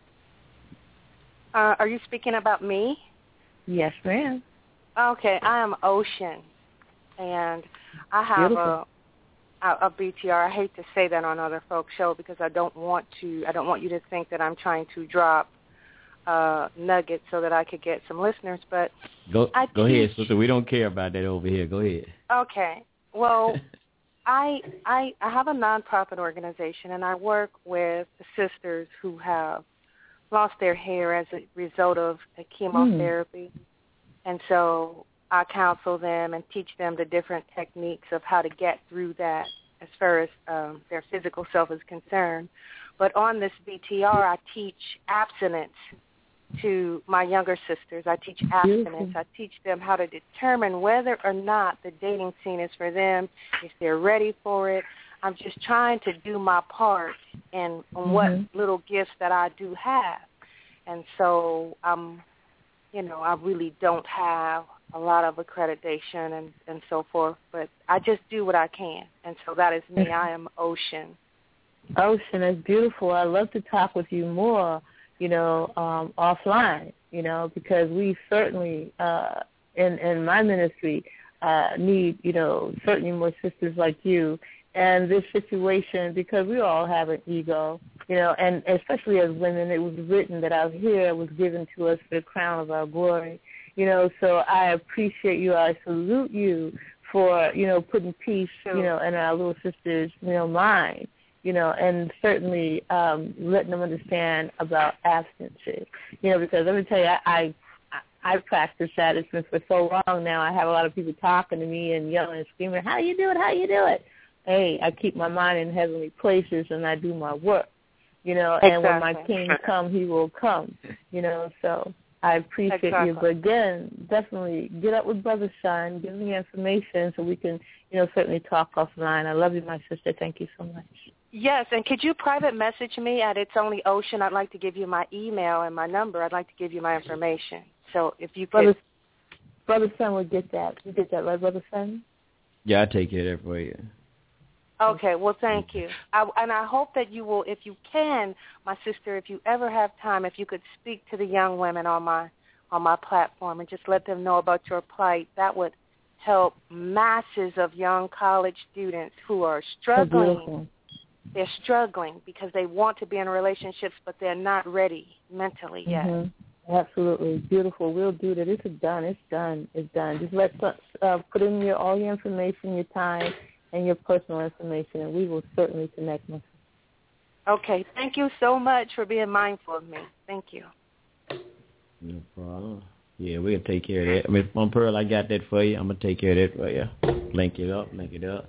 Uh, are you speaking about me? Yes, ma'am. Okay, I am Ocean, and I have a, a a B T R. I hate to say that on other folks' show because I don't want to. I don't want you to think that I'm trying to drop uh, nuggets so that I could get some listeners. But go I go teach, ahead, sister. We don't care about that over here. Go ahead. Okay. Well, I I I have a nonprofit organization, and I work with sisters who have lost their hair as a result of a chemotherapy. Mm. And so I counsel them and teach them the different techniques of how to get through that as far as um, their physical self is concerned. But on this B T R, I teach abstinence to my younger sisters. I teach abstinence. I teach them how to determine whether or not the dating scene is for them, if they're ready for it. I'm just trying to do my part in, in mm-hmm. what little gifts that I do have. And so, um, you know, I really don't have a lot of accreditation and, and so forth, but I just do what I can. And so that is me. I am Ocean. Ocean is beautiful. I'd love to talk with you more, you know, um, offline, you know, because we certainly, uh, in, in my ministry, uh, need, you know, certainly more sisters like you. And this situation, because we all have an ego, you know, and especially as women, it was written that our hair was given to us for the crown of our glory, you know, so I appreciate you. I salute you for, you know, putting peace, you know, in our little sisters', you know, mind, you know, and certainly um, letting them understand about abstinences, you know, because let me tell you, I, I I've practiced that. It's been for so long now. I have a lot of people talking to me and yelling and screaming, how do you do it, how do you do it? Hey, I keep my mind in heavenly places and I do my work, you know, and exactly. when my king come, he will come, you know, so I appreciate exactly. you. But again, definitely get up with Brother Sean, give me information so we can, you know, certainly talk offline. I love you, my sister. Thank you so much. Yes, and could you private message me at It's Only Ocean? I'd like to give you my email and my number. I'd like to give you my information. So if you could. Brother, Brother Son will get that. You get that, right, Brother Son? Yeah, I'll take care of that for you. Okay, well, thank you. I, and I hope that you will, if you can, my sister, if you ever have time, if you could speak to the young women on my on my platform and just let them know about your plight, that would help masses of young college students who are struggling. They're struggling because they want to be in relationships, but they're not ready mentally yet. Mm-hmm. Absolutely. Beautiful. We'll do that. It's done. It's done. It's done. Just let uh, put in your all your information, your time, and your personal information, and we will certainly connect. Okay. Thank you so much for being mindful of me. Thank you. No problem. Yeah, we'll take care of that. I mean, on Pearl, I got that for you. I'm going to take care of that for you. Link it up. Link it up.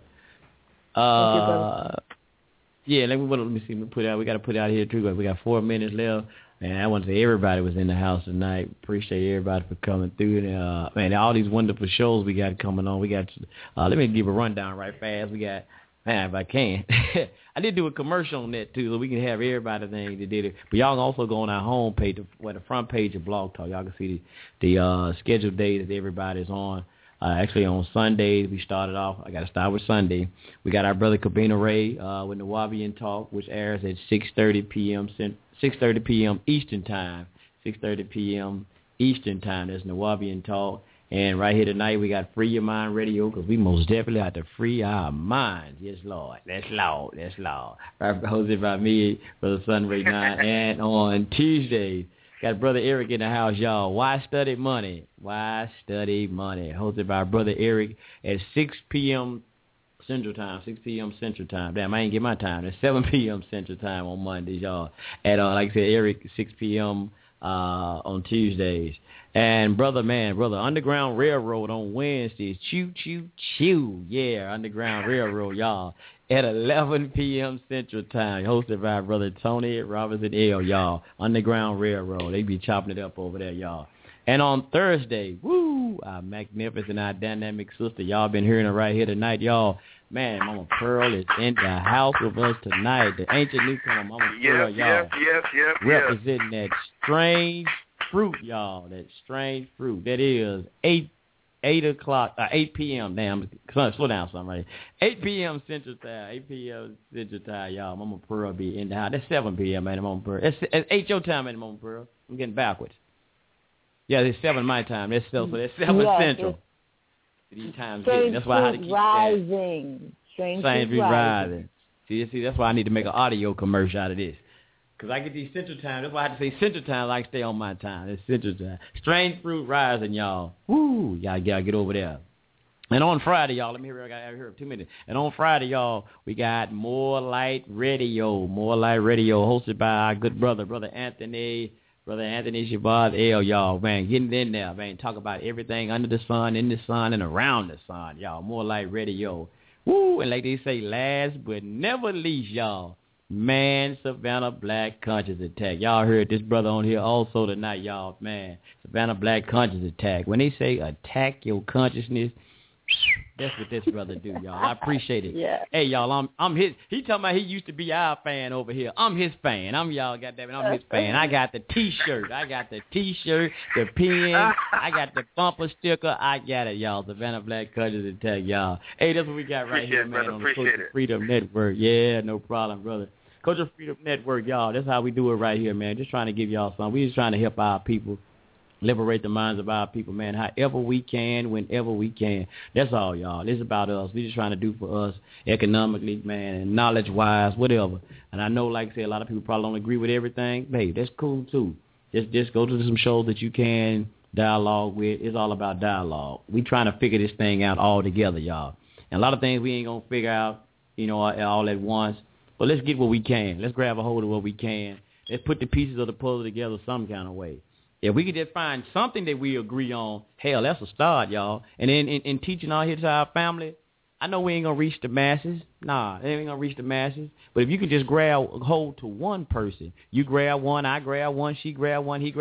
Uh, Thank you, brother. Yeah, let me, let me see. We put out. We got to put out here, too. We got four minutes left. And I want to say everybody was in the house tonight. Appreciate everybody for coming through. And, uh, man, all these wonderful shows we got coming on. We got, uh, let me give a rundown right fast. We got, man, if I can. I did do a commercial on that, too, so we can have everybody thing that did it. But y'all can also go on our home page, where the front page of Blog Talk. Y'all can see the, the uh, scheduled days that everybody's on. Uh, actually, on Sundays, we started off. I got to start with Sunday. We got our brother Cabina Ray uh, with Nawabian Talk, which airs at six thirty p.m. six thirty p.m. Eastern Time. six thirty p.m. Eastern Time. That's Nawabian Talk. And right here tonight, we got Free Your Mind Radio, because we most definitely have to free our minds. Yes, Lord. That's Lord. That's Lord. Right, hosted by me, Brother Sunray nine. And on Tuesdays, got Brother Eric in the house, y'all. Why Study Money? Why Study Money? Hosted by Brother Eric at six p.m. Central Time, six p.m. Central Time. Damn, I ain't get my time. It's seven p.m. Central Time on Mondays, y'all. At, uh, like I said, Eric, six p.m. Uh, on Tuesdays. And Brother, man, Brother Underground Railroad on Wednesdays. Choo, choo, choo. Yeah, Underground Railroad, y'all. At eleven p.m. Central Time, hosted by Brother Tony Robinson L., y'all. Underground Railroad. They be chopping it up over there, y'all. And on Thursday, woo, our magnificent, our dynamic sister, y'all been hearing her right here tonight, y'all. Man, Mama Pearl is in the house with us tonight. The ancient newcomer, Mama yes, Pearl, y'all. Yes, yes, yes, representing yes. that strange fruit, y'all. That strange fruit. That is eight eight o'clock, uh, eight p.m. Damn, slow down, something right. eight p.m. Central Time, eight p.m. Central Time, y'all. Mama Pearl be in the house. That's seven p.m. man, Mama Pearl. It's, it's eight your time, man, Mama Pearl. I'm getting backwards. Yeah, it's seven my time. That's so, so that's seven yes, Central. These times, Strange that's why I had to keep rising. that. Strange, Strange Fruit rising. rising. See, see, that's why I need to make an audio commercial out of this. Because I get these Central Time. That's why I have to say Central Time like stay on my time. It's Central Time. Strange Fruit rising, y'all. Woo! Y'all gotta get over there. And on Friday, y'all, let me hear, I got to hear two minutes. And on Friday, y'all, we got More Light Radio. More Light Radio, hosted by our good brother, Brother Anthony. Brother Anthony Shabazz L, y'all, man, getting in there, man. Talk about everything under the sun, in the sun, and around the sun, y'all. More Light Radio. Woo! And like they say, last but never least, y'all, Man Savannah Black Conscious Attack. Y'all heard this brother on here also tonight, y'all. Man, Savannah Black Conscious Attack. When they say attack your consciousness, that's what this brother do, y'all. I appreciate it. Yeah. Hey, y'all, I'm I'm his. He talking about he used to be our fan over here. I'm his fan. I'm y'all. Goddamn it, I'm his fan. I got the T-shirt. I got the T-shirt, the pen. I got the bumper sticker. I got it, y'all. Savannah Black Conscious Attack, y'all. Hey, that's what we got right appreciate here, it, man, brother. on the Appreciate Culture it. Freedom Network. Yeah, no problem, brother. Culture Freedom Network, y'all. That's how we do it right here, man. Just trying to give y'all something. We just trying to help our people. Liberate the minds of our people, man, however we can, whenever we can. That's all, y'all. This is about us. We're just trying to do for us economically, man, and knowledge-wise, whatever. And I know, like I said, a lot of people probably don't agree with everything. Hey, that's cool, too. Just just go to some shows that you can dialogue with. It's all about dialogue. We trying to figure this thing out all together, y'all. And a lot of things we ain't going to figure out, you know, all at once. But let's get what we can. Let's grab a hold of what we can. Let's put the pieces of the puzzle together some kind of way. If we could just find something that we agree on, hell, that's a start, y'all. And then in, in teaching all here to our family, I know we ain't going to reach the masses. Nah, they ain't going to reach the masses. But if you can just grab hold to one person, you grab one, I grab one, she grab one, he grab,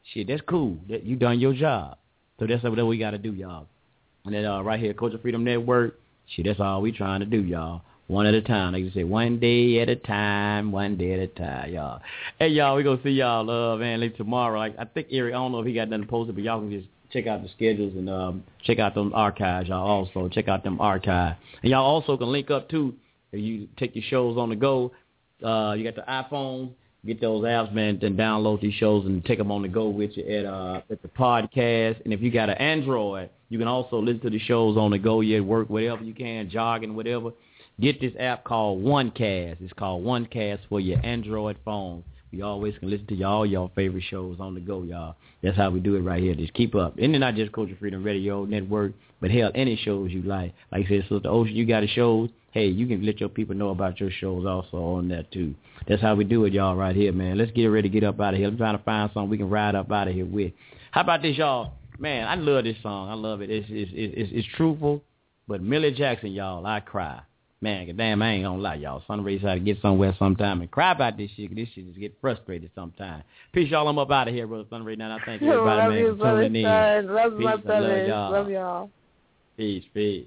shit, that's cool. That you done your job. So that's what we got to do, y'all. And then uh, right here, Culture Freedom Network, shit, that's all we trying to do, y'all. One at a time. Like you say, one day at a time, one day at a time, y'all. Hey, y'all, we going to see y'all, uh, man, like tomorrow. Like, I think Eric, I don't know if he got nothing posted, but y'all can just check out the schedules and um, check out them archives, y'all, also. Check out them archives. And y'all also can link up, too, if you take your shows on the go. Uh, you got the iPhone. Get those apps, man, and download these shows and take them on the go with you at uh at the podcast. And if you got an Android, you can also listen to the shows on the go. You at work, whatever you can, jogging, whatever. Get this app called OneCast. It's called OneCast for your Android phone. We always can listen to y'all y'all favorite shows on the go, y'all. That's how we do it right here. Just keep up. And not just Culture Freedom Radio Network, but hell, any shows you like. Like I said, Sister Ocean, you got a show. Hey, you can let your people know about your shows also on that, too. That's how we do it, y'all, right here, man. Let's get ready to get up out of here. I'm trying to find something we can ride up out of here with. How about this, y'all? Man, I love this song. I love it. It's it's it's, it's truthful, but Millie Jackson, y'all, I cry. Man, damn, I ain't gonna lie, y'all. Sun Ray's had to get somewhere sometime and cry about this shit, 'cause this shit just get frustrated sometimes. Peace, y'all. I'm up out of here, brother Sun Ray. Now, I thank everybody, love man, you, for tuning in. Son. Love Peace, my I love brothers. y'all. Love y'all. Peace, peace.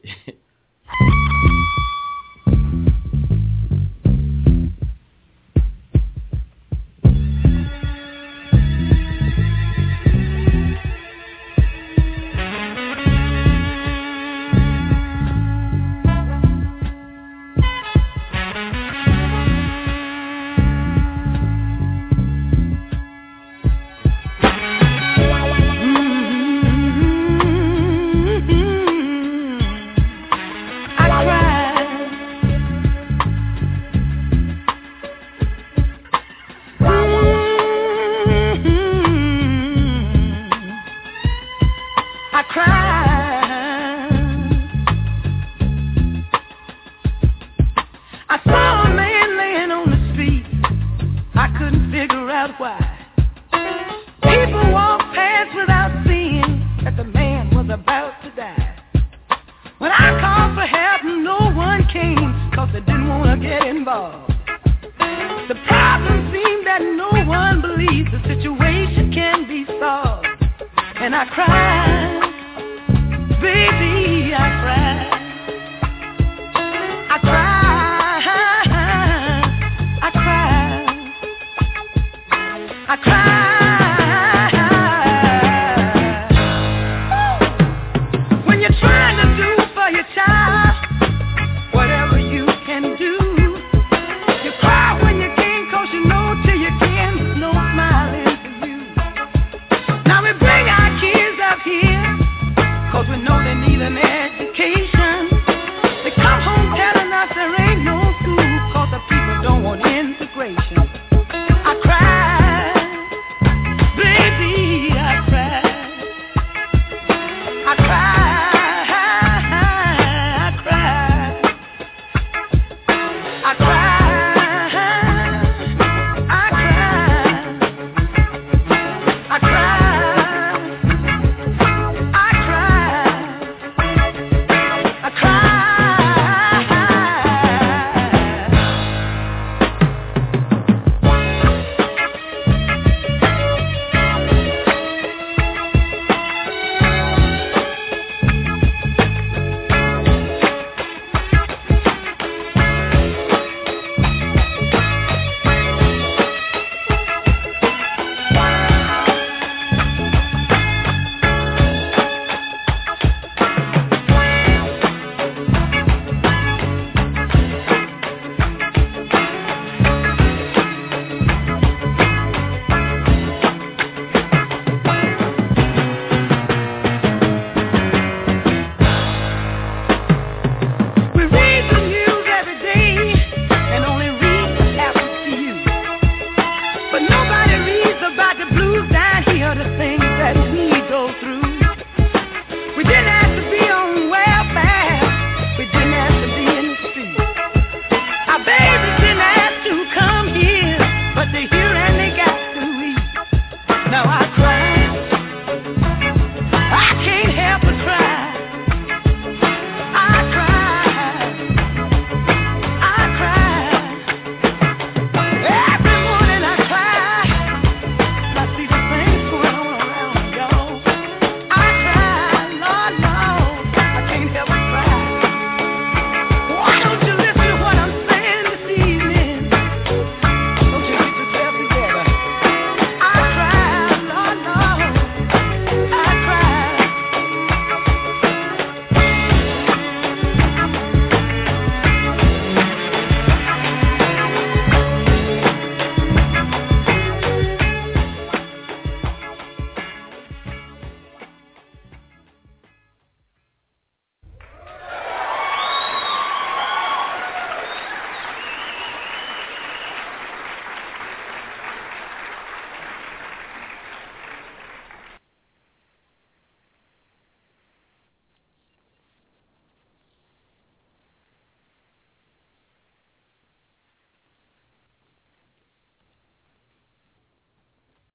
The problem seemed that no one believes the situation can be solved. And I cried, baby, I cried.